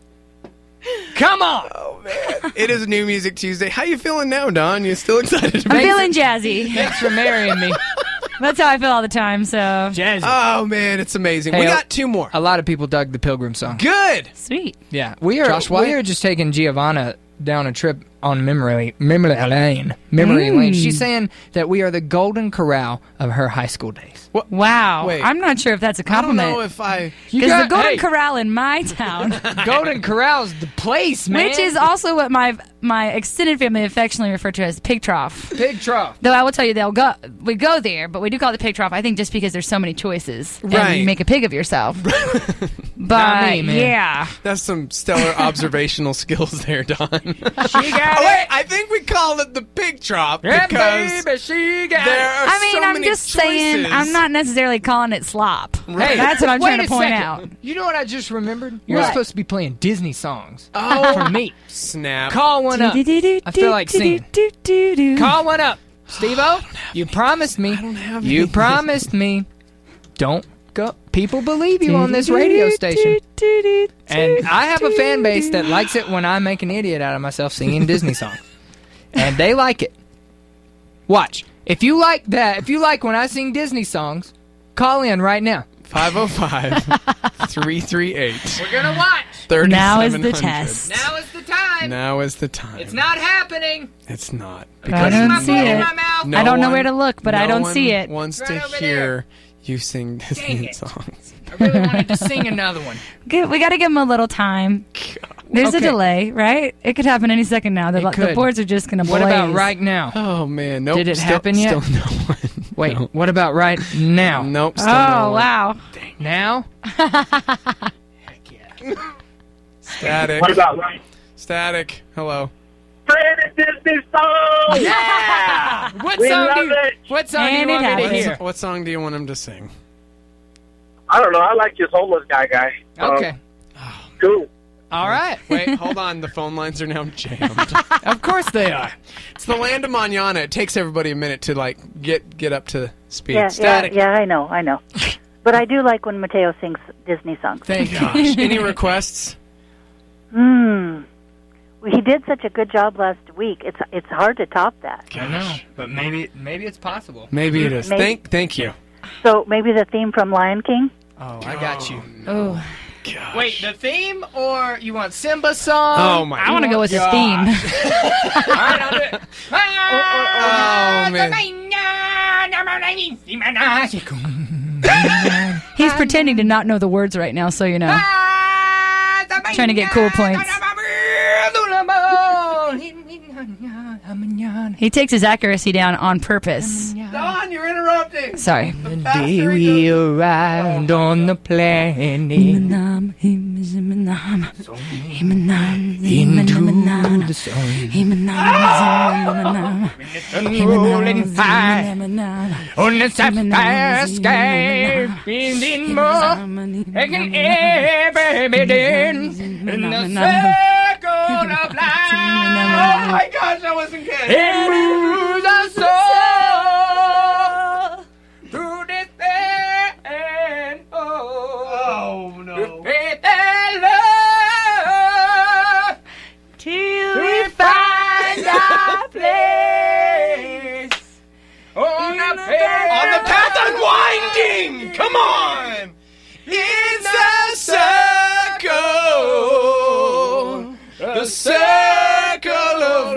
Come on. Oh, man. It is New Music Tuesday. How you feeling now, Don? You still excited to I'm be feeling jazzy. Thanks for marrying me. That's how I feel all the time, so. Jazzy. Oh, man, it's amazing. Hey, we a- got two more. A lot of people dug the Pilgrim song. Good. Sweet. Yeah, we are. Josh White? We are just taking Giovanna down a trip on memory memory lane. Memory Mm. lane. She's saying that we are the Golden Corral of her high school days. Wow. Wait. I'm not sure if that's a I don't compliment. know if I... You Because the got- Golden hey, Corral in my town, Golden Corral's the place, man. which is also what my my extended family affectionately refer to as Pig Trough. Pig Trough. Though I will tell you, they'll go. We go there, but we do call it the Pig Trough. I think just because there's so many choices, and Right. you make a pig of yourself. But Not me, man. yeah, That's some stellar observational skills there, Don. She got Oh, wait, it. I think we call it the pig trough Yeah, because baby, she got there it. are I mean, so I'm many just saying, choices. I'm not necessarily calling it slop. Hey, That's what I'm wait trying to a point second. out. You know what I just remembered? You're What? supposed to be playing Disney songs. Oh, for me. snap. Call one up. I feel like singing. singing. Call one up. Steve-O, you promised me. I don't have You any. promised me. Don't go. People believe you on this radio station. And I have a fan base that likes it when I make an idiot out of myself singing Disney songs. And they like it. Watch. If you like that, if you like when I sing Disney songs, call in right now. five oh five, three three eight, We're going to watch. Now is the thirty-seven hundred. test. Now is the time. Now is the time. It's not happening. It's not. I don't my see foot in it. my mouth. No I don't know one- where to look, but I no don't one see it. wants Right to over hear you sing Dang Disney it. songs. I really wanted to sing another one. Good- We got to give them a little time. There's Okay. a delay, right? It could happen any second now. The, It the could. boards are just going to blaze. What about right now? Oh man, nope. Did it still, happen yet? Still no one. Wait, No. what about right now? Nope. Oh, Still no one. wow. Now? Static. What about right? Static. Hello. Favorite Disney song? Yeah! What We song love do you, it. what song And do you it want me to happens. hear? What song do you want him to sing? I don't know. I like this homeless guy guy. Okay. Um, cool. All right. Wait, hold on. The phone lines are now jammed. Of course they are. It's the land of Manana. It takes everybody a minute to like get get up to speed. Yeah, Static. yeah, yeah, I know, I know. But I do like when Mateo sings Disney songs. Thank gosh. Any requests? Hmm. Well, he did such a good job last week. It's it's hard to top that. I know, but maybe maybe it's possible. Maybe it is. Maybe. Thank thank you. So maybe the theme from Lion King? Oh, I got you. Oh. Gosh. Wait, the theme or you want Simba song? Oh my! I want to go with his God. theme. All right, I'll do it. Oh man! He's pretending to not know the words right now, so you know. Trying to get cool points. He takes his accuracy down on purpose. Don, you're interrupting. Sorry. The day we arrived on the planet into the sun, rolling high on the sapphire sky, feeling more like an evidence in the circle of life. Oh my gosh, I wasn't good. It moves us all through despair and hope. Oh no. Through faith and love till we find our place on the path, on the path unwinding. Come on. It's a circle, the circle of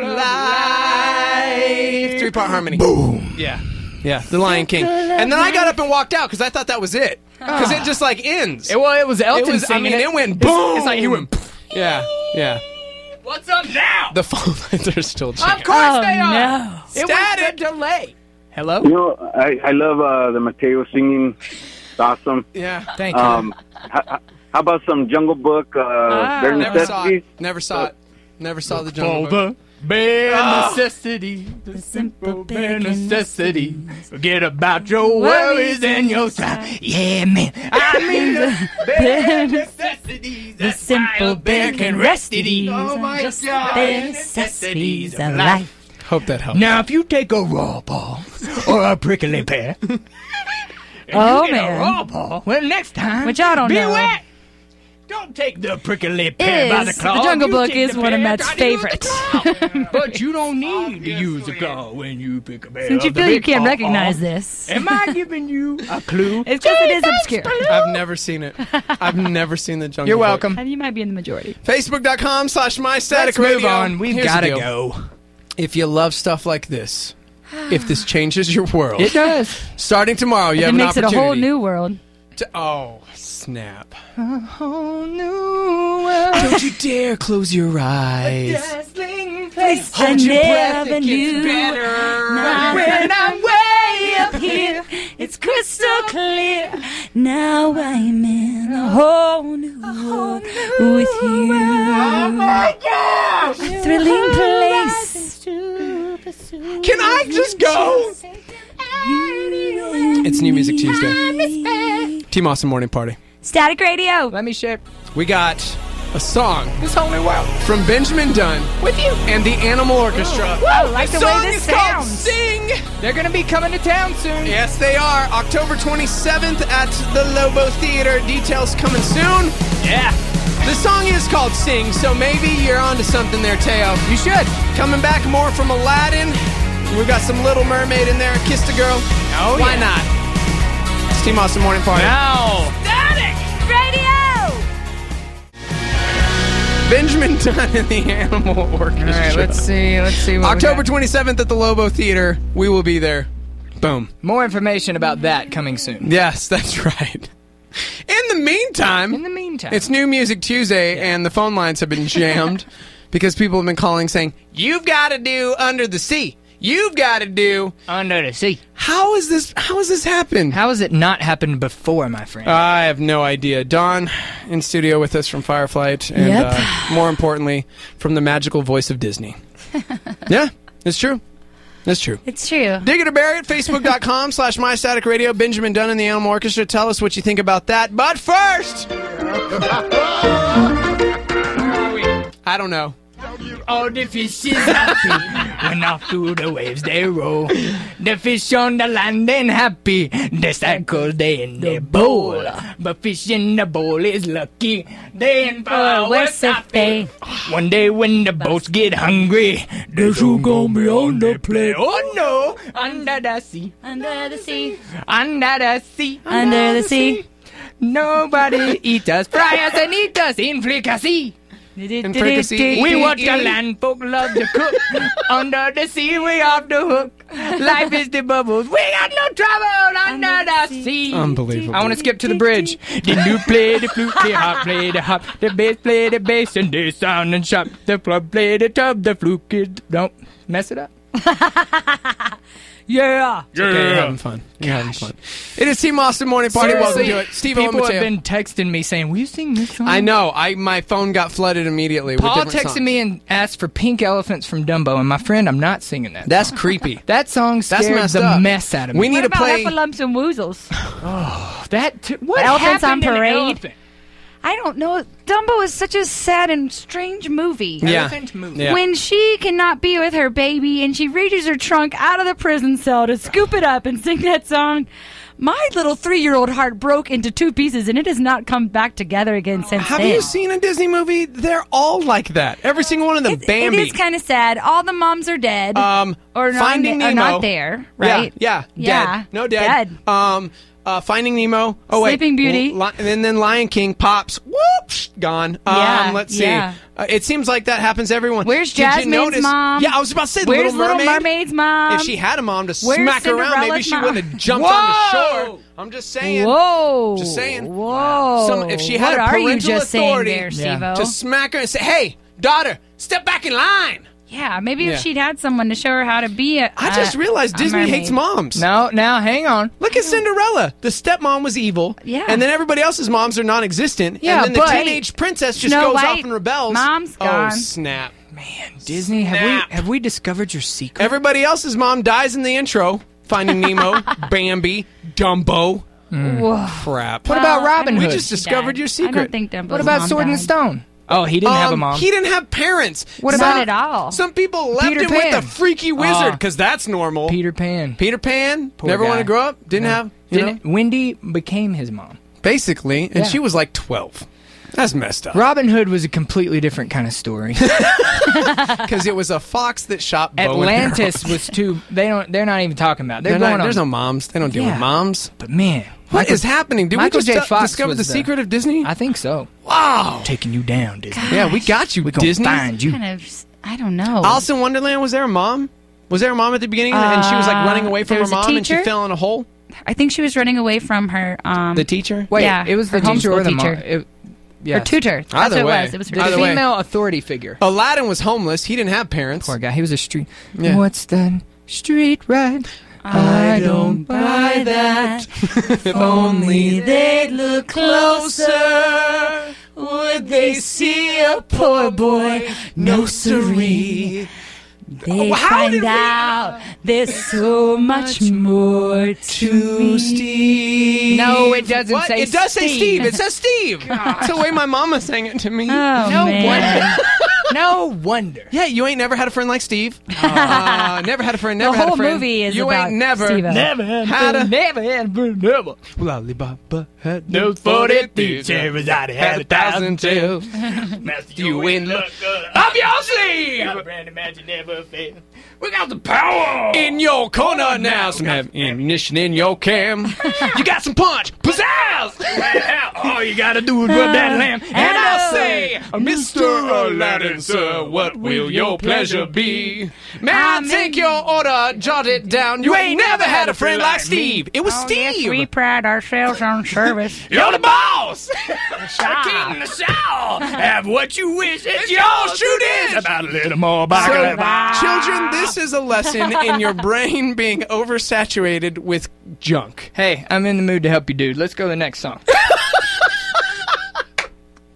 life. Three-part harmony. Boom. Yeah. Yeah, The Lion King. And then I got up and walked out because I thought that was it. Because it just like ends. It, well, it was Elton It was, I singing mean, it. it went It's- boom. It's like he went. Yeah, yeah. What's up now? The phone lines are still jammed. Of course Oh, they are. no. It was the delay. Hello? You know, I, I love uh, the Mateo singing. It's awesome. Yeah. Thank you. Um, how, how about some Jungle Book? Uh, Ah. Bare Never saw Necessities? it. Never saw it. Never saw the Jungle For Book. the bare Ah. necessity, the simple bare necessity. Forget about your worries and your time. Yeah, man. I mean the bare necessities. The simple bare can rest at ease. necessities. Oh my Just God. the necessities of life. Hope that helps. Now, if you take a raw ball or a prickly pear, and Oh, you get man. a raw ball, well, next time, Which I don't be know. wet. Don't take the prickly pear by the Is claw. the Jungle You Book take is the one of pear, Matt's try to use the favorites. claw. But you don't need to use a claw when you pick a pear. Since you of the feel you big can't paw. recognize this. Am I giving you a clue? It's because it is obscure. I've never seen it. I've never seen the Jungle You're Book. welcome. And you might be in the majority. Facebook.com slash my static Let's move radio. on. We've Here's the gotta deal. go. If you love stuff like this, if this changes your world, It does. starting tomorrow, you It have an makes it a opportunity. whole new world. to- oh, snap. A whole new world. Don't you dare close your eyes. Dazzling place. Hold your breath, never it gets knew. better. Now when I'm way up here, it's crystal clear. Now I'm in a whole new world with you. Oh my gosh! Thrilling place. Can I just go? It's New Music Tuesday. Team Awesome Morning Party. Static Radio. Let me share We got a song this whole new world from Benjamin Dunn with you. and the Animal Orchestra. I like the way song this is called sounds. Sing. They're going to be coming to town soon. Yes, they are. October twenty-seventh at the Lobo Theater. Details coming soon. Yeah. The song is called Sing, so maybe you're onto something there, Teo. You should. Coming back more from Aladdin. We've got some Little Mermaid in there. Kissed a Girl. Oh, Why yeah. not? It's Team Awesome Morning Party. Now. Static Radio. Benjamin Dunn and the Animal Orchestra. All right, let's see. Let's see. What we October got. twenty-seventh at the Lobo Theater. We will be there. Boom. More information about that coming soon. Yes, that's right. In the meantime, In the meantime, it's New Music Tuesday, and the phone lines have been jammed because people have been calling saying, "You've got to do Under the Sea. You've got to do Under the Sea." How is this? How has this happened? How has it not happened before, my friend? I have no idea. Dawn in studio with us from Fireflight, and Yep. uh, more importantly, from the magical voice of Disney. Yeah, it's true. That's true. It's true. Dig it or bury it, facebook.com slash My Static Radio. Benjamin Dunn and the Animal Orchestra. Tell us what you think about that. But first, I don't know. All the fish is happy when off through the waves they roll. The fish on the land ain't happy. They sad 'cause they in their bowl. But fish in the bowl is lucky. They in for worse happy. One day when the boats get hungry, the shoe gon' be on the plate. Oh no! Under the sea. Under the sea. Under the sea. Under the sea. Nobody eat us, fry us, and eat us in fricassee. In fricassee. We watch the land folk love to cook. Under the sea, we off the hook. Life is the bubbles. We got no trouble under the sea. Unbelievable. I want to skip to the bridge. The new play the flute, the harp play the harp, the bass play the bass, and they sound and sharp. The flute play the tub, the flute kid. Don't mess it up. Yeah. Okay, you're having fun. You're having fun. It is Team Austin Morning Party. Welcome to it. Steve, people have been texting me saying, will you sing this song? I know. I My phone got flooded immediately. Paul with texted songs. me and asked for Pink Elephants from Dumbo, and my friend, I'm not singing that. That's song. creepy. That song scared That's messed the up. mess out of me. We need What to about play. Heffalumps and Woozles? Oh, that t- what Elephants on happened in Parade? Elephant? I don't know. Dumbo is such a sad and strange movie. Yeah. Elephant movie. Yeah. When she cannot be with her baby and she reaches her trunk out of the prison cell to scoop it up and sing that song, my little three-year-old heart broke into two pieces, and it has not come back together again since Have then. you seen a Disney movie? They're all like that. Every single one of them. It, Bambi. it is kind of sad. All the moms are dead. Um, or not, Finding are Nemo. not there, right? Yeah, yeah, Yeah. dead. No, dead. Dead. Um, uh, Finding Nemo. Oh wait, Sleeping Beauty. Li- and then, then Lion King pops. Whoops, gone. Yeah, Um, let's see. yeah. Uh, it seems like that happens to everyone. Where's Did you Jasmine's notice? mom? Yeah, I was about to say the Where's Little Mermaid. Mermaid's mom? If she had a mom to Where's smack her around, maybe Cinderella's she mom? wouldn't have jumped Whoa! on the shore. I'm just saying. Whoa. Just saying. Whoa. Some, if she had what a are parental you just authority saying there, Steve-O? to smack her and say, "Hey, daughter, step back in line." Yeah, maybe Yeah. if she'd had someone to show her how to be a I just a- realized a Disney mermaid. hates moms. No, now hang on. Look at Cinderella. The stepmom was evil. Yeah. And then everybody else's moms are non-existent. Yeah, and then the but teenage princess just Snow goes White, off and rebels. mom's Oh, gone. snap. Man, Disney, have Snap. we have we discovered your secret? Everybody else's mom dies in the intro. Finding Nemo, Bambi, Dumbo. Whoa. Crap. What about Well, Robin I We Hood? just discovered died. your I secret. don't think Dumbo's What about mom Sword and died. Stone? Oh, he didn't have a Um, mom. He didn't have parents. What Some- about- Not at all. Some people left Peter him with Pan. a freaky wizard Aw. because that's normal. Peter Pan. Peter Pan Poor never guy. wanted to grow up. Didn't No. have. You Didn't know? Wendy became his mom. Basically, and Yeah. she was like twelve. That's messed up. Robin Hood was a completely different kind of story. Because it was a fox that shot bow and Atlantis arrows. was too. They don't. They're not even talking about. it. They're They're going not- there's no on. moms. They don't deal Yeah. with moms. But man, What is Michael- happening? Did Michael we just J. uh, Fox discover was the the- secret of Disney? I think so. Wow. Taking you down, Disney. Yeah, we got you, We're gonna Disney. find you. Kind of, I don't know. Alice in Wonderland, was there a mom? Was there a mom at the beginning and she was like Uh, running away from there her was a mom and she teacher? fell in a hole? I think she was running away from her. Um, The teacher? Wait, yeah, it was the her teacher or homeschool the mom? teacher. It, yes. Her tutor. That's Either what way. it was. It was her The Either tutor. way. female authority figure. Aladdin was homeless. He didn't have parents. Poor guy. He was a street. Yeah. What's that street ride? I don't buy that. If Only they'd look closer, would they see a poor boy? No siree. They How find did we- out there's so much more to me. Steve. No, it doesn't What? say It does say Steve. Steve. It says Steve. That's the way my mama sang it to me. Oh, No man. wonder. No wonder. Yeah, you ain't never had a friend like Steve. Uh, never had a friend. Never The had whole a friend. movie is you about ain't never Steve-O. Never had, had a never had, never. Lollipop had Those forty thieves, everybody had a thousand tails. Master, you in luck Up your sleeve. Brand imagine never fail. We got the power in your corner now. Some have ammunition in your cam. You got some punch. Pizzazz! All you gotta do is rub that lamb. And I say, Mister Aladdin, sir, what will your pleasure be? May I take your order, jot it down. You ain't never had a friend like Steve. It was Oh, Steve. yes, we pride ourselves on service. You're the boss. King in the South. Have what you wish. It's yours, true it is. About a little more back So, of that. children, this is a lesson in your brain being oversaturated with junk. Hey, I'm in the mood to help you, dude. Let's go to the next song.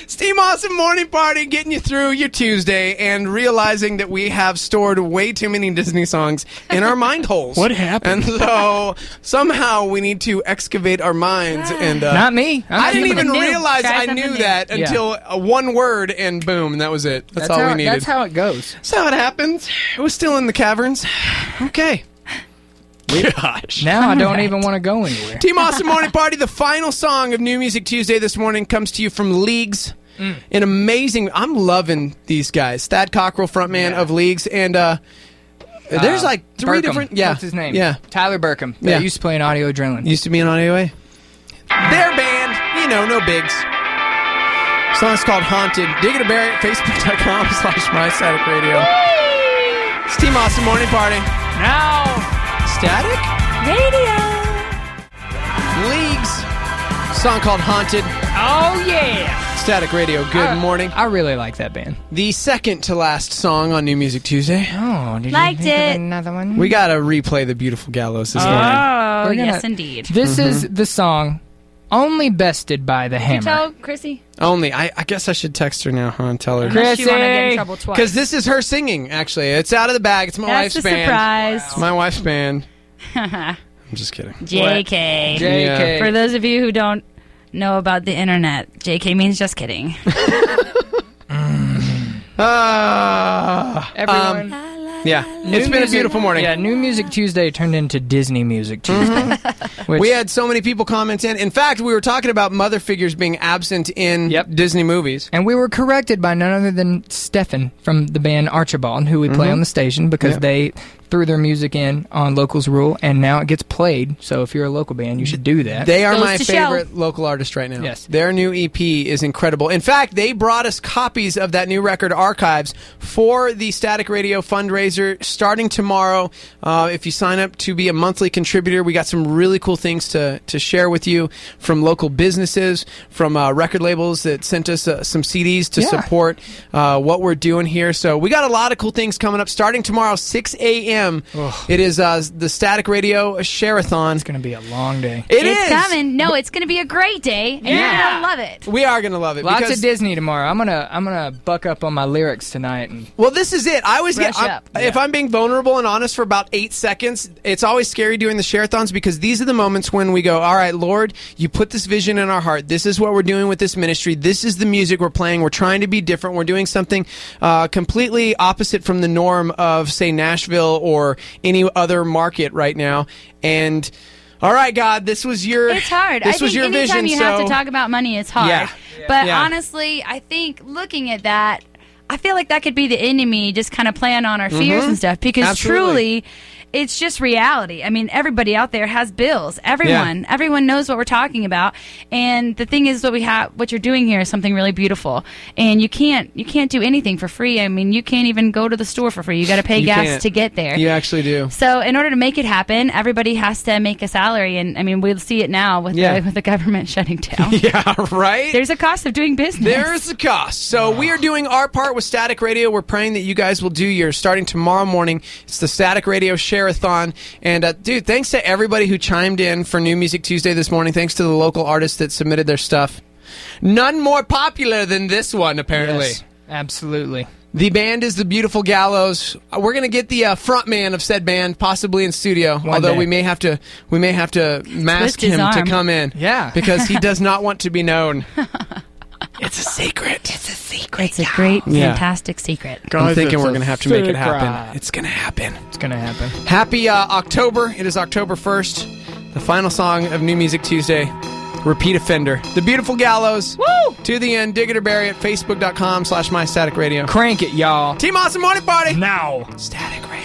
It's Team Awesome Morning Party getting you through your Tuesday and realizing that we have stored way too many Disney songs in our mind holes. What happened? And so somehow we need to excavate our minds. and uh, Not me. I'm I didn't keeping even it new. realize Try I something knew new. that Yeah. until uh, one word and boom, and that was it. That's, That's all how, we needed. That's how it goes. That's how it happens. It was still in the caverns. Okay. Gosh. Now I don't Right. even want to go anywhere. Team Awesome Morning Party, the final song of New Music Tuesday this morning comes to you from Leagues. Mm. An amazing, I'm loving these guys. Thad Cockrell, frontman Yeah. of Leagues, and uh, there's Uh, like three Burkham. different, yeah. What's his name? Yeah. Tyler Burkham. That Yeah. used to play in Audio Adrenaline. Used to be an Audio A. Their band, you know, no bigs. Song's called Haunted. Dig it a bear at facebook.com slash my static radio. It's Team Awesome Morning Party. Now, Static? Radio. Leagues. Song called Haunted. oh yeah. Static Radio. Good I- morning. I really like that band. The second to last song on New Music Tuesday. Oh, did Liked you think it. of another one? We gotta replay the Beautiful Gallows this Oh, morning. We're gonna- yes, indeed. This is the song only bested by the Did you Hammer. tell Chrissy? Only. I, I guess I should text her now, huh, and tell her. Unless you want to get in Chrissy! trouble twice. Because this is her singing, actually. It's out of the bag. It's my That's wife's a band. surprise. It's my wife's band. I'm just kidding. J K. J K. For those of you who don't know about the internet, J K means just kidding. Ah, Everyone. um, yeah. New It's been a Music- beautiful morning. Yeah, New Music Tuesday turned into Disney Music Tuesday. Which, We had so many people comment in. In fact, we were talking about mother figures being absent in Yep. Disney movies. and we were corrected by none other than Stefan from the band Archibald, who we play on the station because Yep. they threw their music in on Locals Rule, and now it gets played. So if you're a local band, you should do that. They are Goes my to show. favorite local artist right now. Yes. Their new E P is incredible. In fact, they brought us copies of that new record archives for the Static Radio fundraiser starting tomorrow. Uh, if you sign up to be a monthly contributor, we got some really cool things to, to share with you from local businesses, from uh, record labels that sent us uh, some C Ds to Yeah. support uh, what we're doing here. So we got a lot of cool things coming up starting tomorrow, six a.m. It is uh, the Static Radio Share-a-thon. It's going to be a long day. It it's is. coming. No, it's going to be a great day, and Yeah. you're going to love it. We are going to love it. Lots because of Disney tomorrow. I'm gonna I'm gonna buck up on my lyrics tonight. And Well, this is it. I always get, Brush I'm- up. if I'm being vulnerable and honest for about eight seconds, it's always scary doing the share-a-thons because these are the moments when we go, all right, Lord, you put this vision in our heart. This is what we're doing with this ministry. This is the music we're playing. We're trying to be different. We're doing something uh, completely opposite from the norm of, say, Nashville or any other market right now. And all right, God, this was your It's hard. This I was think your anytime vision. you so have to talk about money, it's hard. Yeah. But Yeah. honestly, I think looking at that, I feel like that could be the enemy just kind of playing on our fears Mhm. and stuff because Absolutely. truly it's just reality. I mean, everybody out there has bills. Everyone, everyone knows what we're talking about. And the thing is, what we have, what you're doing here is something really beautiful. And you can't, you can't do anything for free. I mean, you can't even go to the store for free. You got to pay You gas can't. to get there. You actually do. So, in order to make it happen, everybody has to make a salary, and I mean, we'll see it now with Yeah. the with the government shutting down. Yeah, right? There's a cost of doing business. There's the cost. So we are doing our part with Static Radio. We're praying that you guys will do yours starting tomorrow morning. It's the Static Radio Share-a-thon. And, uh, dude, thanks to everybody who chimed in for New Music Tuesday this morning. Thanks to the local artists that submitted their stuff. None more popular than this one, apparently. yes, absolutely. The band is the Beautiful Gallows. Uh, We're gonna get the uh, front man of said band possibly in studio. One although day. we may have to, we may have to mask Twist his him to arm. come in. Yeah. because he does not want to be known. It's a secret. It's a secret. It's a great, Yeah. fantastic secret. I'm Guys, thinking it's we're a going to have to make it happen. secret. It's going to happen. It's gonna happen. Happy uh, October. It is October first. The final song of New Music Tuesday. Repeat offender. The Beautiful Gallows. Woo! To the end. Dig it or bury it. Facebook.com slash My Static Radio. Crank it, y'all. Team Awesome Morning Party. Now. Static Radio.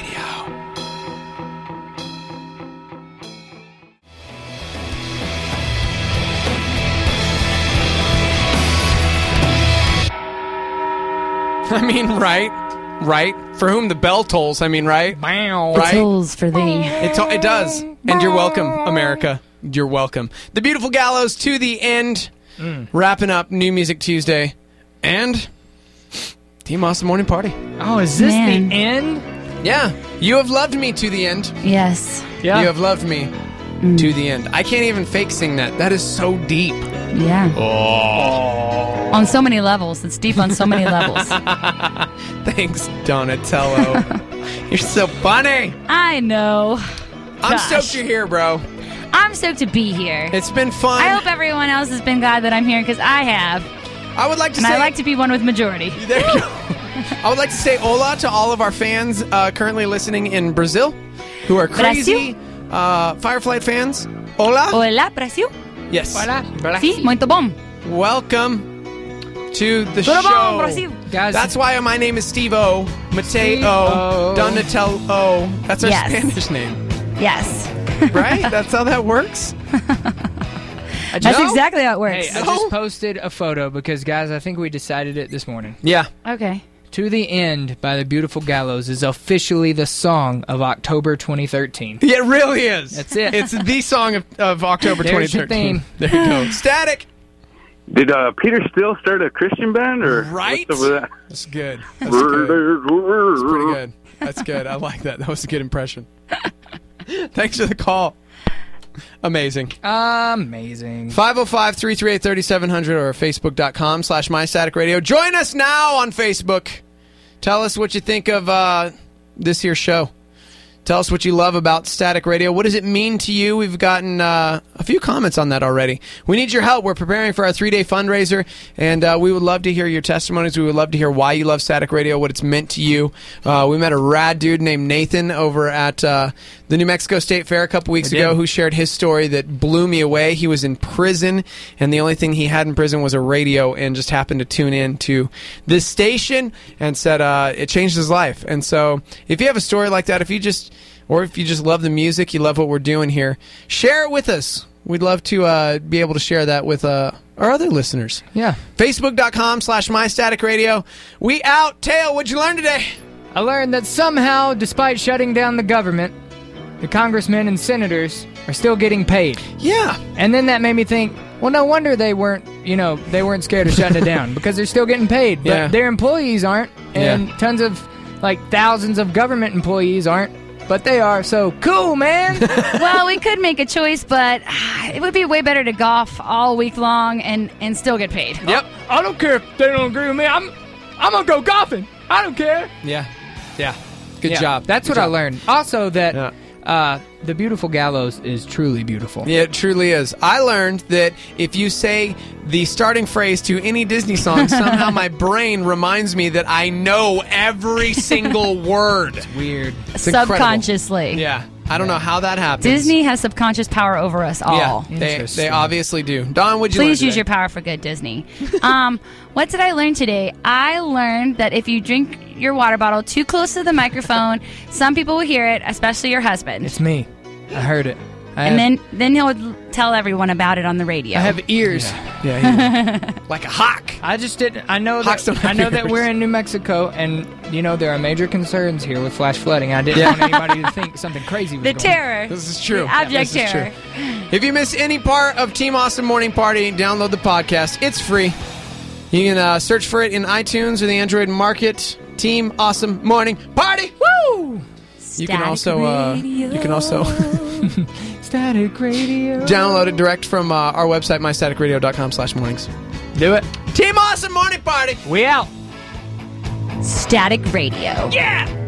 I mean, right? Right? For whom the bell tolls, I mean, right? Bow. It Right? tolls for thee. It, to- it does. And you're welcome, America. You're welcome. The Beautiful Gallows to the end. Wrapping up New Music Tuesday. And Team Awesome Morning Party. Oh, is this Man. the end? Yeah. You have loved me to the end. Yes. Yeah. You have loved me to the end. I can't even fake sing that. That is so deep. Yeah. Oh. On so many levels. It's deep on so many levels. Thanks, Donatello. You're so funny. I know. I'm Gosh. stoked you're here, bro. I'm stoked to be here. It's been fun. I hope everyone else has been glad that I'm here because I have. I would like to and say... I like to be one with majority. There you go. I would like to say hola to all of our fans uh, currently listening in Brazil who are crazy uh, Fireflight fans. Hola. Hola, Brasil. Yes. Hola. Sí, muito bom. Welcome to the Tudo show. bom, Brasil. Guys, That's why my name is Steve-O, Mateo, Steve-O. Donatello. That's our Yes. Spanish name. Yes. Right? That's how that works? I That's just- exactly how it works. Hey, I just posted a photo because, guys, I think we decided it this morning. Yeah. Okay. To the End by the Beautiful Gallows is officially the song of October twenty thirteen. Yeah, it really is. That's it. It's the song of, of October There's your twenty thirteen. theme. There you go. Static. Did uh, Peter Steele start a Christian band, or Right? what's up with that? That's good. That's good. That's pretty good. That's good. I like that. That was a good impression. Thanks for the call. Amazing. Amazing. five oh five, three three eight, three seven zero zero or facebook.com slash mystaticradio. Join us now on Facebook. Tell us what you think of uh, this here show. Tell us what you love about Static Radio. What does it mean to you? We've gotten uh, a few comments on that already. We need your help. We're preparing for our three-day fundraiser, and uh, we would love to hear your testimonies. We would love to hear why you love Static Radio, what it's meant to you. Uh, we met a rad dude named Nathan over at uh, the New Mexico State Fair a couple weeks We ago did. who shared his story that blew me away. He was in prison, and the only thing he had in prison was a radio, and just happened to tune in to this station and said uh, it changed his life. And so if you have a story like that, if you just... or if you just love the music, you love what we're doing here, share it with us. We'd love to uh, be able to share that with uh, our other listeners. Yeah. Facebook.com slash MyStaticRadio. We out. Teo, what'd you learn today? I learned that somehow, despite shutting down the government, the congressmen and senators are still getting paid. Yeah. And then that made me think, well, no wonder they weren't, you know, they weren't scared of shutting it down because they're still getting paid. But Yeah. their employees aren't, and Yeah. tons of, like, thousands of government employees aren't. But they are, so cool, man. Well, we could make a choice, but ah, it would be way better to golf all week long and, and still get paid. Yep. I don't care if they don't agree with me. I'm I'm going to go golfing. I don't care. Yeah. Yeah. Good Yeah, job. That's Good what I job. learned. Also that Yeah. uh, the Beautiful Gallows is truly beautiful. Yeah, it truly is. I learned that if you say the starting phrase to any Disney song, somehow my brain reminds me that I know every single word. It's weird. It's incredible. Subconsciously. Yeah. I don't know how that happens. Disney has subconscious power over us all. Yeah, they, they obviously do. Don, what'd you Please learn use today? your power for good, Disney. um, what did I learn today? I learned that if you drink your water bottle too close to the microphone, some people will hear it, especially your husband. It's me. I heard it. I and have, then, then he'll tell everyone about it on the radio. I have ears. Yeah, like a hawk. I just didn't. I know Hawks that don't I have know that ears. we're in New Mexico, and you know there are major concerns here with flash flooding. I didn't Yeah. want anybody to think something crazy was the going on. terror. This is true. The abject This is terror. true. If you miss any part of Team Awesome Morning Party, download the podcast. It's free. You can uh, search for it in iTunes or the Android Market. Team Awesome Morning Party. Woo! You can also uh, you can also Static Radio. download it direct from uh, our website, my static radio dot com slash mornings. Do it. Team Awesome Morning Party. We out. Static Radio. Yeah.